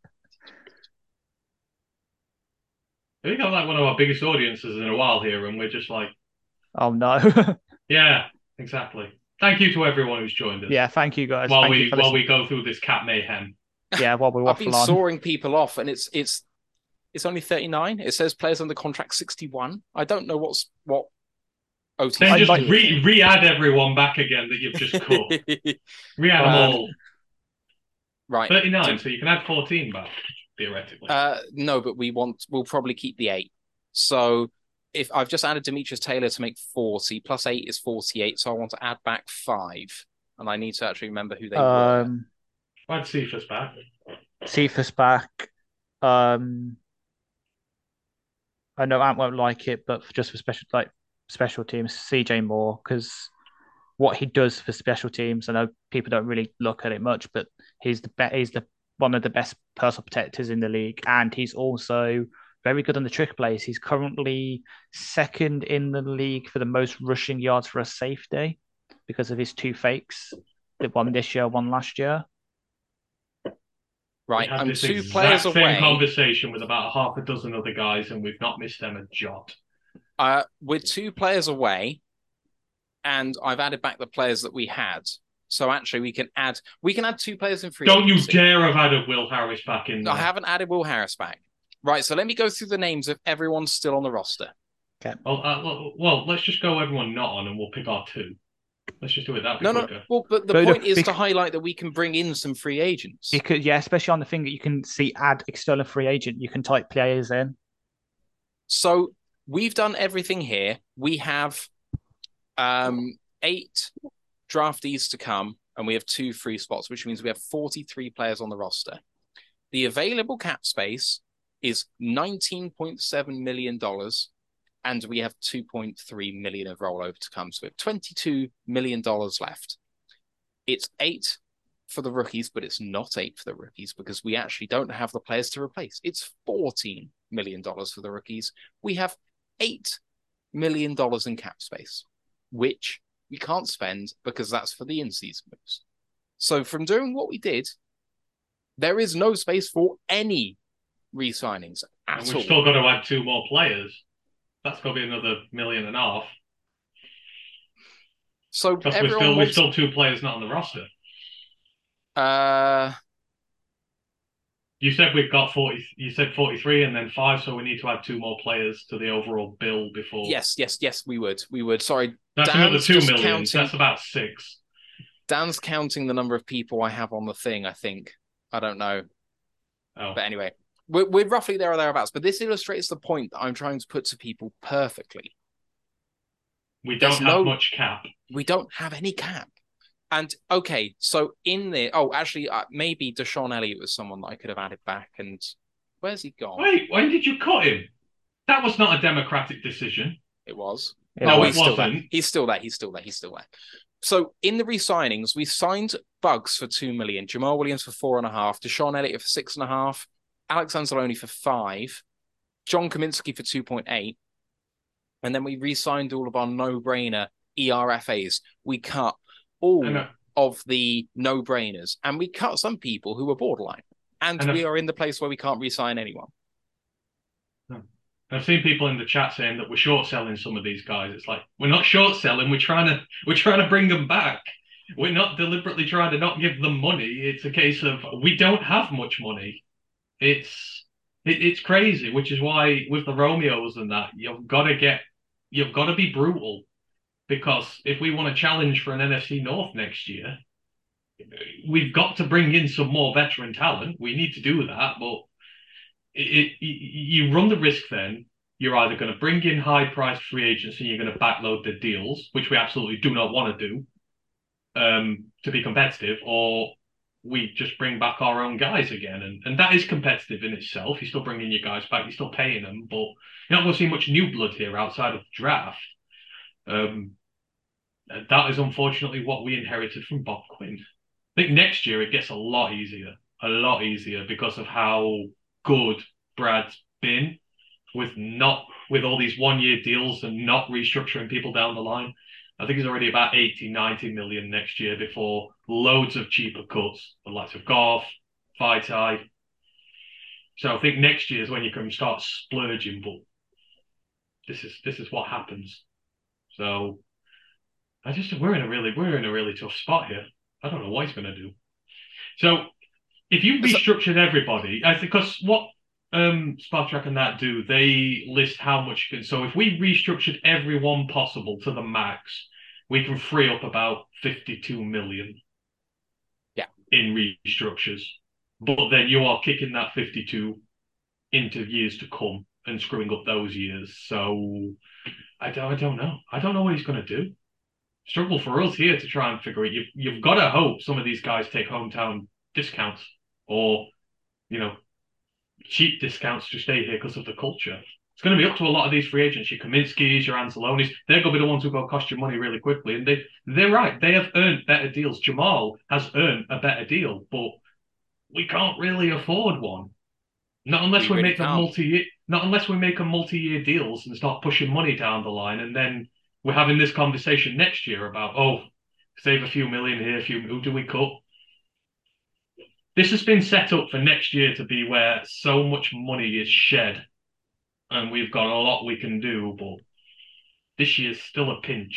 I think I'm like one of our biggest audiences in a while here, and we're just like, Oh, no. yeah, exactly. Thank you to everyone who's joined us. Yeah, thank you guys. While Thank we you for while listening. we go through this cat mayhem. Yeah, while we I've been waffle on. sawing people off, and it's it's it's only thirty-nine. It says players under contract sixty-one. I don't know what's what O T C. Then just like- re re-add everyone back again that you've just cut. Re-add them Um, all. Right. thirty-nine, so you can add fourteen back, theoretically. Uh, no, but we want we'll probably keep the eight. So if I've just added Demetrius Taylor to make forty, plus eight is forty-eight. So I want to add back five, and I need to actually remember who they were. Um, I'd Cephas back. Cephas back. Um, I know Ant won't like it, but just for special like special teams, C J Moore, because what he does for special teams, I know people don't really look at it much, but he's the be- he's the one of the best personal protectors in the league, and he's also very good on the trick plays. He's currently second in the league for the most rushing yards for a safety because of his two fakes. The one this year, one last year. Right, We had I'm this two exact players same away. conversation with about half a dozen other guys, and we've not missed them a jot. Uh, we're two players away, and I've added back the players that we had. So actually, we can add we can add two players in free Don't you agency. dare have added Will Harris back in there. I haven't added Will Harris back. Right, so let me go through the names of everyone still on the roster. Well, uh, well, well, let's just go everyone not on, and we'll pick our two. Let's just do it that No, no. quicker. Well, but the But point the- is to bec- highlight that we can bring in some free agents. You could, yeah, especially on the thing that you can see add external free agent. You can type players in. So we've done everything here. We have um, eight draftees to come, and we have two free spots, which means we have forty-three players on the roster. The available cap space is nineteen point seven million dollars, and we have two point three million dollars of rollover to come. So we have twenty-two million dollars left. It's eight for the rookies, but it's not eight for the rookies because we actually don't have the players to replace. It's fourteen million dollars for the rookies. We have eight million dollars in cap space, which we can't spend because that's for the in-season moves. So from doing what we did, there is no space for any re-signings And at we've all. still got to add two more players. That's got to be another million and a half. So Because we're everyone still, we're wants... still two players not on the roster. Uh, You said we've got forty. You said forty-three, and then five. So we need to add two more players to the overall bill before. yes, yes, yes, we would. We would. Sorry, that's Dan's another two just million. counting- That's about six. Dan's counting the number of people I have on the thing, I think. I don't know. Oh, But anyway, we're, we're roughly there or thereabouts. But this illustrates the point that I'm trying to put to people perfectly. we don't there's have no- much cap. We don't have any cap. And okay, so in there, oh, actually, uh, maybe Deshaun Elliott was someone that I could have added back. And where's he gone? Wait, when did you cut him? That was not a democratic decision. It was. It No, was. he's it still there. wasn't. He's still there. He's still there. He's still there. So in the re-signings, we signed Bugs for two million, Jamal Williams for four and a half, Deshaun Elliott for six and a half, Alex Anzalone for five, John Kaminsky for two point eight, and then we re-signed all of our no-brainer E R F As. We cut all I know. of the no-brainers, and we cut some people who were borderline, and I know. we are in the place where we can't re-sign anyone. I've seen people in the chat saying that we're short selling some of these guys. It's like we're not short selling. We're trying to we're trying to bring them back. We're not deliberately trying to not give them money. It's a case of we don't have much money. It's it, it's crazy, which is why with the Romeos and that you've got to get you've got to be brutal, because if we want to challenge for an N F C North next year, we've got to bring in some more veteran talent. We need to do that, but. It, it, you run the risk then. You're either going to bring in high-priced free agents and you're going to backload the deals, which we absolutely do not want to do um, to be competitive, or we just bring back our own guys again. And, and that is competitive in itself. You're still bringing your guys back. You're still paying them, but you're not going to see much new blood here outside of the draft. Um, that is unfortunately what we inherited from Bob Quinn. I think next year it gets a lot easier, a lot easier because of how good Brad's been with not with all these one-year deals and not restructuring people down the line. I think he's already about eighty, ninety million next year before loads of cheaper cuts, the likes of Goff, Vaitai. So I think next year is when you can start splurging, but this is this is what happens. So I just we're in a really we're in a really tough spot here. I don't know what he's gonna do. So if you restructured everybody, I think because what um, Spartrack and that do, they list how much you can. So if we restructured everyone possible to the max, we can free up about fifty-two million. Yeah. In restructures. But then you are kicking that fifty-two into years to come and screwing up those years. So I don't, I don't know. I don't know what he's going to do. Struggle for us here to try and figure it. You've, you've got to hope some of these guys take hometown discounts or, you know, cheap discounts to stay here because of the culture. It's going to be up to a lot of these free agents, your Kaminsky's, your Ancelonis. They're going to be the ones who go cost you money really quickly. And they, they're right. They have earned better deals. Jamal has earned a better deal, but we can't really afford one. Not unless we, we really make a multi not unless we make a multi-year deals and start pushing money down the line, and then we're having this conversation next year about, oh, save a few million here, a few who do we cut? This has been set up for next year to be where so much money is shed, and we've got a lot we can do, but this year's still a pinch.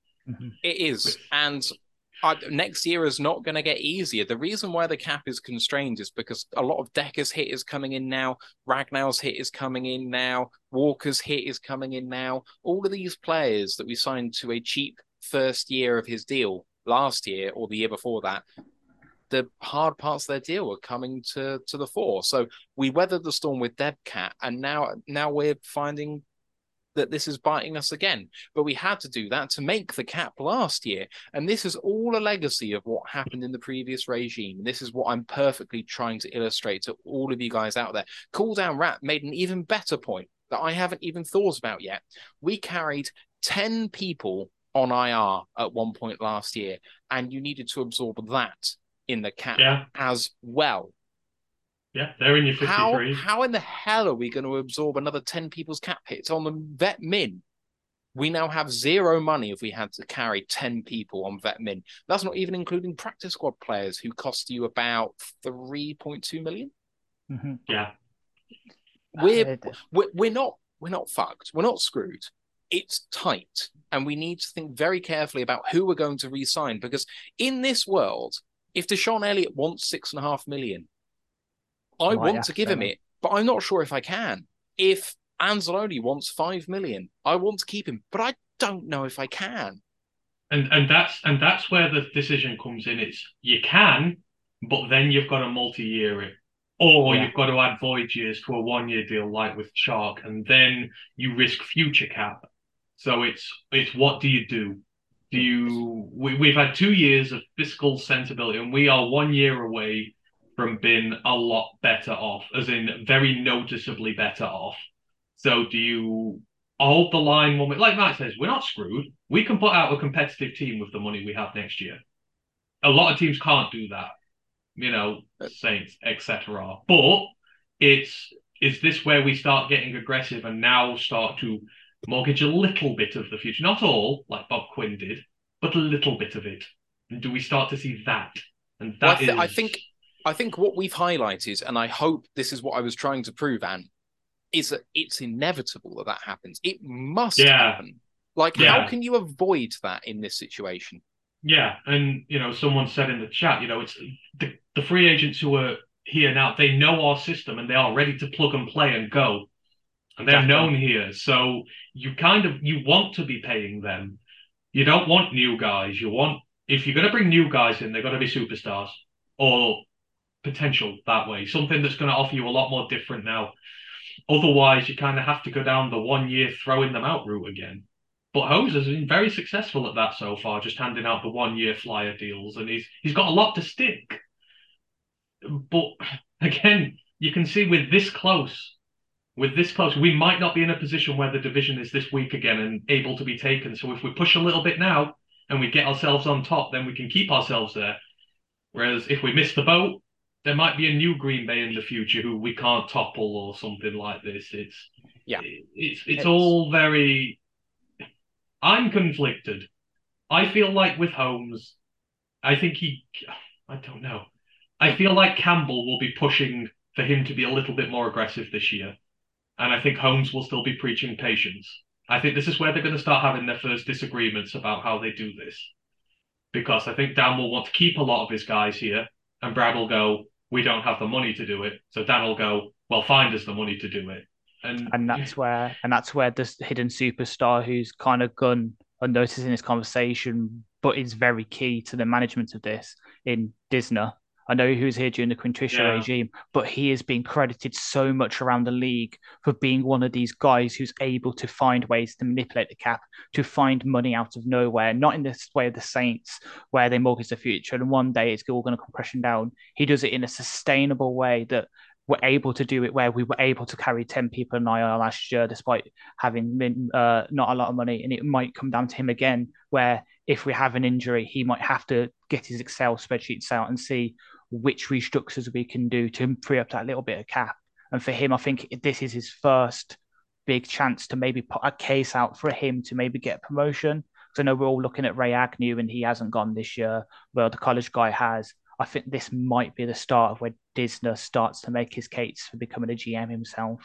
It is, and Uh, next year is not going to get easier. The reason why the cap is constrained is because a lot of Decker's hit is coming in now, Ragnall's hit is coming in now, Walker's hit is coming in now. All of these players that we signed to a cheap first year of his deal last year or the year before that, the hard parts of their deal are coming to, to the fore. So we weathered the storm with dead cat, and now now we're finding that this is biting us again. But we had to do that to make the cap last year. And this is all a legacy of what happened in the previous regime. This is what I'm perfectly trying to illustrate to all of you guys out there. Cool Down Rat made an even better point that I haven't even thought about yet. We carried ten people on I R at one point last year, and you needed to absorb that in the cap yeah. as well. Yeah, they're in your fifty-three. How, how in the hell are we going to absorb another ten people's cap hits on the vet min? We now have zero money if we had to carry ten people on vet min. That's not even including practice squad players who cost you about three point two million. Mm-hmm. Yeah. We're, we're, we're, not, we're not fucked. We're not screwed. It's tight. And we need to think very carefully about who we're going to re-sign, because in this world, if Deshaun Elliott wants six and a half million, I Might want to give him it, but I'm not sure if I can. If Anzalone wants five million, I want to keep him, but I don't know if I can. And and that's and that's where the decision comes in. It's you can, but then you've got to multi-year it, or yeah. you've got to add void years to a one-year deal like with Shark, and then you risk future cap. So it's it's what do you do? Do you? We, we've had two years of fiscal sensibility, and we are one year away from being a lot better off, as in very noticeably better off. So do you hold the line when we, like Matt says, we're not screwed. We can put out a competitive team with the money we have next year. A lot of teams can't do that, you know, Saints, et cetera. But it's is this where we start getting aggressive and now start to mortgage a little bit of the future? Not all, like Bob Quinn did, but a little bit of it. And do we start to see that? And that well, I, th- is... I think... I think what we've highlighted, and I hope this is what I was trying to prove, Anne, is that it's inevitable that that happens. It must yeah. happen. Like, yeah. how can you avoid that in this situation? Yeah, and, you know, someone said in the chat, you know, it's the, the free agents who are here now, they know our system and they are ready to plug and play and go. And they're exactly. known here. So you kind of, you want to be paying them. You don't want new guys. You want, if you're going to bring new guys in, they're going to be superstars or potential that way, something that's going to offer you a lot more different now. Otherwise, you kind of have to go down the one year throwing them out route again. But Holmes has been very successful at that so far, just handing out the one year flyer deals, and he's he's got a lot to stick. But again, you can see with this close, with this close, we might not be in a position where the division is this weak again and able to be taken. So if we push a little bit now and we get ourselves on top, then we can keep ourselves there. Whereas if we miss the boat, there might be a new Green Bay in the future who we can't topple or something like this. It's yeah, it, it's it's all very. I'm conflicted. I feel like with Holmes, I think he. I don't know. I feel like Campbell will be pushing for him to be a little bit more aggressive this year, and I think Holmes will still be preaching patience. I think this is where they're going to start having their first disagreements about how they do this, because I think Dan will want to keep a lot of his guys here, and Brad will go, we don't have the money to do it. So Dan will go, well, find us the money to do it. And and that's where and that's where this hidden superstar who's kind of gone unnoticed in this conversation, but is very key to the management of this in Disney. I know he was here during the Queen Trisha Yeah. regime, but he is being credited so much around the league for being one of these guys who's able to find ways to manipulate the cap, to find money out of nowhere, not in this way of the Saints, where they mortgage the future and one day it's all going to come crashing down. He does it in a sustainable way that we're able to do it, where we were able to carry ten people in I R last year despite having been, uh, not a lot of money. And it might come down to him again, where if we have an injury, he might have to get his Excel spreadsheets out and see which restructures we can do to free up that little bit of cap. And for him, I think this is his first big chance to maybe put a case out for him to maybe get a promotion. Because I know we're all looking at Ray Agnew and he hasn't gone this year, well, the college guy has. I think this might be the start of where Disney starts to make his case for becoming a G M himself.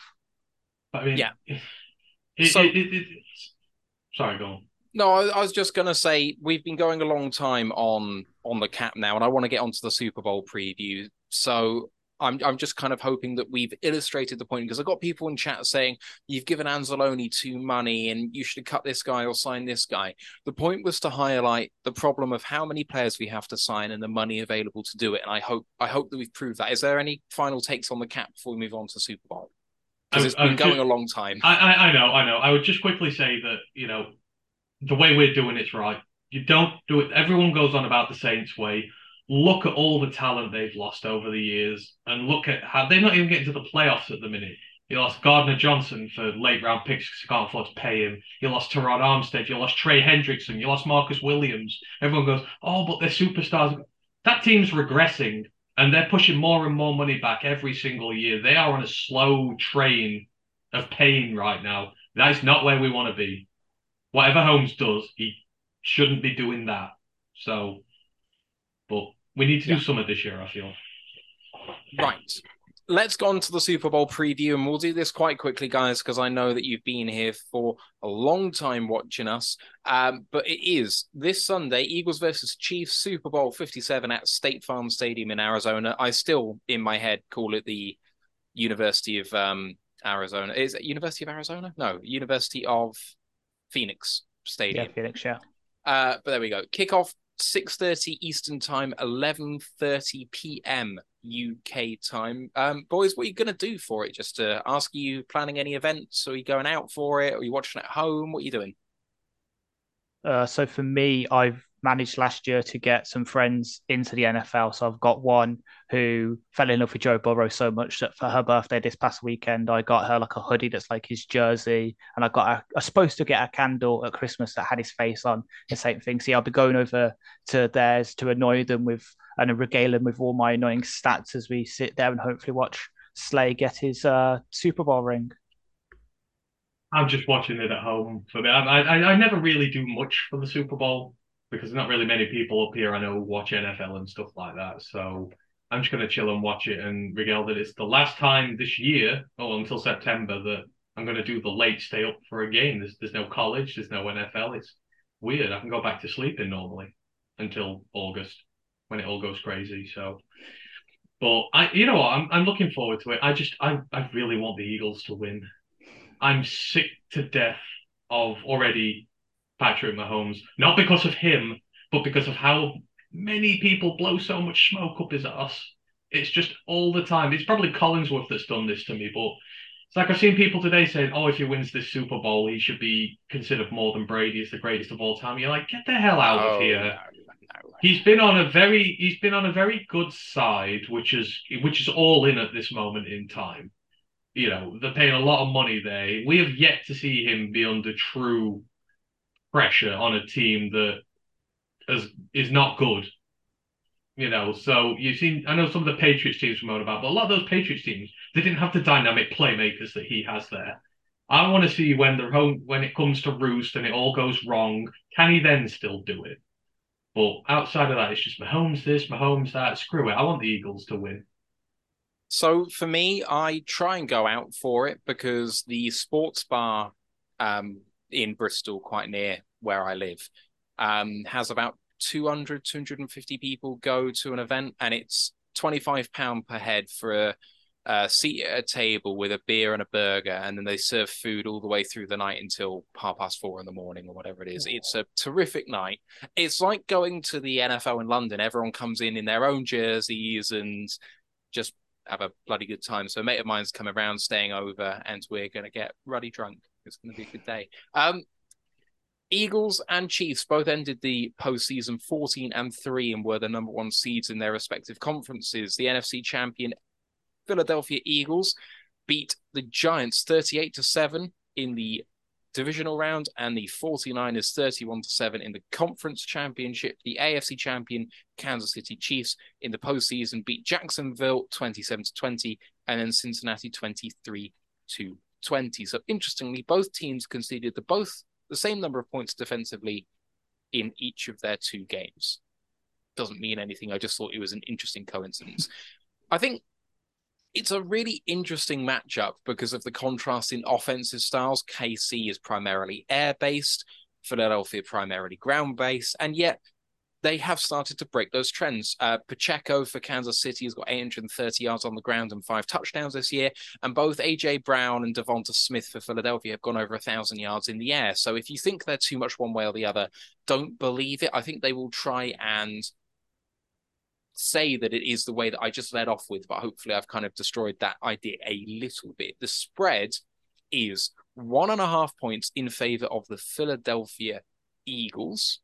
I mean, Yeah. It, So- it, it, it, sorry, go on. No, I, I was just going to say we've been going a long time on on the cap now, and I want to get onto the Super Bowl preview. So I'm I'm just kind of hoping that we've illustrated the point, because I've got people in chat saying you've given Anzalone too money and you should cut this guy or sign this guy. The point was to highlight the problem of how many players we have to sign and the money available to do it. And I hope I hope that we've proved that. Is there any final takes on the cap before we move on to Super Bowl? Because it's I- I been going just- a long time. I, I, I know, I know. I would just quickly say that, you know, the way we're doing it's right. You don't do it. Everyone goes on about the Saints way. Look at all the talent they've lost over the years and look at how they're not even getting to the playoffs at the minute. You lost Gardner Johnson for late round picks because you can't afford to pay him. You lost Terron Armstead. You lost Trey Hendrickson. You lost Marcus Williams. Everyone goes, oh, but they're superstars. That team's regressing and they're pushing more and more money back every single year. They are on a slow train of pain right now. That's not where we want to be. Whatever Holmes does, he shouldn't be doing that. So, but we need to do Yeah. something this year, I feel. Right. Let's go on to the Super Bowl preview, and we'll do this quite quickly, guys, because I know that you've been here for a long time watching us. Um, but it is this Sunday, Eagles versus Chiefs, Super Bowl fifty-seven at State Farm Stadium in Arizona. I still, in my head, call it the University of um, Arizona. Is it University of Arizona? No, University of Phoenix Stadium. Yeah, Felix, yeah. Uh, but there we go. Kickoff six thirty Eastern time, eleven thirty p.m. U K time. Um, boys, what are you going to do for it? Just to ask, you planning any events? Or are you going out for it? Or are you watching at home? What are you doing? Uh, so for me, I've managed last year to get some friends into the N F L. So I've got one who fell in love with Joe Burrow so much that for her birthday this past weekend, I got her like a hoodie that's like his jersey, and I got a, I was supposed to get a candle at Christmas that had his face on, the same thing. See, I'll be going over to theirs to annoy them with and regale them with all my annoying stats as we sit there and hopefully watch Slay get his uh, Super Bowl ring. I'm just watching it at home for me. I, I I never really do much for the Super Bowl because there's not really many people up here I know who watch N F L and stuff like that. So I'm just going to chill and watch it and regale that it's the last time this year, or until September, that I'm going to do the late stay up for a game. There's there's no college, there's no N F L. It's weird. I can go back to sleeping normally until August when it all goes crazy. So, but I, you know what? I'm I'm looking forward to it. I just I I really want the Eagles to win. I'm sick to death of already Patrick Mahomes, not because of him, but because of how many people blow so much smoke up his ass. It's just all the time. It's probably Collinsworth that's done this to me, but it's like I've seen people today saying, oh, if he wins this Super Bowl, he should be considered more than Brady as the greatest of all time. You're like, get the hell out Oh, of here. no, no. He's been on a very he's been on a very good side, which is which is all in at this moment in time. You know, they're paying a lot of money there. We have yet to see him be under true pressure on a team that is is not good. You know, so you've seen, I know some of the Patriots teams were moan about, but a lot of those Patriots teams, they didn't have the dynamic playmakers that he has there. I want to see when they're home, when it comes to roost and it all goes wrong, can he then still do it? But outside of that, it's just Mahomes this, Mahomes that. Screw it. I want the Eagles to win. So for me, I try and go out for it because the sports bar um, in Bristol, quite near where I live, um, has about two hundred, two hundred fifty people go to an event, and it's twenty-five pounds per head for a uh, seat at a table with a beer and a burger, and then they serve food all the way through the night until half past four in the morning or whatever it is. It's a terrific night. It's like going to the N F L in London. Everyone comes in in their own jerseys and just have a bloody good time. So a mate of mine's come around, staying over, and we're going to get ruddy drunk. It's going to be a good day. Um, Eagles and Chiefs both ended the postseason fourteen and three and were the number one seeds in their respective conferences. The N F C champion Philadelphia Eagles beat the Giants thirty-eight to seven in the divisional round, and the 49ers thirty-one to seven in the conference championship. The A F C champion Kansas City Chiefs in the postseason beat Jacksonville twenty-seven to twenty, and then Cincinnati twenty-three to twenty. So interestingly, both teams conceded the both the same number of points defensively in each of their two games. Doesn't mean anything. I just thought it was an interesting coincidence. I think it's a really interesting matchup because of the contrast in offensive styles. K C is primarily air-based, Philadelphia primarily ground-based, and yet they have started to break those trends. Uh, Pacheco for Kansas City has got eight hundred thirty yards on the ground and five touchdowns this year, and both A J Brown and Devonta Smith for Philadelphia have gone over one thousand yards in the air. So if you think they're too much one way or the other, don't believe it. I think they will try and say that it is the way that I just led off with, but hopefully I've kind of destroyed that idea a little bit. The spread is one and a half points in favor of the Philadelphia Eagles.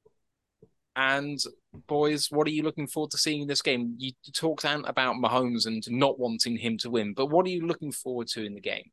And boys, what are you looking forward to seeing in this game? You talked Ant about Mahomes and not wanting him to win, but what are you looking forward to in the game?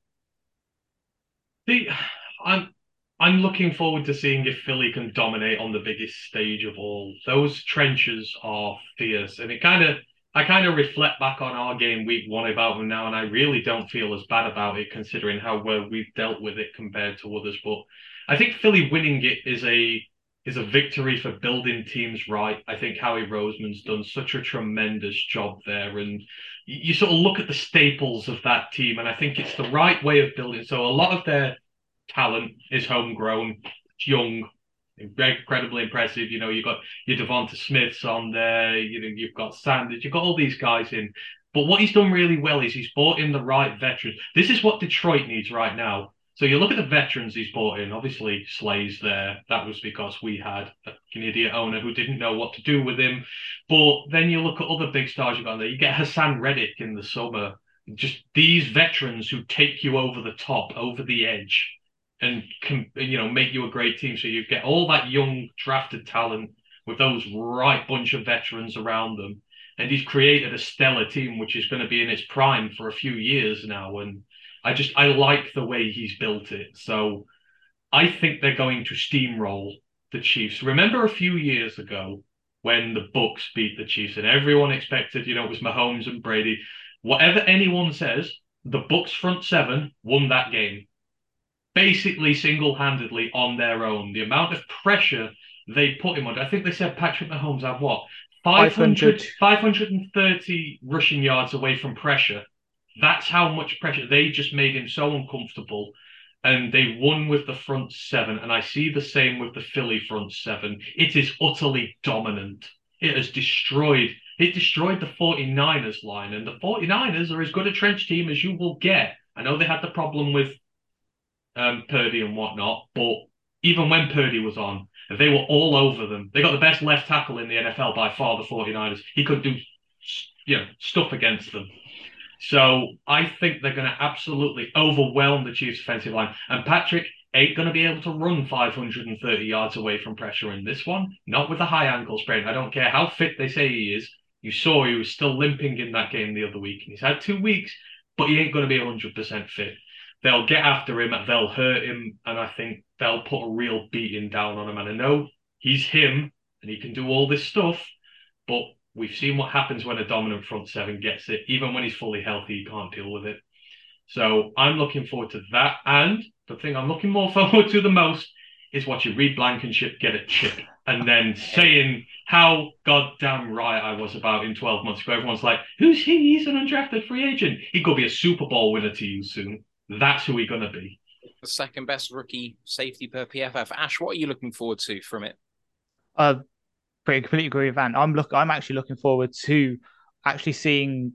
See, I'm I'm looking forward to seeing if Philly can dominate on the biggest stage of all. Those trenches are fierce, and it kind of I kind of reflect back on our game week one about them now, and I really don't feel as bad about it considering how well we've dealt with it compared to others. But I think Philly winning it is a is a victory for building teams right. I think Howie Roseman's done such a tremendous job there, and you sort of look at the staples of that team, and I think it's the right way of building. So a lot of their talent is homegrown, young, incredibly impressive. You know, you've got your Devonta Smiths on there, you know, you've got Sanders, you've got all these guys in. But what he's done really well is he's brought in the right veterans. This is what Detroit needs right now. So you look at the veterans he's brought in. Obviously, Slay's there. That was because we had an idiot owner who didn't know what to do with him. But then you look at other big stars you've got there. You get Hassan Reddick in the summer. Just these veterans who take you over the top, over the edge, and can, you know, make you a great team. So you get all that young drafted talent with those right bunch of veterans around them. And he's created a stellar team, which is going to be in its prime for a few years now. And I just, I like the way he's built it. So I think they're going to steamroll the Chiefs. Remember a few years ago when the Bucs beat the Chiefs and everyone expected, you know, it was Mahomes and Brady. Whatever anyone says, the Bucs front seven won that game. Basically single-handedly on their own. The amount of pressure they put him under. I think they said Patrick Mahomes had what? five hundred, five hundred thirty rushing yards away from pressure. That's how much pressure. They just made him so uncomfortable. And they won with the front seven. And I see the same with the Philly front seven. It is utterly dominant. It has destroyed. It destroyed the 49ers line. And the 49ers are as good a trench team as you will get. I know they had the problem with Um, Purdy and whatnot, but even when Purdy was on, they were all over them. They got the best left tackle in the N F L by far, the 49ers. He could do, you know, stuff against them. So I think they're going to absolutely overwhelm the Chiefs' offensive line. And Patrick ain't going to be able to run five hundred thirty yards away from pressure in this one. Not with a high ankle sprain. I don't care how fit they say he is. You saw he was still limping in that game the other week. And he's had two weeks, but he ain't going to be one hundred percent fit. They'll get after him, they'll hurt him, and I think they'll put a real beating down on him. And I know he's him, and he can do all this stuff, but we've seen what happens when a dominant front seven gets it. Even when he's fully healthy, he can't deal with it. So I'm looking forward to that. And the thing I'm looking more forward to the most is watching Reed Blankenship get a chip and then saying how goddamn right I was about in twelve months ago. Everyone's like, who's he? He's an undrafted free agent. He could be a Super Bowl winner to you soon. That's who he's going to be. The second best rookie safety per P F F. Ash, what are you looking forward to from it? Uh, I completely agree with Van. I'm look. I'm actually looking forward to actually seeing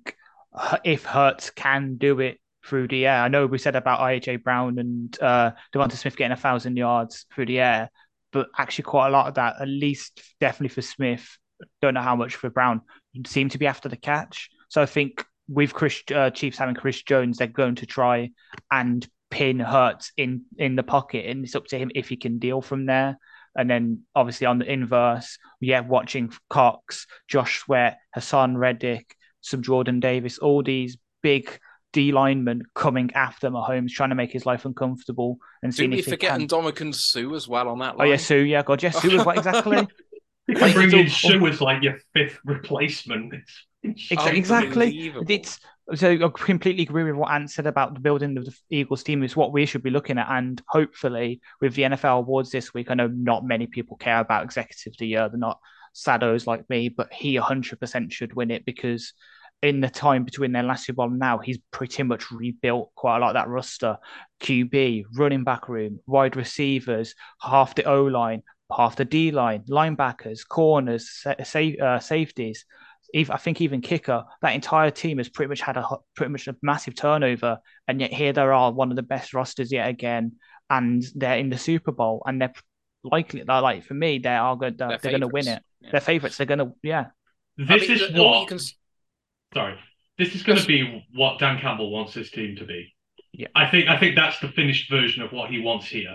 if Hurts can do it through the air. I know we said about A J Brown and uh, Devonta Smith getting a thousand yards through the air, but actually quite a lot of that, at least definitely for Smith, don't know how much for Brown, seem to be after the catch. So I think with Chris uh, Chiefs having Chris Jones, they're going to try and pin Hurts in in the pocket, and it's up to him if he can deal from there. And then obviously on the inverse, yeah, watching Cox, Josh Sweat, Hassan Reddick, some Jordan Davis, all these big D linemen coming after Mahomes, trying to make his life uncomfortable and seeing Didn't we if they forget can. Ndamukong Suh as well on that line? Oh yeah, Sue, yeah, God, yes, Sue as well, exactly. You can bring in So- Sue as like your fifth replacement. Ex- exactly. Unbelievable. It's so I completely agree with what Ant said about the building of the Eagles team is what we should be looking at, and hopefully with the N F L awards this week, I know not many people care about Executive of the Year. They're not saddos like me, but he one hundred percent should win it because in the time between their last Super Bowl and now, he's pretty much rebuilt quite a lot of that roster. Q B, running back room, wide receivers, half the O line, half the D line, linebackers, corners, sa- sa- uh, safeties. Even, I think even kicker, that entire team has pretty much had a pretty much a massive turnover, and yet here they are, one of the best rosters yet again, and they're in the Super Bowl, and they're likely, they're like for me, they are good. They're, They're they're going to win favourites. it. Yeah. They're favorites. They're going to, yeah. This I mean, is the- all what. you can s- Sorry, this is going Yes. to be what Dan Campbell wants his team to be. Yeah. I think. I think that's the finished version of what he wants here.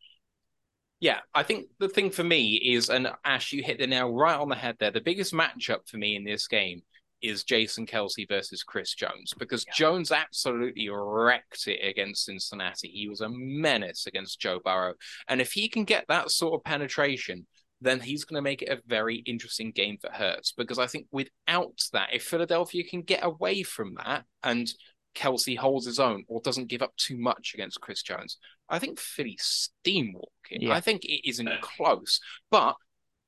Yeah, I think the thing for me is, and Ash, you hit the nail right on the head there. The biggest matchup for me in this game is Jason Kelce versus Chris Jones, because Jones absolutely wrecked it against Cincinnati. He was a menace against Joe Burrow. And if he can get that sort of penetration, then he's going to make it a very interesting game for Hurts. Because I think without that, if Philadelphia can get away from that and Kelce holds his own or doesn't give up too much against Chris Jones, I think Philly's steamwalking. Yeah. I think it isn't close. But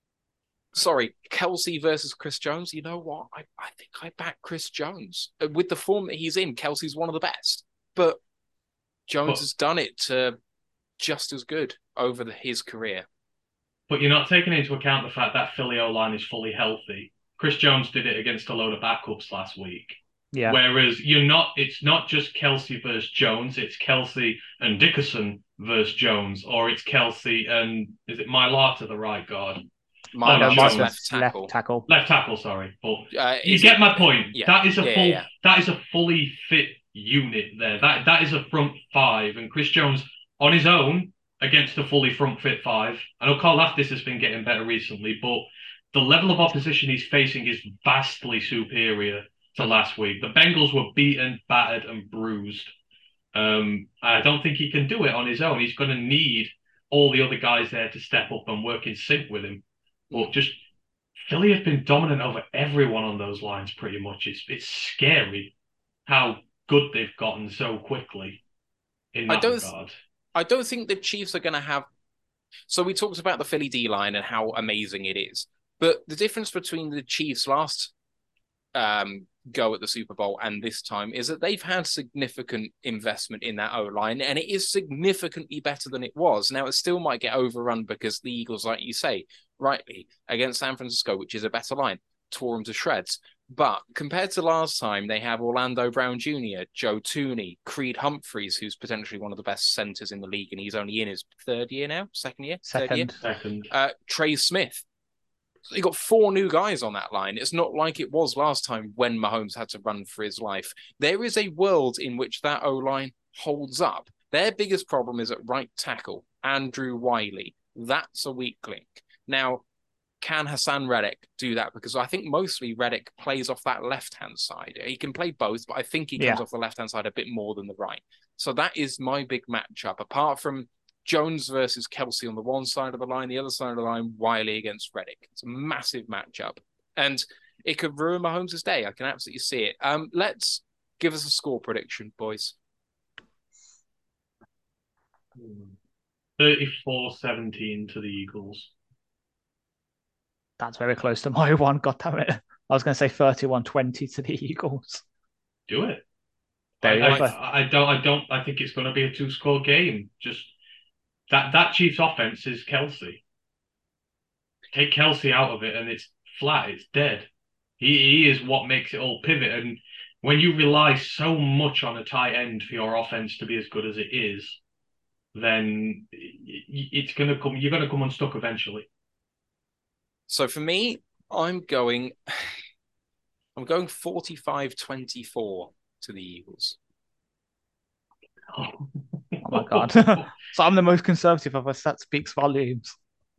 sorry, Kelce versus Chris Jones. You know what? I, I think I back Chris Jones. Uh, With the form that he's in, Kelsey's one of the best. But Jones But- has done it to just as good over the, his career. But you're not taking into account the fact that Philly O-line is fully healthy. Chris Jones did it against a load of backups last week. Yeah. Whereas you're not, it's not just Kelce versus Jones, it's Kelce and Dickerson versus Jones, or it's Kelce and, is it Mylar to the right guard? Mine no, is Martin's left tackle. Left tackle. Left tackle, sorry. But Uh, you is get it- my point. Yeah. That is a Yeah, full, yeah. that is a fully fit unit there. That That is a front five, and Chris Jones on his own against a fully front fit five. I know Carl Laftis has been getting better recently, but the level of opposition he's facing is vastly superior to last week. The Bengals were beaten, battered, and bruised. Um, I don't think he can do it on his own. He's going to need all the other guys there to step up and work in sync with him. But just Philly have been dominant over everyone on those lines pretty much. It's it's scary how good they've gotten so quickly in I that don't- regard. I don't think the Chiefs are going to have. So we talked about the Philly D line and how amazing it is, but the difference between the Chiefs last um, go at the Super Bowl and this time is that they've had significant investment in that O line, and it is significantly better than it was. Now it still might get overrun because the Eagles, like you say, rightly against San Francisco, which is a better line, tore them to shreds. But compared to last time, they have Orlando Brown Junior, Joe Tooney, Creed Humphreys, who's potentially one of the best centers in the league, and he's only in his third year now, second year, third year. Second. Second. Uh, Trey Smith. So you got four new guys on that line. It's not like it was last time when Mahomes had to run for his life. There is a world in which that O-line holds up. Their biggest problem is at right tackle, Andrew Wiley. That's a weak link. Now, can Hassan Reddick do that? Because I think mostly Reddick plays off that left-hand side. He can play both, but I think he comes Yeah. off the left-hand side a bit more than the right. So that is my big matchup. Apart from Jones versus Kelce on the one side of the line, the other side of the line, Wiley against Reddick. It's a massive matchup. And it could ruin Mahomes' day. I can absolutely see it. Um, let's give us a score prediction, boys. thirty-four seventeen to the Eagles. That's very close to my one. God damn it. I was going to say thirty-one twenty to the Eagles. Do it. There I, you I, go. I don't. I don't. I think it's going to be a two-score game. Just that that Chiefs offense is Kelce. Take Kelce out of it, and it's flat. It's dead. He he is what makes it all pivot. And when you rely so much on a tight end for your offense to be as good as it is, then it's going to come. You're going to come unstuck eventually. So for me, I'm going. I'm going forty-five twenty-four to the Eagles. Oh my God. So I'm the most conservative of us. That speaks volumes.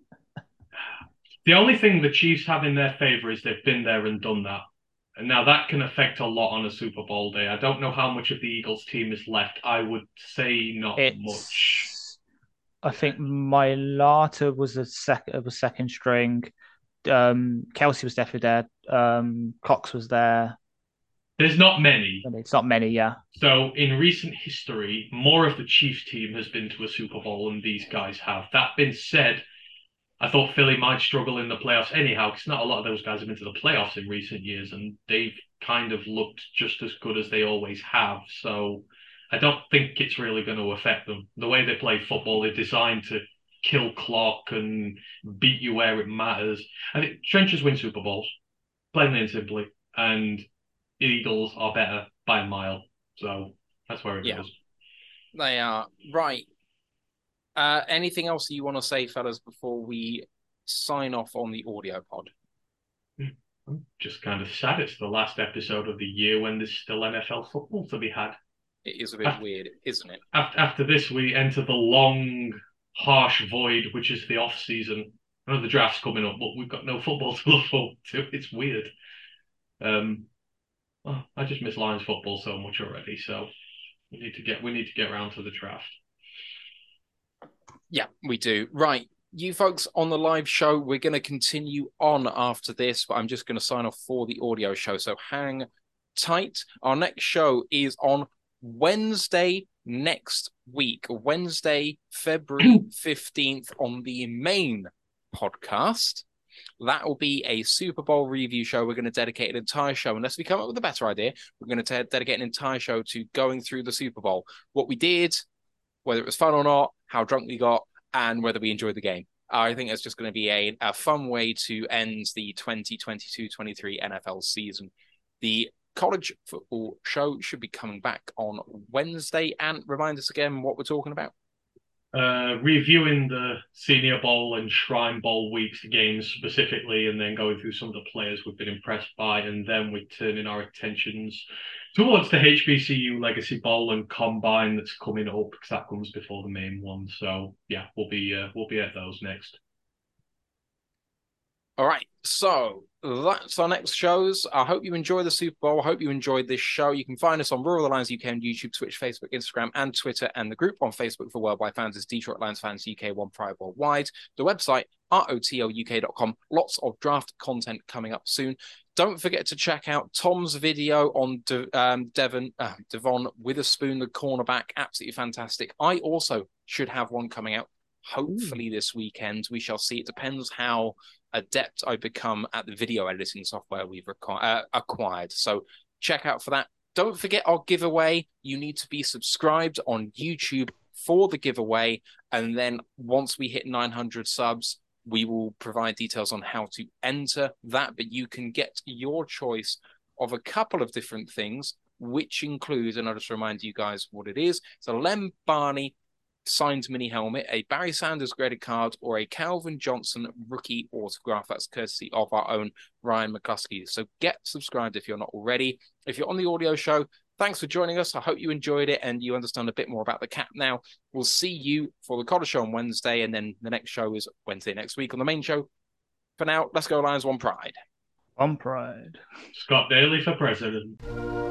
The only thing the Chiefs have in their favor is they've been there and done that. And now that can affect a lot on a Super Bowl day. I don't know how much of the Eagles team is left. I would say not it's, much. I think Mailata was a second was second string. Um, Kelsey was definitely there. Um, Cox was there. There's not many. It's not many, yeah. So in recent history, more of the Chiefs team has been to a Super Bowl than these guys have. That being said, I thought Philly might struggle in the playoffs anyhow, because not a lot of those guys have been to the playoffs in recent years, and they've kind of looked just as good as they always have. So I don't think it's really going to affect them. The way they play football, they're designed to kill clock and beat you where it matters. I think trenches win Super Bowls, plain and simply, and Eagles are better by a mile. So that's where it yeah. goes. They are. Right. Uh, anything else you want to say, fellas, before we sign off on the audio pod? I'm just kind of sad it's the last episode of the year when there's still N F L football to be had. It is a bit after, weird, isn't it? After, after this, we enter the long, harsh void, which is the off-season. I know the draft's coming up, but we've got no football to look forward to. It's weird. Um, oh, I just miss Lions football so much already, so we need to get we need to get around to the draft. Yeah, we do. Right. You folks on the live show, we're going to continue on after this, but I'm just going to sign off for the audio show. So hang tight. Our next show is on Wednesday next week, Wednesday, February fifteenth on the main podcast. That will be a Super Bowl review show. We're going to dedicate an entire show, unless we come up with a better idea, we're going to dedicate an entire show to going through the Super Bowl. What we did, whether it was fun or not, how drunk we got, and whether we enjoyed the game. I think it's just going to be a, a fun way to end the twenty twenty-two twenty-three N F L season. The college football show should be coming back on Wednesday. And remind us again what we're talking about. Uh, reviewing the Senior Bowl and Shrine Bowl weeks games specifically, and then going through some of the players we've been impressed by, and then we're turning our attentions towards the H B C U Legacy Bowl and Combine that's coming up, because that comes before the main one. So yeah, we'll be uh, we'll be at those next. All right, so that's our next shows. I hope you enjoy the Super Bowl. I hope you enjoyed this show. You can find us on Rural the Lions U K on YouTube, Twitch, Facebook, Instagram, and Twitter. And the group on Facebook for Worldwide Fans is Detroit Lions Fans U K, One Pride Worldwide. The website, R O T L U K dot com. Lots of draft content coming up soon. Don't forget to check out Tom's video on De- um, Devon, uh, Devon Witherspoon, the cornerback. Absolutely fantastic. I also should have one coming out, hopefully Ooh. this weekend. We shall see. It depends how adept I become at the video editing software we've requ- uh, acquired. So check out for that. Don't forget our giveaway. You need to be subscribed on YouTube for the giveaway. And then once we hit nine hundred subs, we will provide details on how to enter that. But you can get your choice of a couple of different things, which includes, and I'll just remind you guys what it is. It's a Lem Barney signed mini helmet, a Barry Sanders graded card, or a Calvin Johnson rookie autograph. That's courtesy of our own Ryan McCluskey. So get subscribed if you're not already. If you're on the audio show, thanks for joining us. I hope you enjoyed it and you understand a bit more about the cap now. We'll see you for the college show on Wednesday, and then the next show is Wednesday next week on the main show. For now, let's go Lions, One Pride. One Pride. Scott Daly for president.